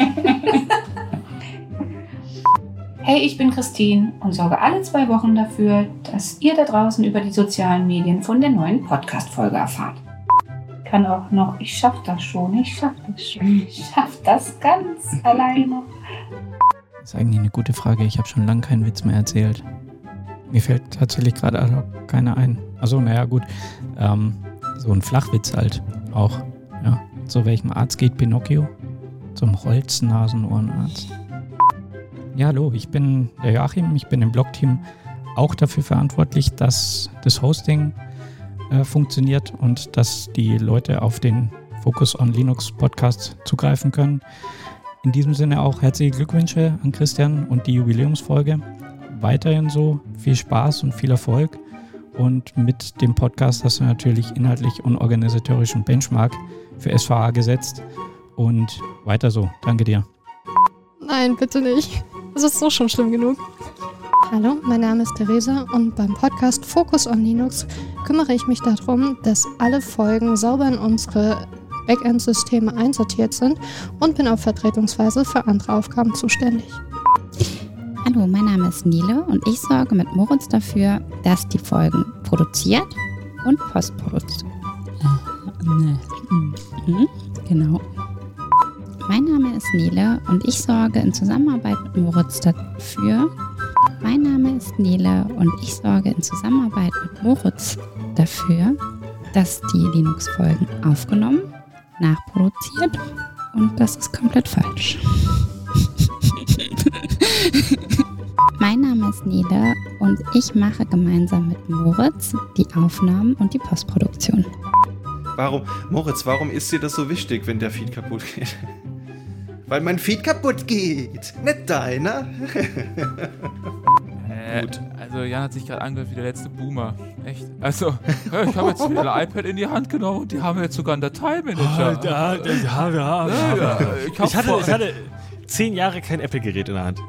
Hey, ich bin Christine und sorge alle zwei Wochen dafür, dass ihr da draußen über die sozialen Medien von der neuen Podcast-Folge erfahrt. Kann auch noch, ich schaff das schon, ich schaff das schon, ich schaff das ganz alleine noch. Das ist eigentlich eine gute Frage. Ich habe schon lange keinen Witz mehr erzählt. Mir fällt tatsächlich gerade ad hoc keiner ein. Also, naja, gut. Ähm, so ein Flachwitz halt auch. Ja. Zu welchem Arzt geht Pinocchio? Zum Holznasenohrenarzt. Ja, hallo, ich bin der Joachim. Ich bin im Blog-Team auch dafür verantwortlich, dass das Hosting äh, funktioniert und dass die Leute auf den Focus on Linux Podcast zugreifen können. In diesem Sinne auch herzliche Glückwünsche an Christian und die Jubiläumsfolge. Weiterhin so, viel Spaß und viel Erfolg. Und mit dem Podcast hast du natürlich inhaltlich und organisatorischen Benchmark für S V A gesetzt. Und weiter so. Danke dir. Nein, bitte nicht. Das ist so schon schlimm genug. Hallo, mein Name ist Theresa und beim Podcast Focus on Linux kümmere ich mich darum, dass alle Folgen sauber in unsere Backend-Systeme einsortiert sind und bin auf Vertretungsweise für andere Aufgaben zuständig. Hallo, mein Name ist Nele und ich sorge mit Moritz dafür, dass die Folgen produziert und postproduziert. Mhm, genau. Mein Name ist Nele und ich sorge in Zusammenarbeit mit Moritz dafür. Mein Name ist Nele und ich sorge in Zusammenarbeit mit Moritz dafür, dass die Linux-Folgen aufgenommen, nachproduziert und das ist komplett falsch. Mein Name ist Nele und ich mache gemeinsam mit Moritz die Aufnahmen und die Postproduktion. Warum, Moritz, warum ist dir das so wichtig, wenn der Feed kaputt geht? Weil mein Feed kaputt geht, nicht deiner. Äh, Gut. Also Jan hat sich gerade angehört wie der letzte Boomer. Echt. Also, ja, ich habe jetzt wieder ein iPad in die Hand genommen und die haben jetzt sogar einen Dateimanager. Oh, da, da, ja, ja, ja, ja. Ich, ich, hatte, ich hatte zehn Jahre kein Apple-Gerät in der Hand.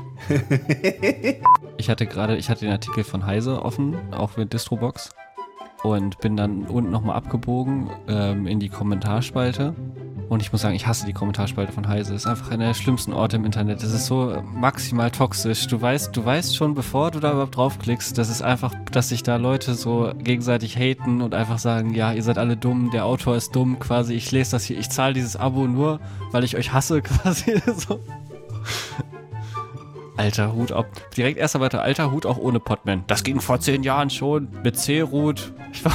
Ich hatte gerade, ich hatte den Artikel von Heise offen, auch mit Distrobox. Und bin dann unten nochmal abgebogen ähm, in die Kommentarspalte. Und ich muss sagen, ich hasse die Kommentarspalte von Heise. Das ist einfach einer der schlimmsten Orte im Internet. Das ist so maximal toxisch. Du weißt, du weißt schon, bevor du da überhaupt draufklickst, das ist einfach, dass sich da Leute so gegenseitig haten und einfach sagen, ja, ihr seid alle dumm, der Autor ist dumm, quasi. Ich lese das hier, ich zahle dieses Abo nur, weil ich euch hasse, quasi. So. Alter Hut, ob direkt erster weiter, alter Hut auch ohne Podman. Das ging vor zehn Jahren schon mit C-Root.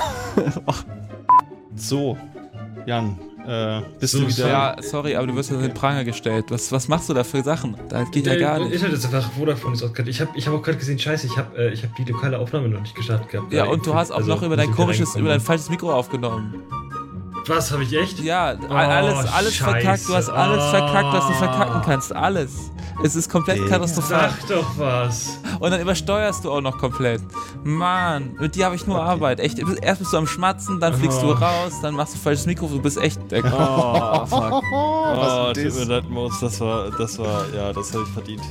So, Jan, äh, bist so, du wieder... Ja, sorry, aber du wirst ja in den Pranger gestellt. Was, was machst du da für Sachen? Da geht ja gar nicht. Ich hatte das einfach Vodafone ist auch gerade. Ich habe ich hab auch gerade gesehen, scheiße, ich habe äh, ich hab die lokale Aufnahme noch nicht gestartet gehabt. Ja, und du hast auch also, noch über dein komisches, über dein falsches Mikro aufgenommen. Was, habe ich echt? Ja, oh, alles, alles Scheiße. verkackt. Du hast alles oh. verkackt, was du verkacken kannst. Alles. Es ist komplett Digga. katastrophal. Sag doch was. Und dann übersteuerst du auch noch komplett. Mann, mit dir habe ich nur okay. Arbeit. Echt, erst bist du am Schmatzen, dann fliegst oh. du raus, dann machst du falsches Mikro, du bist echt weg. Oh, fuck. Oh, tut mir leid, Moritz, das war, das war, ja, das habe ich verdient.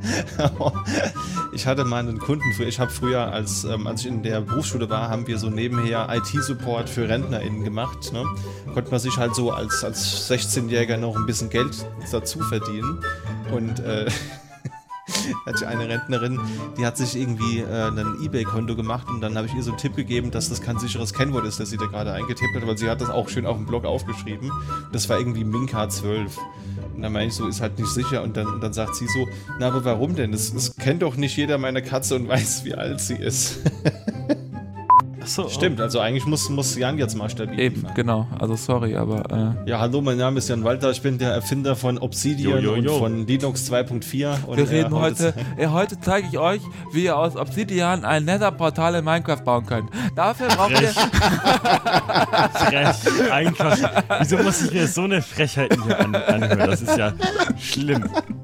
Ich hatte mal einen Kunden früher, ich habe früher, als, ähm, als ich in der Berufsschule war, haben wir so nebenher I T-Support für RentnerInnen gemacht. Ne? Konnte man sich halt so als, als sechzehnjähriger noch ein bisschen Geld dazu verdienen. Und äh, hatte ich eine Rentnerin, die hat sich irgendwie äh, ein eBay-Konto gemacht und dann habe ich ihr so einen Tipp gegeben, dass das kein sicheres Kennwort ist, das sie da gerade eingetippt hat, weil sie hat das auch schön auf dem Blog aufgeschrieben. Das war irgendwie Minka zwölf. Und dann meine ich so, ist halt nicht sicher. Und dann, und dann sagt sie so, na, aber warum denn? Es, es kennt doch nicht jeder meine Katze und weiß, wie alt sie ist. Achso, stimmt, also eigentlich muss, muss Jan jetzt mal stabil Eben, fahren. genau. Also sorry, aber... Äh ja, hallo, mein Name ist Jan Walter. Ich bin der Erfinder von Obsidian jo, jo, jo. und von Linux zwei Punkt vier. Und wir reden äh, heute... Ja, heute zeige ich euch, wie ihr aus Obsidian ein Nether-Portal in Minecraft bauen könnt. Dafür braucht ihr... Frech. Einfach. Wieso muss ich mir so eine Frechheit hier an, anhören? Das ist ja schlimm.